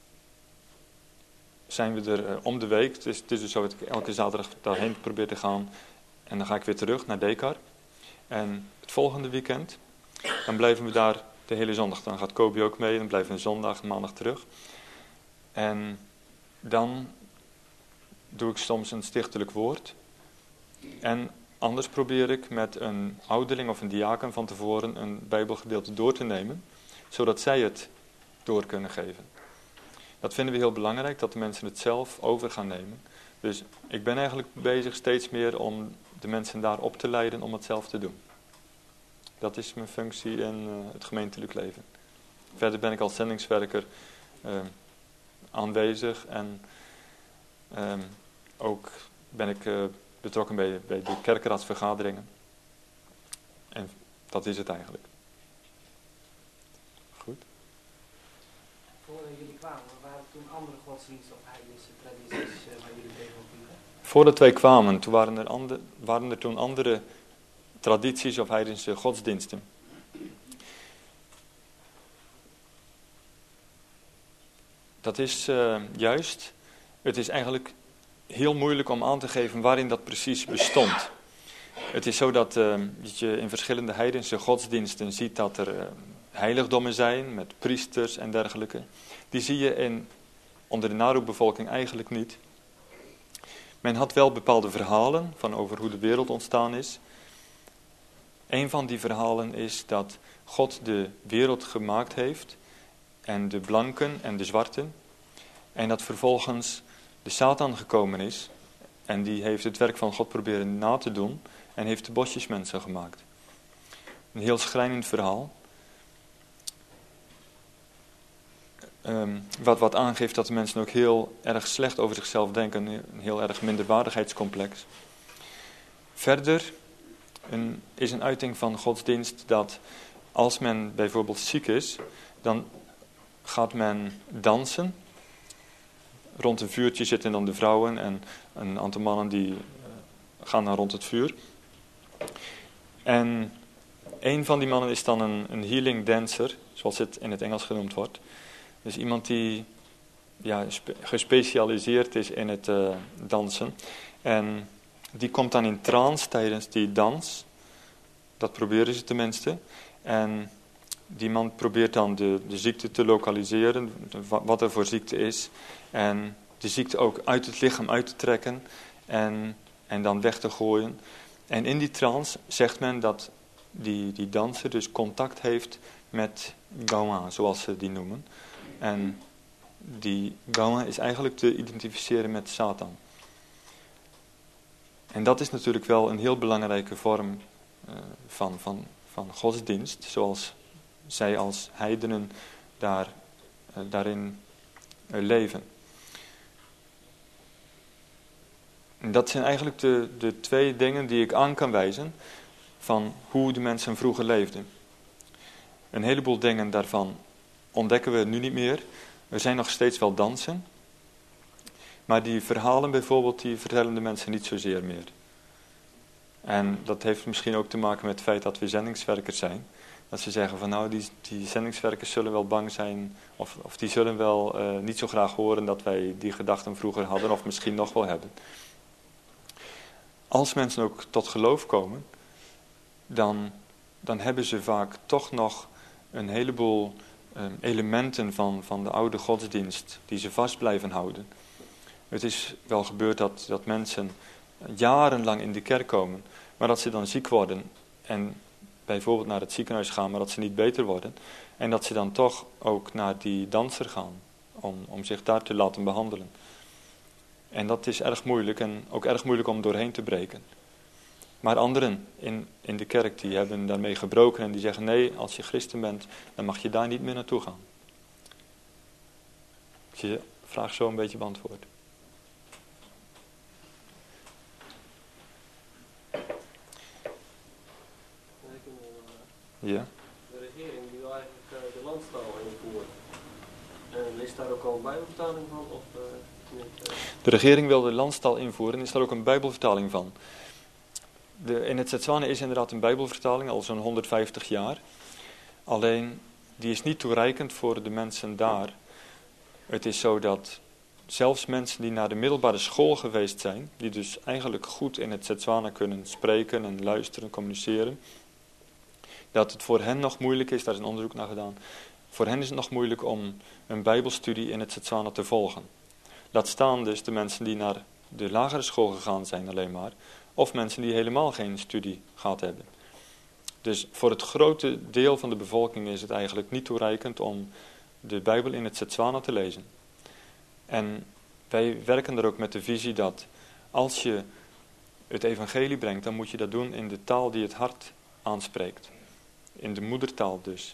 zijn we er uh, om de week. Het is, het is dus zo dat ik elke zaterdag daarheen probeer te gaan. En dan ga ik weer terug naar Dekar. En het volgende weekend, dan blijven we daar de hele zondag. Dan gaat Kobi ook mee. Dan blijven we zondag, maandag terug. En dan doe ik soms een stichtelijk woord. En anders probeer ik met een ouderling of een diaken van tevoren een Bijbelgedeelte door te nemen. Zodat zij het door kunnen geven. Dat vinden we heel belangrijk, dat de mensen het zelf over gaan nemen. Dus ik ben eigenlijk bezig steeds meer om de mensen daar op te leiden om het zelf te doen. Dat is mijn functie in uh, het gemeentelijk leven. Verder ben ik als zendingswerker uh, aanwezig en uh, ook ben ik uh, betrokken bij, bij de kerkraadsvergaderingen. En dat is het eigenlijk. Goed. Voordat jullie kwamen, waren er toen andere godsdiensten of heidense tradities uh, waar jullie tegenop liepen? Voordat wij kwamen, toen waren er, ander, waren er toen andere tradities of heidense godsdiensten. Dat is uh, juist, het is eigenlijk heel moeilijk om aan te geven waarin dat precies bestond. Het is zo dat, uh, dat je in verschillende heidense godsdiensten ziet dat er uh, heiligdommen zijn met priesters en dergelijke. Die zie je in, onder de Naru-bevolking eigenlijk niet. Men had wel bepaalde verhalen van over hoe de wereld ontstaan is. Een van die verhalen is dat God de wereld gemaakt heeft en de blanken en de zwarten. En dat vervolgens de Satan gekomen is en die heeft het werk van God proberen na te doen en heeft de bosjesmensen gemaakt. Een heel schrijnend verhaal. Um, wat, wat aangeeft dat de mensen ook heel erg slecht over zichzelf denken. Een heel erg minderwaardigheidscomplex. Verder een, is een uiting van godsdienst dat als men bijvoorbeeld ziek is, dan gaat men dansen. Rond een vuurtje zitten dan de vrouwen en een aantal mannen die uh, gaan dan rond het vuur. En een van die mannen is dan een, een healing dancer, zoals het in het Engels genoemd wordt. Dus iemand die ja, spe- gespecialiseerd is in het uh, dansen. En die komt dan in trance tijdens die dans. Dat proberen ze tenminste. En die man probeert dan de, de ziekte te lokaliseren, wat er voor ziekte is. En de ziekte ook uit het lichaam uit te trekken en, en dan weg te gooien. En in die trance zegt men dat die, die danser dus contact heeft met Gawain, zoals ze die noemen. En die Gawain is eigenlijk te identificeren met Satan. En dat is natuurlijk wel een heel belangrijke vorm uh, van, van, van godsdienst, zoals zij als heidenen daar, uh, daarin uh, leven. En dat zijn eigenlijk de, de twee dingen die ik aan kan wijzen van hoe de mensen vroeger leefden. Een heleboel dingen daarvan ontdekken we nu niet meer. Er zijn nog steeds wel dansen. Maar die verhalen bijvoorbeeld, die vertellen de mensen niet zozeer meer. En dat heeft misschien ook te maken met het feit dat we zendingswerkers zijn. Dat ze zeggen van nou, die, die zendingswerkers zullen wel bang zijn. Of, of die zullen wel uh, niet zo graag horen dat wij die gedachten vroeger hadden. Of misschien nog wel hebben. Als mensen ook tot geloof komen, dan, dan hebben ze vaak toch nog een heleboel uh, elementen van, van de oude godsdienst die ze vast blijven houden. Het is wel gebeurd dat, dat mensen jarenlang in de kerk komen, maar dat ze dan ziek worden en bijvoorbeeld naar het ziekenhuis gaan, maar dat ze niet beter worden. En dat ze dan toch ook naar die danser gaan om, om zich daar te laten behandelen. En dat is erg moeilijk en ook erg moeilijk om doorheen te breken. Maar anderen in, in de kerk die hebben daarmee gebroken en die zeggen nee, als je christen bent, dan mag je daar niet meer naartoe gaan. Ik zie je vraag zo een beetje beantwoord. Ja. De regering die wil eigenlijk uh, de landstaal invoeren. Uh, is daar ook al een bijbelvertaling van? Of, uh, niet, uh... De regering wil de landstaal invoeren. Is daar ook een bijbelvertaling van? De, in het Setswana is inderdaad een bijbelvertaling, al zo'n honderdvijftig jaar. Alleen, die is niet toereikend voor de mensen daar. Het is zo dat zelfs mensen die naar de middelbare school geweest zijn, die dus eigenlijk goed in het Setswana kunnen spreken en luisteren, communiceren, dat het voor hen nog moeilijk is, daar is een onderzoek naar gedaan, voor hen is het nog moeilijk om een bijbelstudie in het Setswana te volgen. Laat staan dus de mensen die naar de lagere school gegaan zijn alleen maar, of mensen die helemaal geen studie gehad hebben. Dus voor het grote deel van de bevolking is het eigenlijk niet toereikend om de Bijbel in het Setswana te lezen. En wij werken er ook met de visie dat als je het evangelie brengt, dan moet je dat doen in de taal die het hart aanspreekt. In de moedertaal dus.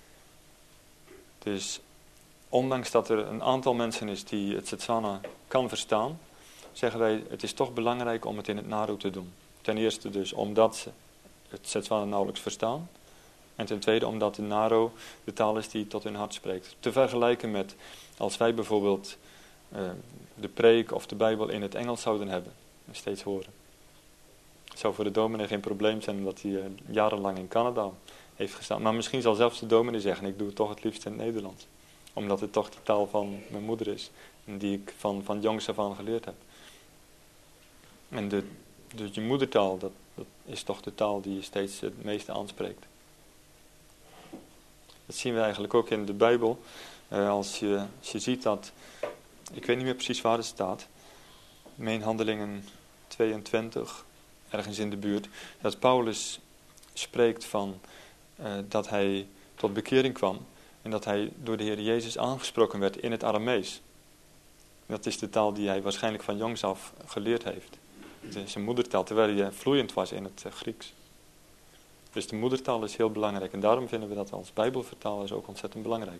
Dus ondanks dat er een aantal mensen is die het Setswana kan verstaan, zeggen wij het is toch belangrijk om het in het Naro te doen. Ten eerste dus omdat ze het Setswana nauwelijks verstaan. En ten tweede omdat de Naro de taal is die tot hun hart spreekt. Te vergelijken met als wij bijvoorbeeld uh, de preek of de Bijbel in het Engels zouden hebben. En steeds horen. Het zou voor de dominee geen probleem zijn omdat hij uh, jarenlang in Canada heeft gestaan. Maar misschien zal zelfs de dominee zeggen, ik doe het toch het liefst in het Nederlands. Omdat het toch de taal van mijn moeder is. En die ik van, van jongs af aan geleerd heb. En de, de, je moedertaal, dat, dat is toch de taal die je steeds het meeste aanspreekt. Dat zien we eigenlijk ook in de Bijbel. Uh, als, je, als je ziet dat, ik weet niet meer precies waar het staat, in Handelingen tweeëntwintig, ergens in de buurt, dat Paulus spreekt van uh, dat hij tot bekering kwam en dat hij door de Heer Jezus aangesproken werd in het Aramees. Dat is de taal die hij waarschijnlijk van jongs af geleerd heeft. Het is zijn moedertaal, terwijl hij vloeiend was in het uh, Grieks. Dus de moedertaal is heel belangrijk en daarom vinden we dat als Bijbelvertalers ook ontzettend belangrijk.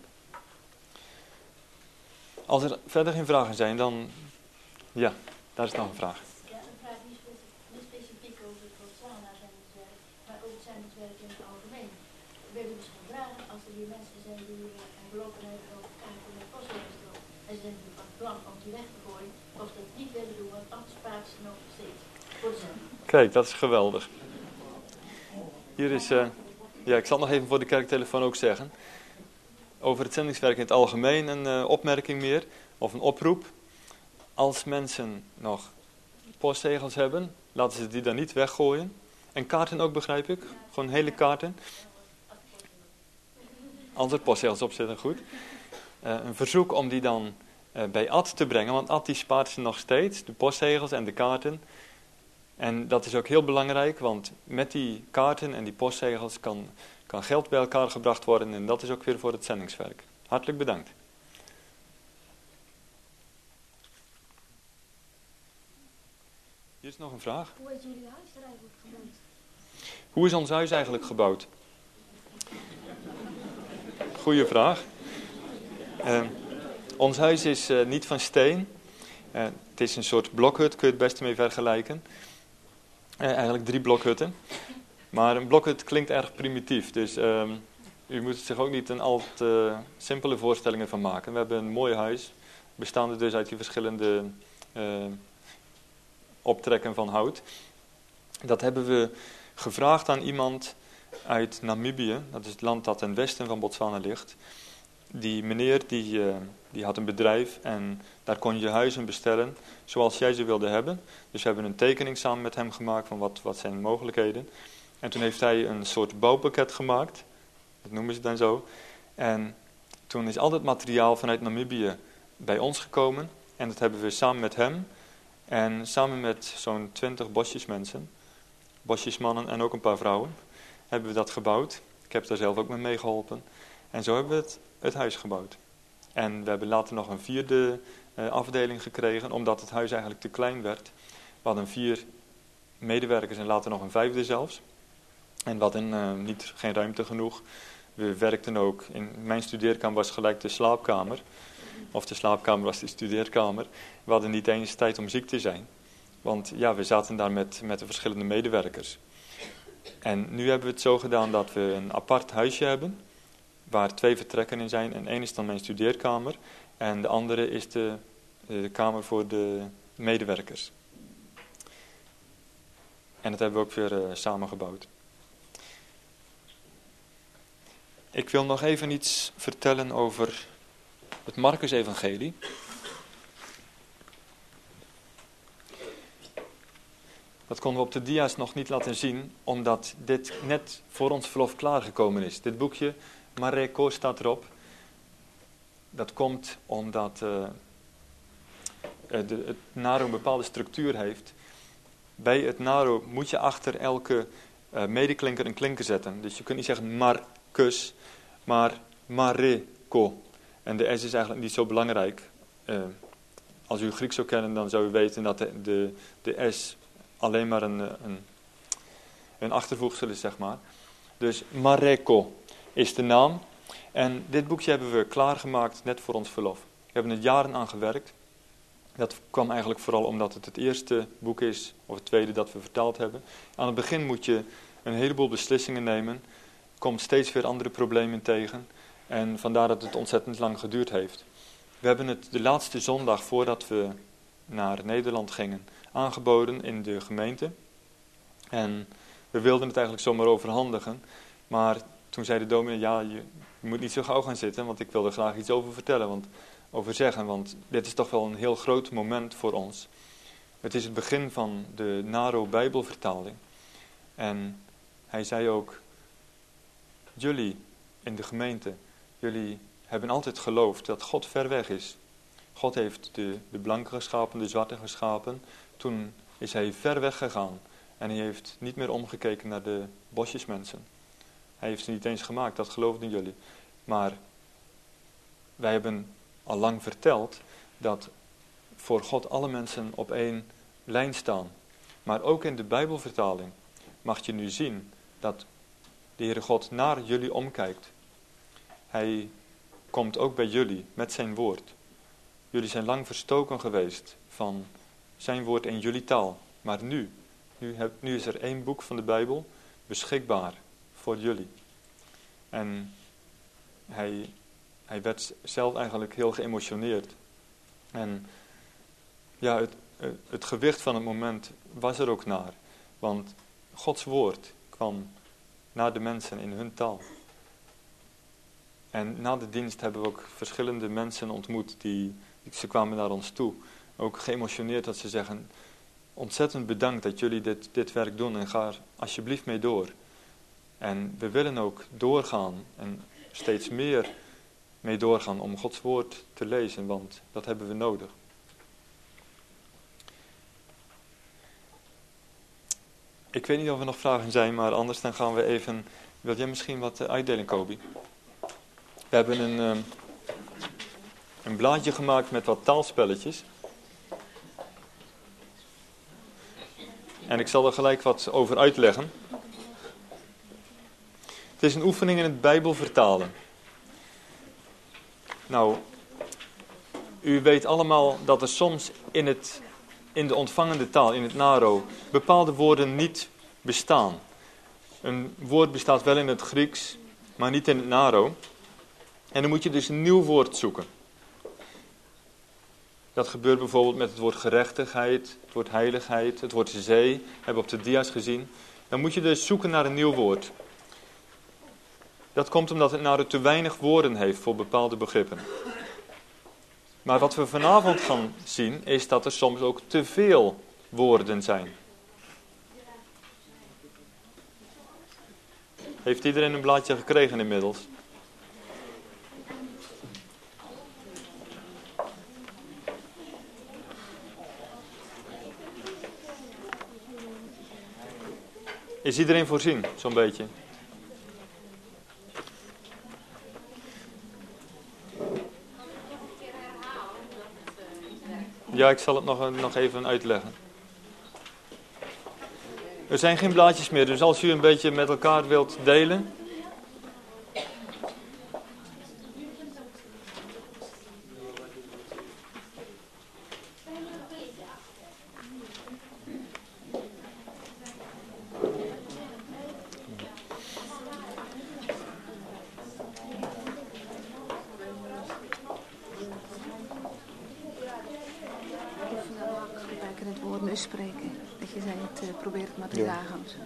Als er verder geen vragen zijn, dan... Ja, daar is nog een vraag. Ja, een vraag niet, niet specifiek over het Botswana-zendingswerk, maar over het zendingswerk in het algemeen. We willen dus gaan vragen, als er hier mensen zijn die uh, een belopenheid over kaarten met postregels erop, en ze zijn van plan om die weg te gooien, of ze dat niet willen doen, want anders spraken ze nog steeds voor de zending. Kijk, dat is geweldig. Hier is, uh, ja, ik zal nog even voor de kerktelefoon ook zeggen. Over het zendingswerk in het algemeen een uh, opmerking meer, of een oproep. Als mensen nog postzegels hebben, laten ze die dan niet weggooien. En kaarten ook, begrijp ik. Gewoon hele kaarten. Als er postzegels op zitten, goed. Uh, een verzoek om die dan uh, bij Ad te brengen, want Ad die spaart ze nog steeds, de postzegels en de kaarten. En dat is ook heel belangrijk, want met die kaarten en die postzegels kan, kan geld bij elkaar gebracht worden. En dat is ook weer voor het zendingswerk. Hartelijk bedankt. Hier is nog een vraag. Hoe is jullie huis er eigenlijk gebouwd? Hoe is ons huis eigenlijk gebouwd? Goeie vraag. Uh, ons huis is uh, niet van steen. Uh, het is een soort blokhut, kun je het beste mee vergelijken. Uh, eigenlijk drie blokhutten. Maar een blokhut klinkt erg primitief. Dus uh, u moet zich ook niet een al te uh, simpele voorstellingen van maken. We hebben een mooi huis. Bestaande dus uit die verschillende uh, optrekken van hout. Dat hebben we gevraagd aan iemand uit Namibië. Dat is het land dat ten westen van Botswana ligt. Die meneer die, uh, die had een bedrijf en daar kon je huizen bestellen zoals jij ze wilde hebben. Dus we hebben een tekening samen met hem gemaakt van wat, wat zijn mogelijkheden. En toen heeft hij een soort bouwpakket gemaakt. Dat noemen ze dan zo. En toen is al dat materiaal vanuit Namibië bij ons gekomen. En dat hebben we samen met hem en samen met zo'n twintig bosjesmensen, bosjesmannen en ook een paar vrouwen, hebben we dat gebouwd. Ik heb daar zelf ook mee meegeholpen. En zo hebben we het, het huis gebouwd. En we hebben later nog een vierde uh, afdeling gekregen, omdat het huis eigenlijk te klein werd. We hadden vier medewerkers en later nog een vijfde zelfs. En we hadden uh, niet, geen ruimte genoeg. We werkten ook, in mijn studeerkamer was gelijk de slaapkamer. Of de slaapkamer was de studeerkamer. We hadden niet eens tijd om ziek te zijn. Want ja, we zaten daar met, met de verschillende medewerkers. En nu hebben we het zo gedaan dat we een apart huisje hebben. Waar twee vertrekken in zijn. En één is dan mijn studeerkamer. En de andere is de, de kamer voor de medewerkers. En dat hebben we ook weer uh, samengebouwd. Ik wil nog even iets vertellen over het Marcus-evangelie. Dat konden we op de dia's nog niet laten zien, omdat dit net voor ons verlof klaargekomen is. Dit boekje, Mareko, staat erop. Dat komt omdat uh, de, het Naro een bepaalde structuur heeft. Bij het Naro moet je achter elke uh, medeklinker een klinker zetten. Dus je kunt niet zeggen Marcus, maar Mareko. En de S is eigenlijk niet zo belangrijk. Uh, als u Grieks zou kennen, dan zou u weten dat de, de, de S alleen maar een, een, een achtervoegsel is, zeg maar. Dus Mareko is de naam. En dit boekje hebben we klaargemaakt net voor ons verlof. We hebben er jaren aan gewerkt. Dat kwam eigenlijk vooral omdat het het eerste boek is, of het tweede dat we vertaald hebben. Aan het begin moet je een heleboel beslissingen nemen. Er komt steeds weer andere problemen tegen. En vandaar dat het ontzettend lang geduurd heeft. We hebben het de laatste zondag voordat we naar Nederland gingen aangeboden in de gemeente. En we wilden het eigenlijk zomaar overhandigen. Maar toen zei de dominee, ja, je, je moet niet zo gauw gaan zitten, want ik wil er graag iets over vertellen, want, over zeggen. Want dit is toch wel een heel groot moment voor ons. Het is het begin van de Naro Bijbelvertaling. En hij zei ook, jullie in de gemeente, jullie hebben altijd geloofd dat God ver weg is. God heeft de, de blanke geschapen, de zwarte geschapen. Toen is hij ver weg gegaan. En hij heeft niet meer omgekeken naar de bosjesmensen. Hij heeft ze niet eens gemaakt, dat geloofden jullie. Maar wij hebben al lang verteld dat voor God alle mensen op één lijn staan. Maar ook in de Bijbelvertaling mag je nu zien dat de Heere God naar jullie omkijkt. Hij komt ook bij jullie met zijn woord. Jullie zijn lang verstoken geweest van zijn woord in jullie taal. Maar nu, nu, heb, nu is er één boek van de Bijbel beschikbaar voor jullie. En hij, hij werd zelf eigenlijk heel geëmotioneerd. En ja, het, het gewicht van het moment was er ook naar. Want Gods woord kwam naar de mensen in hun taal. En na de dienst hebben we ook verschillende mensen ontmoet. Die, ze kwamen naar ons toe. Ook geëmotioneerd dat ze zeggen, ontzettend bedankt dat jullie dit, dit werk doen en ga er alsjeblieft mee door. En we willen ook doorgaan en steeds meer mee doorgaan om Gods woord te lezen, want dat hebben we nodig. Ik weet niet of er nog vragen zijn, maar anders dan gaan we even... Wil jij misschien wat uitdelen, Kobi? We hebben een, um, een blaadje gemaakt met wat taalspelletjes. En ik zal er gelijk wat over uitleggen. Het is een oefening in het Bijbel vertalen. Nou, u weet allemaal dat er soms in, het, in de ontvangende taal, in het Naro, bepaalde woorden niet bestaan. Een woord bestaat wel in het Grieks, maar niet in het Naro. En dan moet je dus een nieuw woord zoeken. Dat gebeurt bijvoorbeeld met het woord gerechtigheid, het woord heiligheid, het woord zee. Hebben we op de dia's gezien. Dan moet je dus zoeken naar een nieuw woord. Dat komt omdat het Naro te weinig woorden heeft voor bepaalde begrippen. Maar wat we vanavond gaan zien, is dat er soms ook te veel woorden zijn. Heeft iedereen een blaadje gekregen inmiddels? Is iedereen voorzien, zo'n beetje? Ja, ik zal het nog, nog even uitleggen. Er zijn geen blaadjes meer, dus als u een beetje met elkaar wilt delen. Spreken. Dat je zei, het uh, probeer het maar te Ja. dagen. Of zo.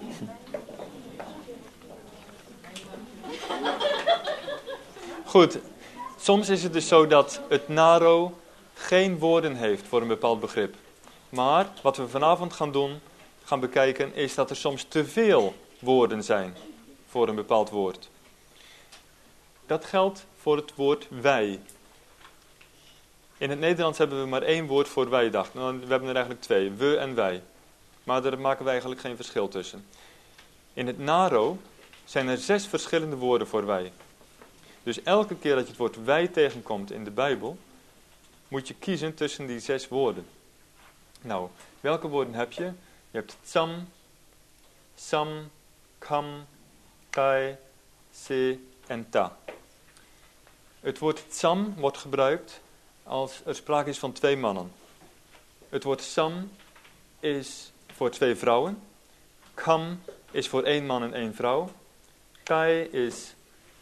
Goed, soms is het dus zo dat het naro geen woorden heeft voor een bepaald begrip. Maar wat we vanavond gaan doen, gaan bekijken, is dat er soms te veel woorden zijn voor een bepaald woord. Dat geldt voor het woord wij. In het Nederlands hebben we maar één woord voor wij, dacht. We hebben er eigenlijk twee, we en wij. Maar daar maken we eigenlijk geen verschil tussen. In het naro zijn er zes verschillende woorden voor wij. Dus elke keer dat je het woord wij tegenkomt in de Bijbel, moet je kiezen tussen die zes woorden. Nou, welke woorden heb je? Je hebt tsam, sam, kam, kai, se en ta. Het woord tsam wordt gebruikt als er sprake is van twee mannen. Het woord sam is voor twee vrouwen. Kam is voor één man en één vrouw. Kai is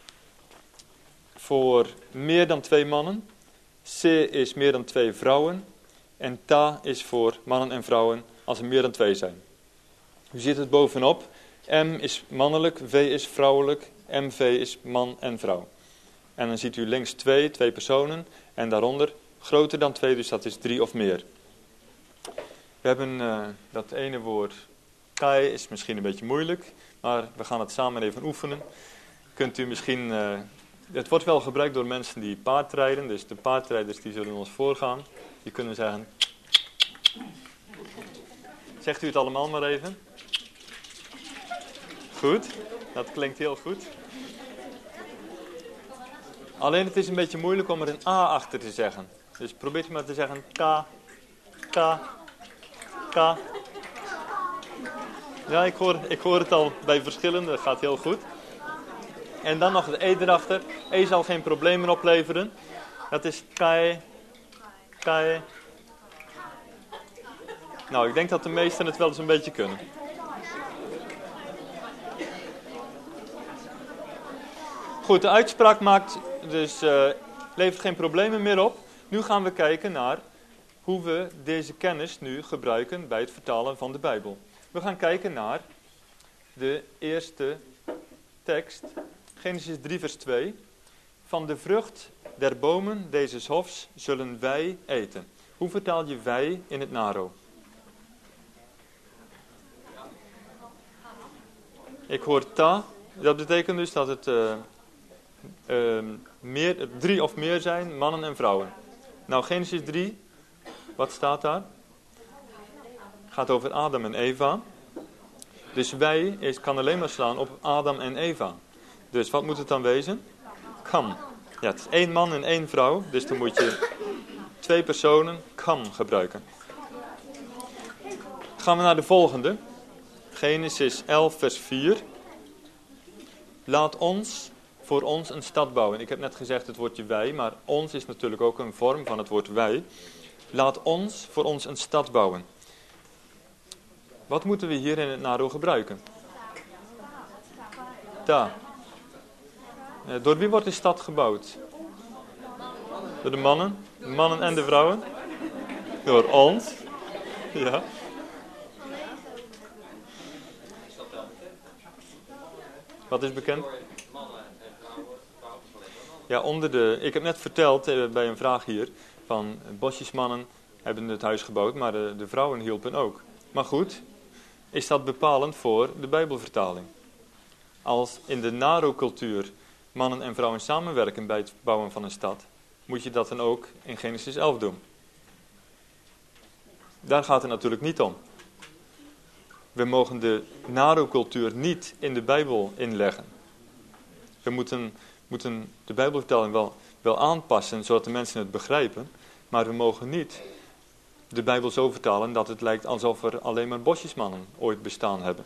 voor meer dan twee mannen. Se is meer dan twee vrouwen. En ta is voor mannen en vrouwen als er meer dan twee zijn. U ziet het bovenop. M is mannelijk, V is vrouwelijk, M V is man en vrouw. En dan ziet u links twee, twee personen. En daaronder groter dan twee, dus dat is drie of meer. We hebben uh, dat ene woord, kai, is misschien een beetje moeilijk. Maar we gaan het samen even oefenen. Kunt u misschien... Uh, het wordt wel gebruikt door mensen die paardrijden. Dus de paardrijders die zullen ons voorgaan. Die kunnen zeggen... Zegt u het allemaal maar even. Goed, dat klinkt heel goed. Alleen het is een beetje moeilijk om er een A achter te zeggen. Dus probeer maar te zeggen K, K, K. Ja, ik hoor, ik hoor het al bij verschillende, dat gaat heel goed. En dan nog de E erachter. E zal geen problemen opleveren. Dat is kai, kai. Nou, ik denk dat de meesten het wel eens een beetje kunnen. Goed, de uitspraak maakt dus, uh, levert geen problemen meer op. Nu gaan we kijken naar hoe we deze kennis nu gebruiken bij het vertalen van de Bijbel. We gaan kijken naar de eerste tekst, Genesis drie vers twee. Van de vrucht der bomen deze hofs zullen wij eten. Hoe vertaal je wij in het naro? Ik hoor ta, dat betekent dus dat het uh, uh, meer, drie of meer zijn, mannen en vrouwen. Nou, Genesis drie, wat staat daar? Het gaat over Adam en Eva. Dus wij is, kan alleen maar slaan op Adam en Eva. Dus wat moet het dan wezen? Kam. Ja, het is één man en één vrouw, dus dan moet je twee personen kam gebruiken. Gaan we naar de volgende. Genesis elf vers vier. Laat ons voor ons een stad bouwen. Ik heb net gezegd het woordje wij, maar ons is natuurlijk ook een vorm van het woord wij. Laat ons voor ons een stad bouwen. Wat moeten we hier in het naro gebruiken? Ta. Door wie wordt de stad gebouwd? Door de mannen? De mannen en de vrouwen? Door ons. Ja. Wat is bekend? Ja, onder de... Ik heb net verteld eh, bij een vraag hier van bosjesmannen hebben het huis gebouwd, maar de, de vrouwen hielpen ook. Maar goed, is dat bepalend voor de Bijbelvertaling? Als in de naro-cultuur mannen en vrouwen samenwerken bij het bouwen van een stad, moet je dat dan ook in Genesis elf doen. Daar gaat het natuurlijk niet om. We mogen de naro-cultuur niet in de Bijbel inleggen. We moeten, moeten de Bijbelvertaling wel, wel aanpassen, zodat de mensen het begrijpen. Maar we mogen niet de Bijbel zo vertalen dat het lijkt alsof er alleen maar bosjesmannen ooit bestaan hebben.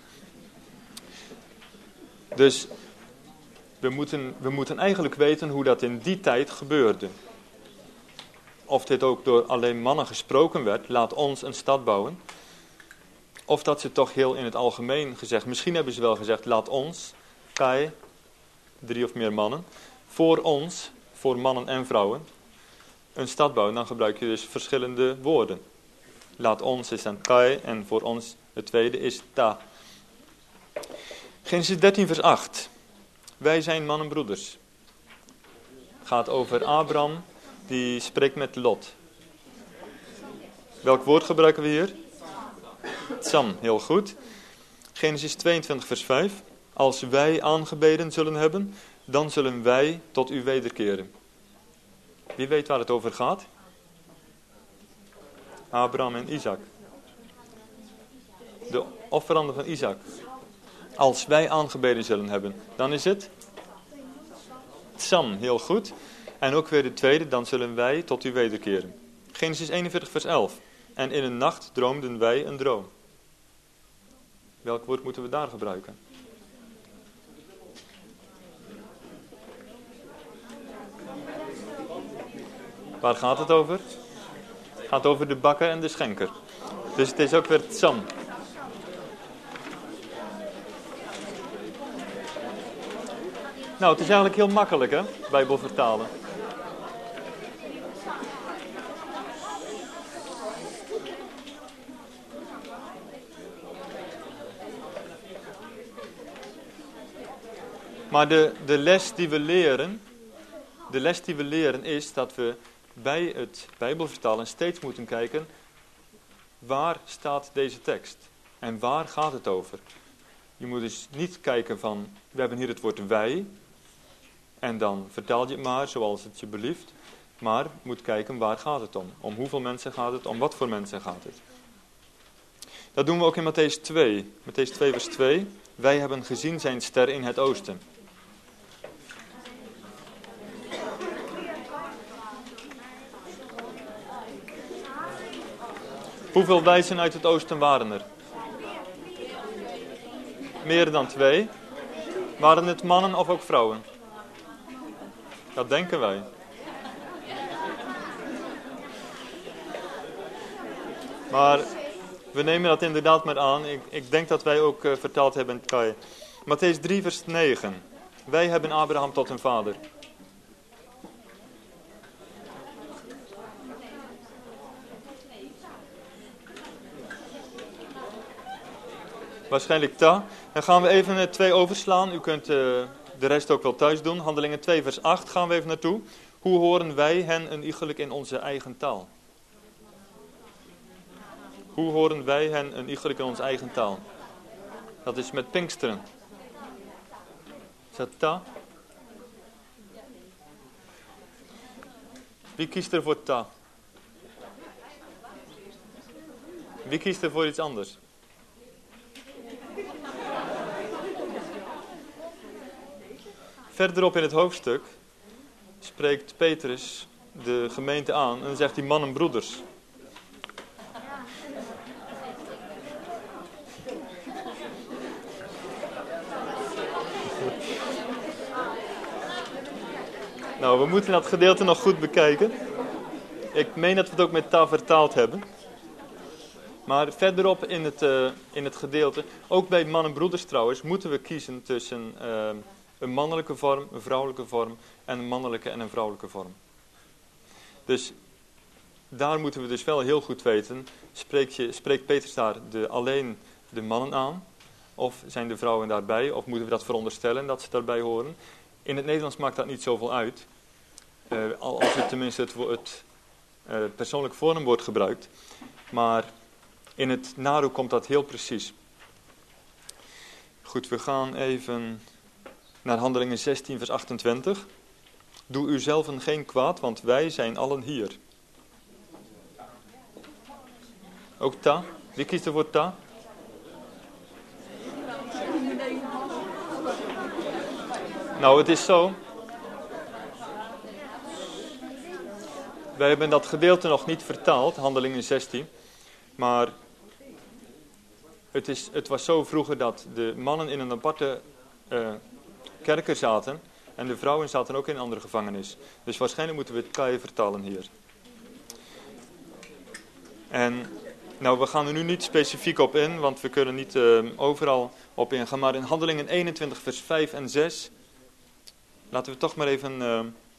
Dus we moeten, we moeten eigenlijk weten hoe dat in die tijd gebeurde. Of dit ook door alleen mannen gesproken werd, laat ons een stad bouwen. Of dat ze toch heel in het algemeen gezegd, misschien hebben ze wel gezegd, laat ons, kai, drie of meer mannen, voor ons, voor mannen en vrouwen, een stad bouwen. Dan gebruik je dus verschillende woorden. Laat ons is dan kai en voor ons het tweede is ta. Genesis dertien vers acht. Wij zijn man en broeders. Gaat over Abraham, die spreekt met Lot. Welk woord gebruiken we hier? Tsam, heel goed. Genesis tweeëntwintig vers vijf. Als wij aangebeden zullen hebben, dan zullen wij tot u wederkeren. Wie weet waar het over gaat? Abraham en Isaac. De offeranden van Isaac. Als wij aangebeden zullen hebben, dan is het Tsam, heel goed. En ook weer de tweede, dan zullen wij tot u wederkeren. Genesis eenenveertig vers elf. En in een nacht droomden wij een droom. Welk woord moeten we daar gebruiken? Waar gaat het over? Het gaat over de bakker en de schenker. Dus het is ook weer Tsam. Nou, het is eigenlijk heel makkelijk, hè, Bijbel vertalen. Maar de, de les die we leren, de les die we leren is dat we bij het Bijbelvertalen steeds moeten kijken, waar staat deze tekst? En waar gaat het over? Je moet dus niet kijken van, we hebben hier het woord wij, en dan vertaal je het maar zoals het je belieft. Maar je moet kijken, waar gaat het om? Om hoeveel mensen gaat het? Om wat voor mensen gaat het? Dat doen we ook in Mattheüs twee. Mattheüs twee vers twee. Wij hebben gezien zijn ster in het oosten. Hoeveel wijzen uit het oosten waren er? Meer dan twee. Waren het mannen of ook vrouwen? Dat denken wij. Maar we nemen dat inderdaad maar aan. Ik, ik denk dat wij ook uh, vertaald hebben in het Kai. Mattheüs drie vers negen. Wij hebben Abraham tot een vader. Waarschijnlijk ta. Dan gaan we even uh, twee overslaan. U kunt uh, de rest ook wel thuis doen. Handelingen twee vers acht gaan we even naartoe. Hoe horen wij hen een iegelijk in onze eigen taal? Hoe horen wij hen een iegelijk in onze eigen taal? Dat is met Pinksteren. Is dat ta? Wie kiest er voor ta? Wie kiest er voor iets anders? Verderop in het hoofdstuk spreekt Petrus de gemeente aan en dan zegt hij man en broeders. Nou, we moeten dat gedeelte nog goed bekijken. Ik meen dat we het ook met ta vertaald hebben. Maar verderop in het, uh, in het gedeelte, ook bij man en broeders trouwens, moeten we kiezen tussen uh, een mannelijke vorm, een vrouwelijke vorm en een mannelijke en een vrouwelijke vorm. Dus daar moeten we dus wel heel goed weten, spreekt, je, spreekt Petrus daar de, alleen de mannen aan? Of zijn de vrouwen daarbij? Of moeten we dat veronderstellen dat ze daarbij horen? In het Nederlands maakt dat niet zoveel uit. Uh, als het tenminste het, het uh, persoonlijk vormwoord gebruikt. Maar in het Naru komt dat heel precies. Goed, we gaan even naar Handelingen zestien vers achtentwintig. Doe u zelven geen kwaad, want wij zijn allen hier. Ook ta? Wie kiest er voor ta? Nou, het is zo. wij hebben dat gedeelte nog niet vertaald, Handelingen zestien. Maar het, is, het was zo vroeger dat de mannen in een aparte uh, kerker zaten. En de vrouwen zaten ook in een andere gevangenis. Dus waarschijnlijk moeten we het Kai vertalen hier. En nou, we gaan er nu niet specifiek op in, want we kunnen niet uh, overal op ingaan. Maar in Handelingen eenentwintig vers vijf en zes, laten we toch maar even, uh,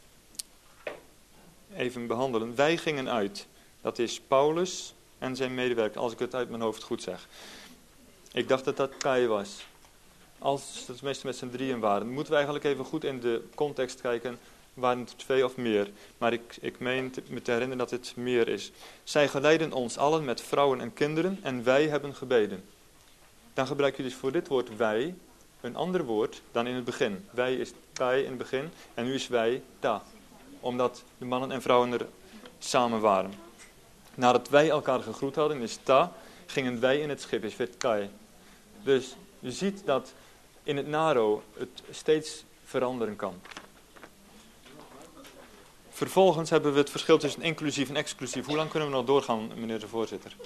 even behandelen. Wij gingen uit. Dat is Paulus en zijn medewerker, als ik het uit mijn hoofd goed zeg. Ik dacht dat dat Kai was. Als het meestal met z'n drieën waren, moeten we eigenlijk even goed in de context kijken. Waren het twee of meer? Maar ik, ik meen te, me te herinneren dat het meer is. Zij geleidden ons allen met vrouwen en kinderen en wij hebben gebeden. Dan gebruik je dus voor dit woord wij een ander woord dan in het begin. Wij is Kai in het begin en nu is wij ta. Omdat de mannen en vrouwen er samen waren. Nadat wij elkaar gegroet hadden is ta, gingen wij in het schip, is werd Kai. Dus je ziet dat in het Naro het steeds veranderen kan. Vervolgens hebben we het verschil tussen inclusief en exclusief. Hoe lang kunnen we nog doorgaan, meneer de voorzitter?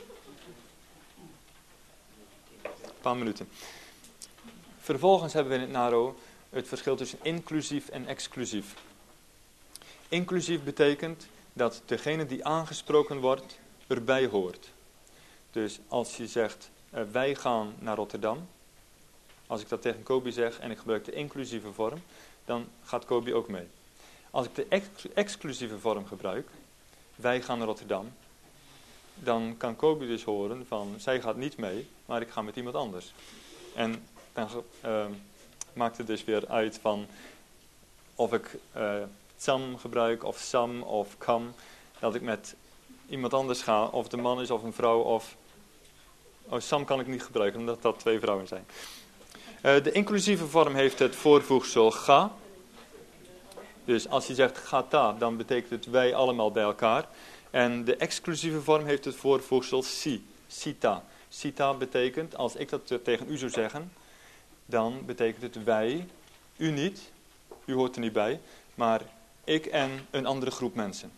Een paar minuten. Vervolgens hebben we in het Naro het verschil tussen inclusief en exclusief. Inclusief betekent dat degene die aangesproken wordt erbij hoort. Dus als je zegt, uh, wij gaan naar Rotterdam. Als ik dat tegen Kobi zeg en ik gebruik de inclusieve vorm, dan gaat Kobi ook mee. Als ik de ex- exclusieve vorm gebruik, wij gaan naar Rotterdam, dan kan Kobi dus horen van, zij gaat niet mee, maar ik ga met iemand anders. En dan uh, maakt het dus weer uit van of ik uh, tsam gebruik, of sam, of kam, dat ik met iemand anders ga, of het een man is of een vrouw, of... Oh, sam kan ik niet gebruiken, omdat dat twee vrouwen zijn. Uh, de inclusieve vorm heeft het voorvoegsel ga. Dus als je zegt gata, dan betekent het wij allemaal bij elkaar. En de exclusieve vorm heeft het voorvoegsel si, sita. Sita betekent, als ik dat tegen u zou zeggen, dan betekent het wij, u niet, u hoort er niet bij, maar ik en een andere groep mensen.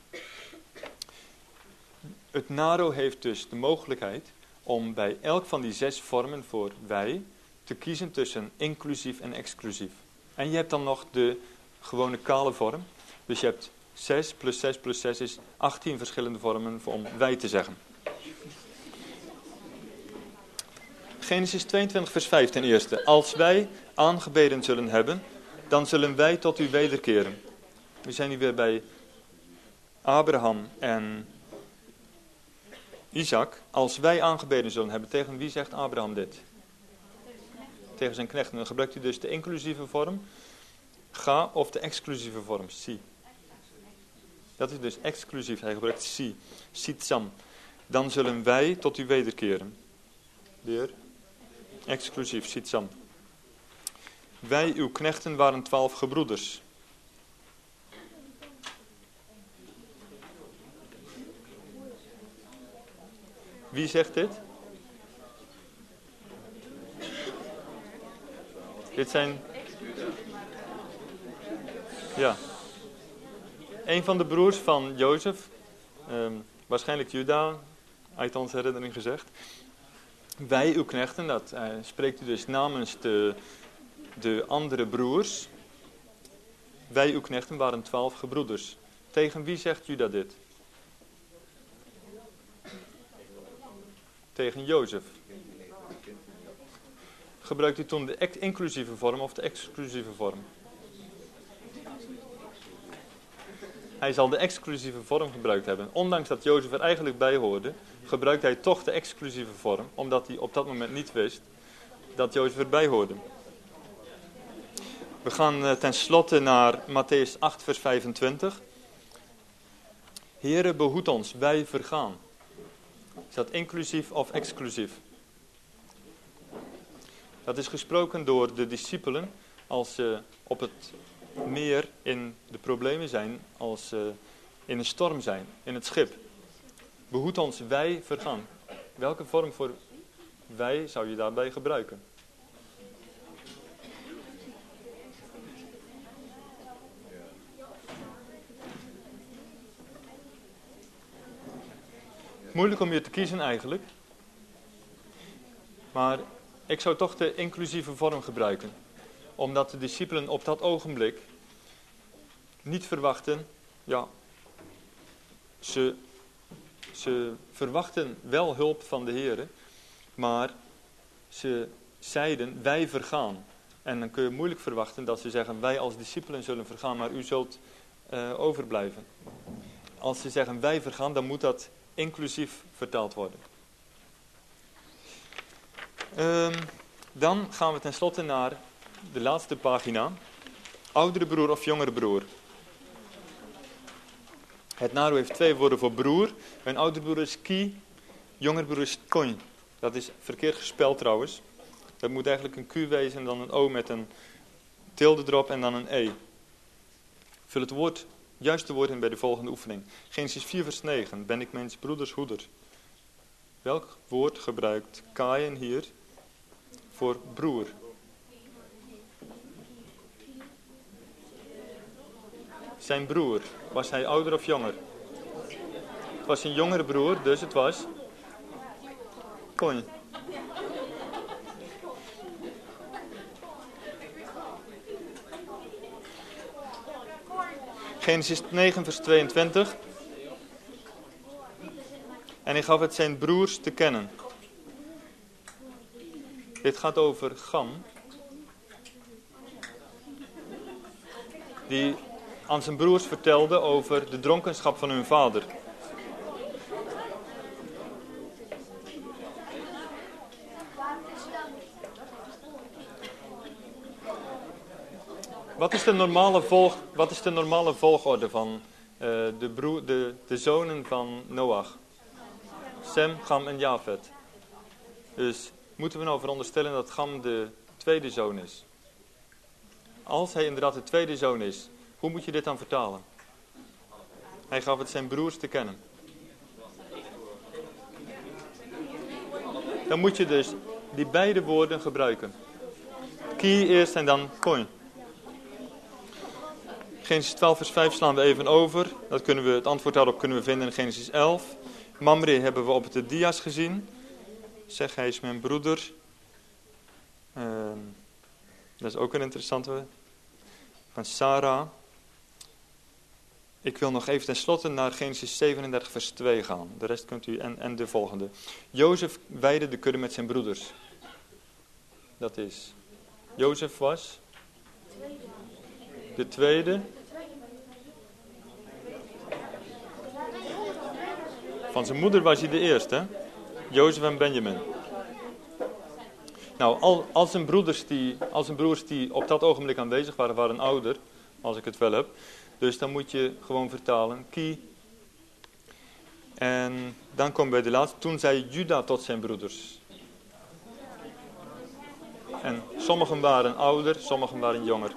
Het Naro heeft dus de mogelijkheid om bij elk van die zes vormen voor wij te kiezen tussen inclusief en exclusief. En je hebt dan nog de gewone kale vorm. Dus je hebt zes plus zes plus zes is achttien verschillende vormen om wij te zeggen. Genesis tweeëntwintig vers vijf ten eerste. Als wij aangebeden zullen hebben, dan zullen wij tot u wederkeren. We zijn hier weer bij Abraham en Isaac. Als wij aangebeden zullen hebben, tegen wie zegt Abraham dit? Tegen zijn knechten. Dan gebruikt hij dus de inclusieve vorm, ga, of de exclusieve vorm, si. Dat is dus exclusief. Hij gebruikt si, sitsam. Dan zullen wij tot u wederkeren. Weer. Exclusief, sitsam. Wij, uw knechten, waren twaalf gebroeders. Wie zegt dit? Dit zijn... Ja. Een van de broers van Jozef, um, waarschijnlijk Juda, uit onze herinnering gezegd. Wij, uw knechten, dat uh, spreekt u dus namens de, de andere broers. Wij, uw knechten, waren twaalf gebroeders. Tegen wie zegt Juda dit? Tegen Jozef. Gebruikt u toen de inclusieve vorm of de exclusieve vorm? Hij zal de exclusieve vorm gebruikt hebben. Ondanks dat Jozef er eigenlijk bij hoorde, gebruikt hij toch de exclusieve vorm, omdat hij op dat moment niet wist dat Jozef erbij hoorde. We gaan uh, ten slotte naar Mattheüs acht vers vijfentwintig. Heere, behoed ons, wij vergaan. Is dat inclusief of exclusief? Dat is gesproken door de discipelen als ze op het meer in de problemen zijn, als ze in een storm zijn, in het schip. Behoed ons, wij vergaan. Welke vorm voor wij zou je daarbij gebruiken? Moeilijk om je te kiezen eigenlijk. Maar ik zou toch de inclusieve vorm gebruiken. Omdat de discipelen op dat ogenblik niet verwachten, ja, ze, ze verwachten wel hulp van de Heer, maar ze zeiden, wij vergaan. En dan kun je moeilijk verwachten dat ze zeggen, wij als discipelen zullen vergaan, maar u zult uh, overblijven. Als ze zeggen, wij vergaan, dan moet dat inclusief vertaald worden. Um, dan gaan we tenslotte naar de laatste pagina. Oudere broer of jongere broer. Het Naru heeft twee woorden voor broer. Een oudere broer is ki, jongere broer is koin. Dat is verkeerd gespeld trouwens. Dat moet eigenlijk een Q wezen en dan een O met een tilde erop en dan een E. Vul het woord, juiste woord in bij de volgende oefening. Genesis vier vers negen. Ben ik mijn broeders hoeder? Welk woord gebruikt Kaïn hier voor broer? Zijn broer. Was hij ouder of jonger? Het was een jongere broer, dus het was koin. Genesis negen vers tweeëntwintig. En hij gaf het zijn broers te kennen. Dit gaat over Gam. Die aan zijn broers vertelde over de dronkenschap van hun vader. Wat is de normale, volg, wat is de normale volgorde van uh, de, broer, de, de zonen van Noach? Sem, Gam en Jafet. Dus moeten we nou veronderstellen dat Gam de tweede zoon is? Als hij inderdaad de tweede zoon is, hoe moet je dit dan vertalen? Hij gaf het zijn broers te kennen. Dan moet je dus die beide woorden gebruiken. Ki eerst en dan koin. Genesis twaalf vers vijf slaan we even over. Dat kunnen we, het antwoord daarop kunnen we vinden in Genesis elf. Mamre hebben we op de dia's gezien. Zeg, hij is mijn broeder. Uh, dat is ook een interessante. Van Sarah. Ik wil nog even tenslotte naar Genesis zevenendertig vers twee gaan. De rest kunt u, en, en de volgende. Jozef weidde de kudde met zijn broeders. Dat is, Jozef was de tweede. Van zijn moeder was hij de eerste. Jozef en Benjamin. Nou, al, als, zijn broeders die, als zijn broers die op dat ogenblik aanwezig waren, waren ouder, als ik het wel heb. Dus dan moet je gewoon vertalen, ki. En dan komen we bij de laatste. Toen zei Juda tot zijn broeders. En sommigen waren ouder, sommigen waren jonger.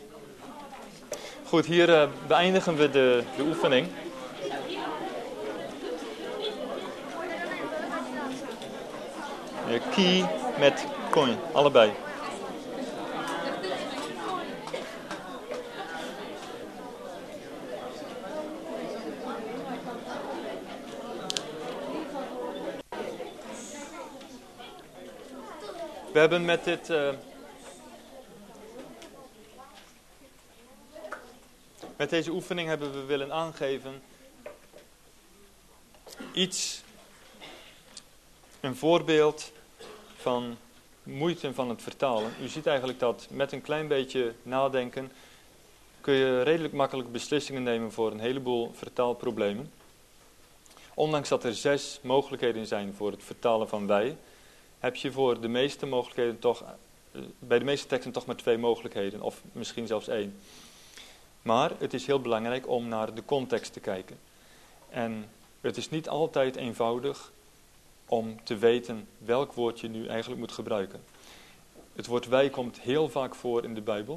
Goed, hier uh, beëindigen we de, de oefening. Uh, ki met koin, allebei. We hebben met dit uh, met deze oefening hebben we willen aangeven iets, een voorbeeld van moeite van het vertalen. U ziet eigenlijk dat met een klein beetje nadenken kun je redelijk makkelijk beslissingen nemen voor een heleboel vertaalproblemen. Ondanks dat er zes mogelijkheden zijn voor het vertalen van wij, heb je voor de meeste mogelijkheden toch, bij de meeste teksten toch maar twee mogelijkheden, of misschien zelfs één. Maar het is heel belangrijk om naar de context te kijken. En het is niet altijd eenvoudig om te weten welk woord je nu eigenlijk moet gebruiken. Het woord wij komt heel vaak voor in de Bijbel.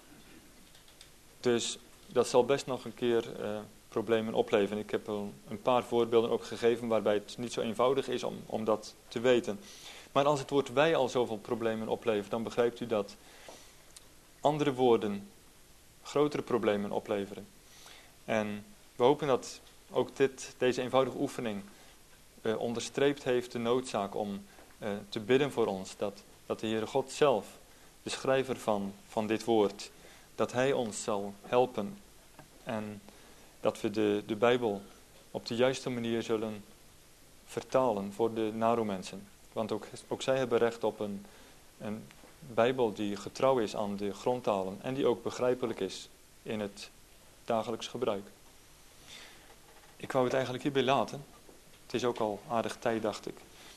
Dus dat zal best nog een keer uh, problemen opleveren. Ik heb een, een paar voorbeelden ook gegeven waarbij het niet zo eenvoudig is om, om dat te weten. Maar als het woord wij al zoveel problemen oplevert, dan begrijpt u dat andere woorden grotere problemen opleveren. En we hopen dat ook dit, deze eenvoudige oefening uh, onderstreept heeft de noodzaak om uh, te bidden voor ons. Dat, dat de Heere God zelf, de schrijver van, van dit woord, dat Hij ons zal helpen. En dat we de, de Bijbel op de juiste manier zullen vertalen voor de Naro-mensen. Want ook, ook zij hebben recht op een, een Bijbel die getrouw is aan de grondtalen en die ook begrijpelijk is in het dagelijks gebruik. Ik wou het eigenlijk hierbij laten. Het is ook al aardig tijd, dacht ik.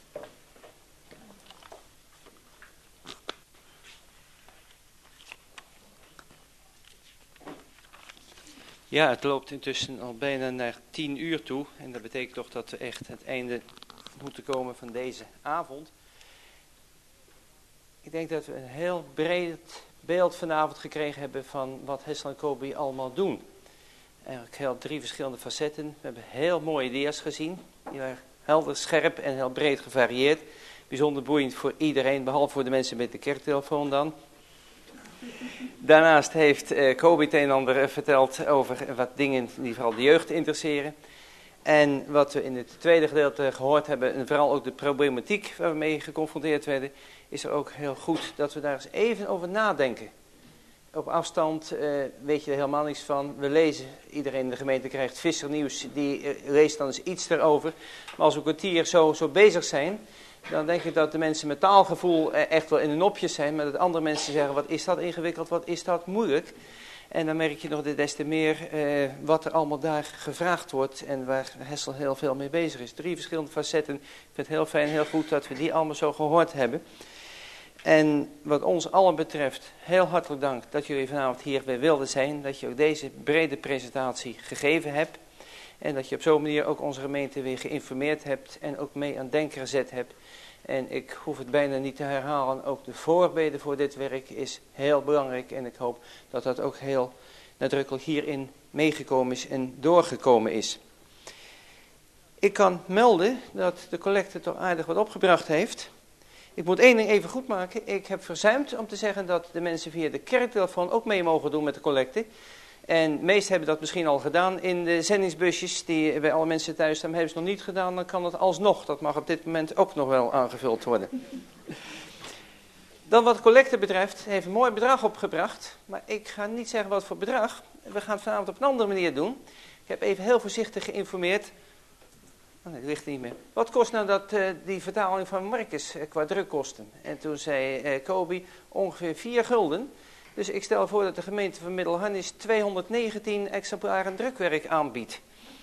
Ja, het loopt intussen al bijna naar tien uur toe. En dat betekent toch dat we echt het einde moeten komen van deze avond. Ik denk dat we een heel breed beeld vanavond gekregen hebben van wat Hessel en Kobi allemaal doen. Eigenlijk heel drie verschillende facetten. We hebben heel mooie dia's gezien. Die waren helder, scherp en heel breed gevarieerd. Bijzonder boeiend voor iedereen, behalve voor de mensen met de kerktelefoon dan. Daarnaast heeft uh, Kobi het een en ander uh, verteld over wat dingen die vooral de jeugd interesseren. En wat we in het tweede gedeelte gehoord hebben, en vooral ook de problematiek waar we mee geconfronteerd werden, is er ook heel goed dat we daar eens even over nadenken. Op afstand uh, weet je er helemaal niks van. We lezen, iedereen in de gemeente krijgt vissernieuws, die uh, leest dan eens iets erover. Maar als we een kwartier zo, zo bezig zijn, dan denk ik dat de mensen met taalgevoel uh, echt wel in hun nopjes zijn. Maar dat andere mensen zeggen, wat is dat ingewikkeld, wat is dat moeilijk. En dan merk je nog des te meer uh, wat er allemaal daar gevraagd wordt en waar Hessel heel veel mee bezig is. Drie verschillende facetten. Ik vind het heel fijn, heel goed dat we die allemaal zo gehoord hebben. En wat ons allen betreft, heel hartelijk dank dat jullie vanavond hier weer wilden zijn. Dat je ook deze brede presentatie gegeven hebt. En dat je op zo'n manier ook onze gemeente weer geïnformeerd hebt en ook mee aan het denken gezet hebt. En ik hoef het bijna niet te herhalen, ook de voorbeden voor dit werk is heel belangrijk. En ik hoop dat dat ook heel nadrukkelijk hierin meegekomen is en doorgekomen is. Ik kan melden dat de collecte toch aardig wat opgebracht heeft. Ik moet één ding even goed maken. Ik heb verzuimd om te zeggen dat de mensen via de kerktelefoon ook mee mogen doen met de collecte. En de meesten hebben dat misschien al gedaan in de zendingsbusjes die bij alle mensen thuis staan. Maar hebben ze nog niet gedaan, dan kan dat alsnog. Dat mag op dit moment ook nog wel aangevuld worden. Dan wat de collecte betreft, heeft een mooi bedrag opgebracht. Maar ik ga niet zeggen wat voor bedrag. We gaan het vanavond op een andere manier doen. Ik heb even heel voorzichtig geïnformeerd. Oh nee, dat ligt niet meer. Wat kost nou dat, uh, die vertaling van Marcus uh, qua drukkosten? En toen zei uh, Kobi ongeveer vier gulden. Dus ik stel voor dat de gemeente van Middelharnis tweehonderdnegentien exemplaren drukwerk aanbiedt.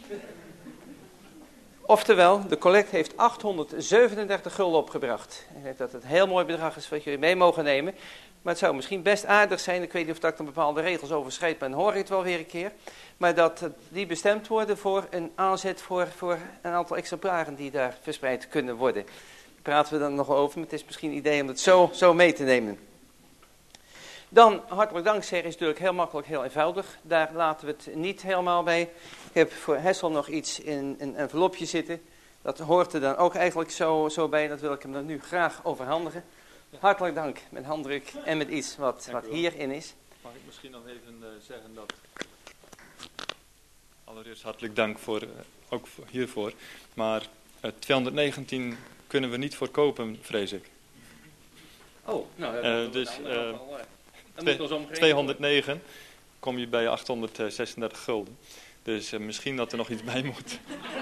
Oftewel, de collect heeft achthonderdzevenendertig gulden opgebracht. Ik denk dat het een heel mooi bedrag is wat jullie mee mogen nemen. Maar het zou misschien best aardig zijn, ik weet niet of dat dan bepaalde regels overschrijdt, maar dan hoor ik het wel weer een keer. Maar dat die bestemd worden voor een aanzet voor, voor een aantal exemplaren die daar verspreid kunnen worden. Daar praten we dan nog over, maar het is misschien een idee om het zo, zo mee te nemen. Dan, hartelijk dank zeggen is natuurlijk heel makkelijk, heel eenvoudig. Daar laten we het niet helemaal bij. Ik heb voor Hessel nog iets in een envelopje zitten. Dat hoort er dan ook eigenlijk zo, zo bij. Dat wil ik hem dan nu graag overhandigen. Hartelijk dank met handdruk en met iets wat, wat hierin is. Mag ik misschien nog even uh, zeggen dat... Allereerst hartelijk dank voor, uh, ook voor hiervoor. Maar uh, tweehonderdnegentien kunnen we niet verkopen, vrees ik. Oh, nou... Uh, dus... Uh, tweehonderdnegen kom je bij achthonderdzesendertig gulden. Dus uh, misschien dat er nog iets bij moet.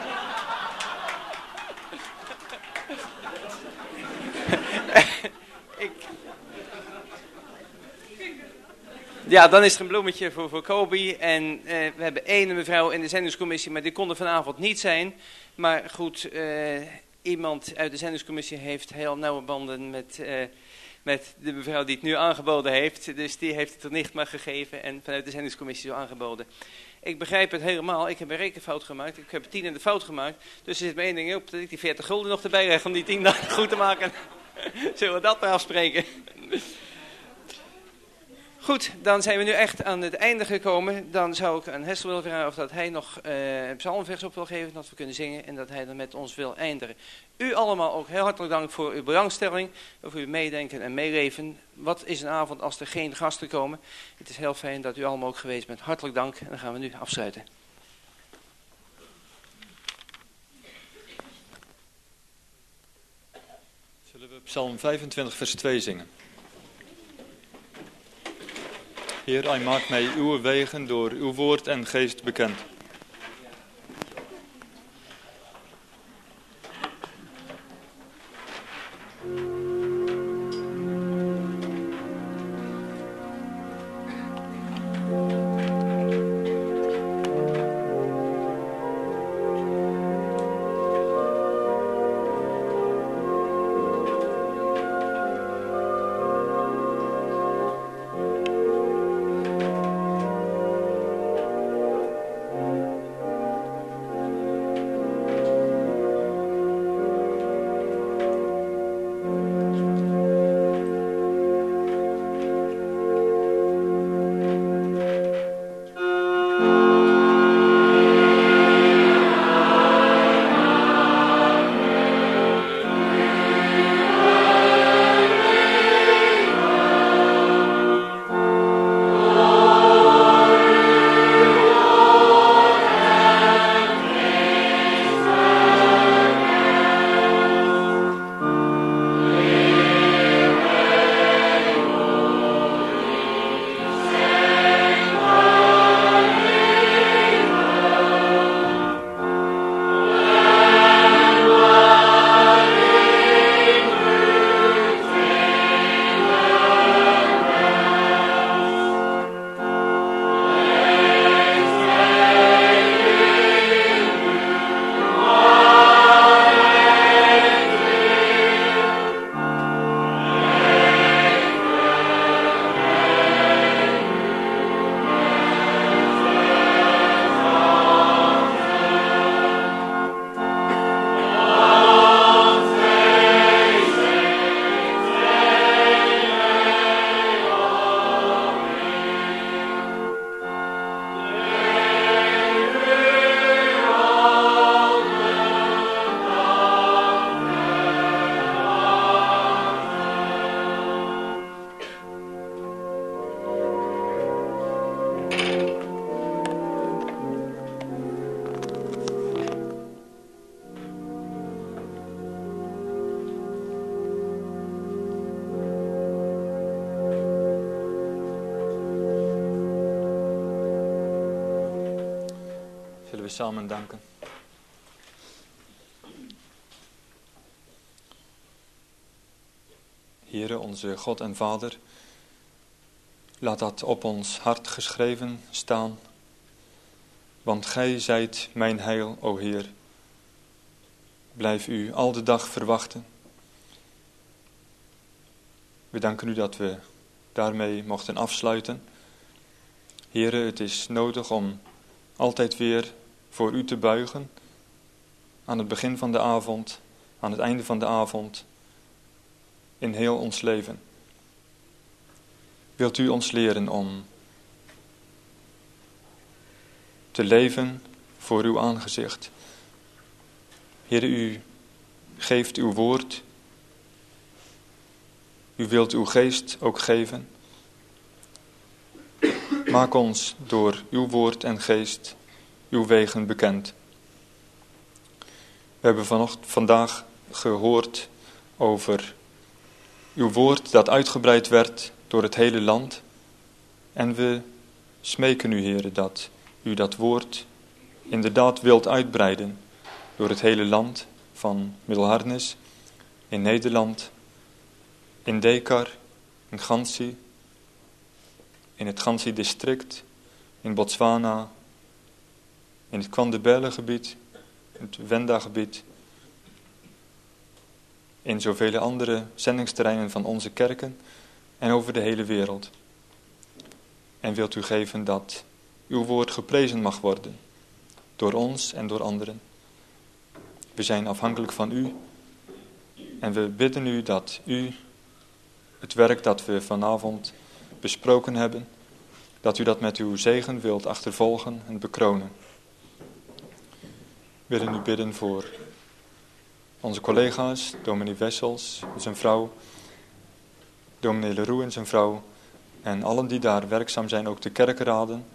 Ik... Ja, dan is er een bloemetje voor, voor Kobi. En uh, we hebben één mevrouw in de zendingscommissie, maar die kon er vanavond niet zijn. Maar goed, uh, iemand uit de zendingscommissie heeft heel nauwe banden met... Uh, Met de mevrouw die het nu aangeboden heeft. Dus die heeft het er niet maar gegeven en vanuit de zendingscommissie zo aangeboden. Ik begrijp het helemaal. Ik heb een rekenfout gemaakt. Ik heb tien in de fout gemaakt. Dus er zit me één ding op dat ik die veertig gulden nog erbij krijg om die tien dagen goed te maken. Zullen we dat maar afspreken? Goed, dan zijn we nu echt aan het einde gekomen. Dan zou ik aan Hessel willen vragen of dat hij nog uh, een psalmvers op wil geven, dat we kunnen zingen en dat hij dan met ons wil eindigen. U allemaal ook heel hartelijk dank voor uw belangstelling, voor uw meedenken en meeleven. Wat is een avond als er geen gasten komen? Het is heel fijn dat u allemaal ook geweest bent. Hartelijk dank en dan gaan we nu afsluiten. Psalm vijfentwintig vers twee zingen. Heer, hij maakt mij uw wegen door uw woord en geest bekend. We samen danken. Heere, onze God en Vader, laat dat op ons hart geschreven staan, want Gij zijt mijn heil, o Heer. Blijf u al de dag verwachten. We danken u dat we daarmee mochten afsluiten. Heere, het is nodig om altijd weer voor u te buigen, aan het begin van de avond, aan het einde van de avond, in heel ons leven. Wilt u ons leren om te leven voor uw aangezicht. Heere, u geeft uw woord, u wilt uw geest ook geven. Maak ons door uw woord en geest uw wegen bekend. We hebben vanochtend, vandaag gehoord over uw woord dat uitgebreid werd door het hele land. En we smeken u, Heere, dat u dat woord inderdaad wilt uitbreiden door het hele land van Middelharnis, in Nederland, in Dekar, in Gansi, in het Gansi-district, in Botswana, in het Kwandebele-gebied, in het Wenda-gebied, in zoveel andere zendingsterreinen van onze kerken en over de hele wereld. En wilt u geven dat uw woord geprezen mag worden, door ons en door anderen. We zijn afhankelijk van u en we bidden u dat u het werk dat we vanavond besproken hebben, dat u dat met uw zegen wilt achtervolgen en bekronen. We willen u bidden voor onze collega's, dominee Wessels en zijn vrouw, dominee Leroux en zijn vrouw, en allen die daar werkzaam zijn, ook de kerkenraden.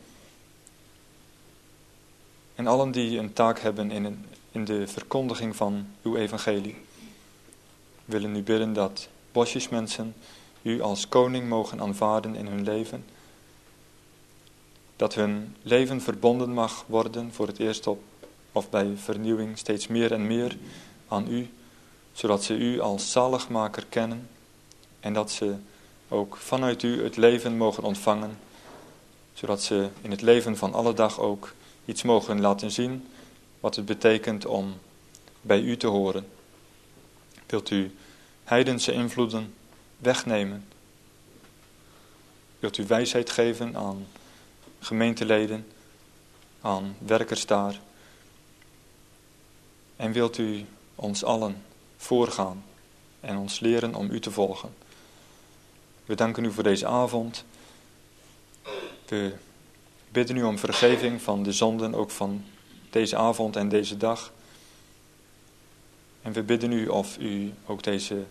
En allen die een taak hebben in, een, in de verkondiging van uw evangelie. willen u bidden dat bosjesmensen u als koning mogen aanvaarden in hun leven. Dat hun leven verbonden mag worden voor het eerst op of bij vernieuwing steeds meer en meer aan u, zodat ze u als zaligmaker kennen en dat ze ook vanuit u het leven mogen ontvangen, zodat ze in het leven van alle dag ook iets mogen laten zien wat het betekent om bij u te horen. Wilt u heidense invloeden wegnemen? Wilt u wijsheid geven aan gemeenteleden, aan werkers daar? En wilt u ons allen voorgaan en ons leren om u te volgen? We danken u voor deze avond. We bidden u om vergeving van de zonden, ook van deze avond en deze dag. En we bidden u of u ook deze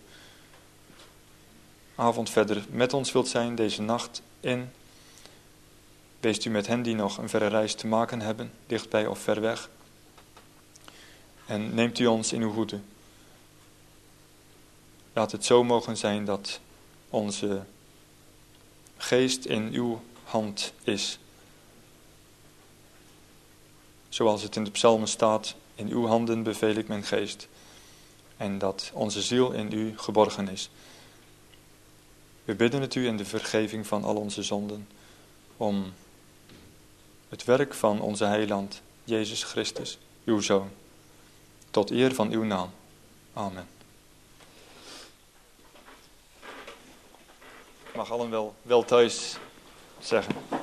avond verder met ons wilt zijn, deze nacht in. Weest u met hen die nog een verre reis te maken hebben, dichtbij of ver weg. En neemt u ons in uw hoede. Laat het zo mogen zijn dat onze geest in uw hand is. Zoals het in de psalmen staat, in uw handen beveel ik mijn geest. En dat onze ziel in u geborgen is. We bidden het u in de vergeving van al onze zonden, om het werk van onze heiland, Jezus Christus, uw Zoon, tot eer van uw naam. Amen. Ik mag allen wel, wel thuis zeggen.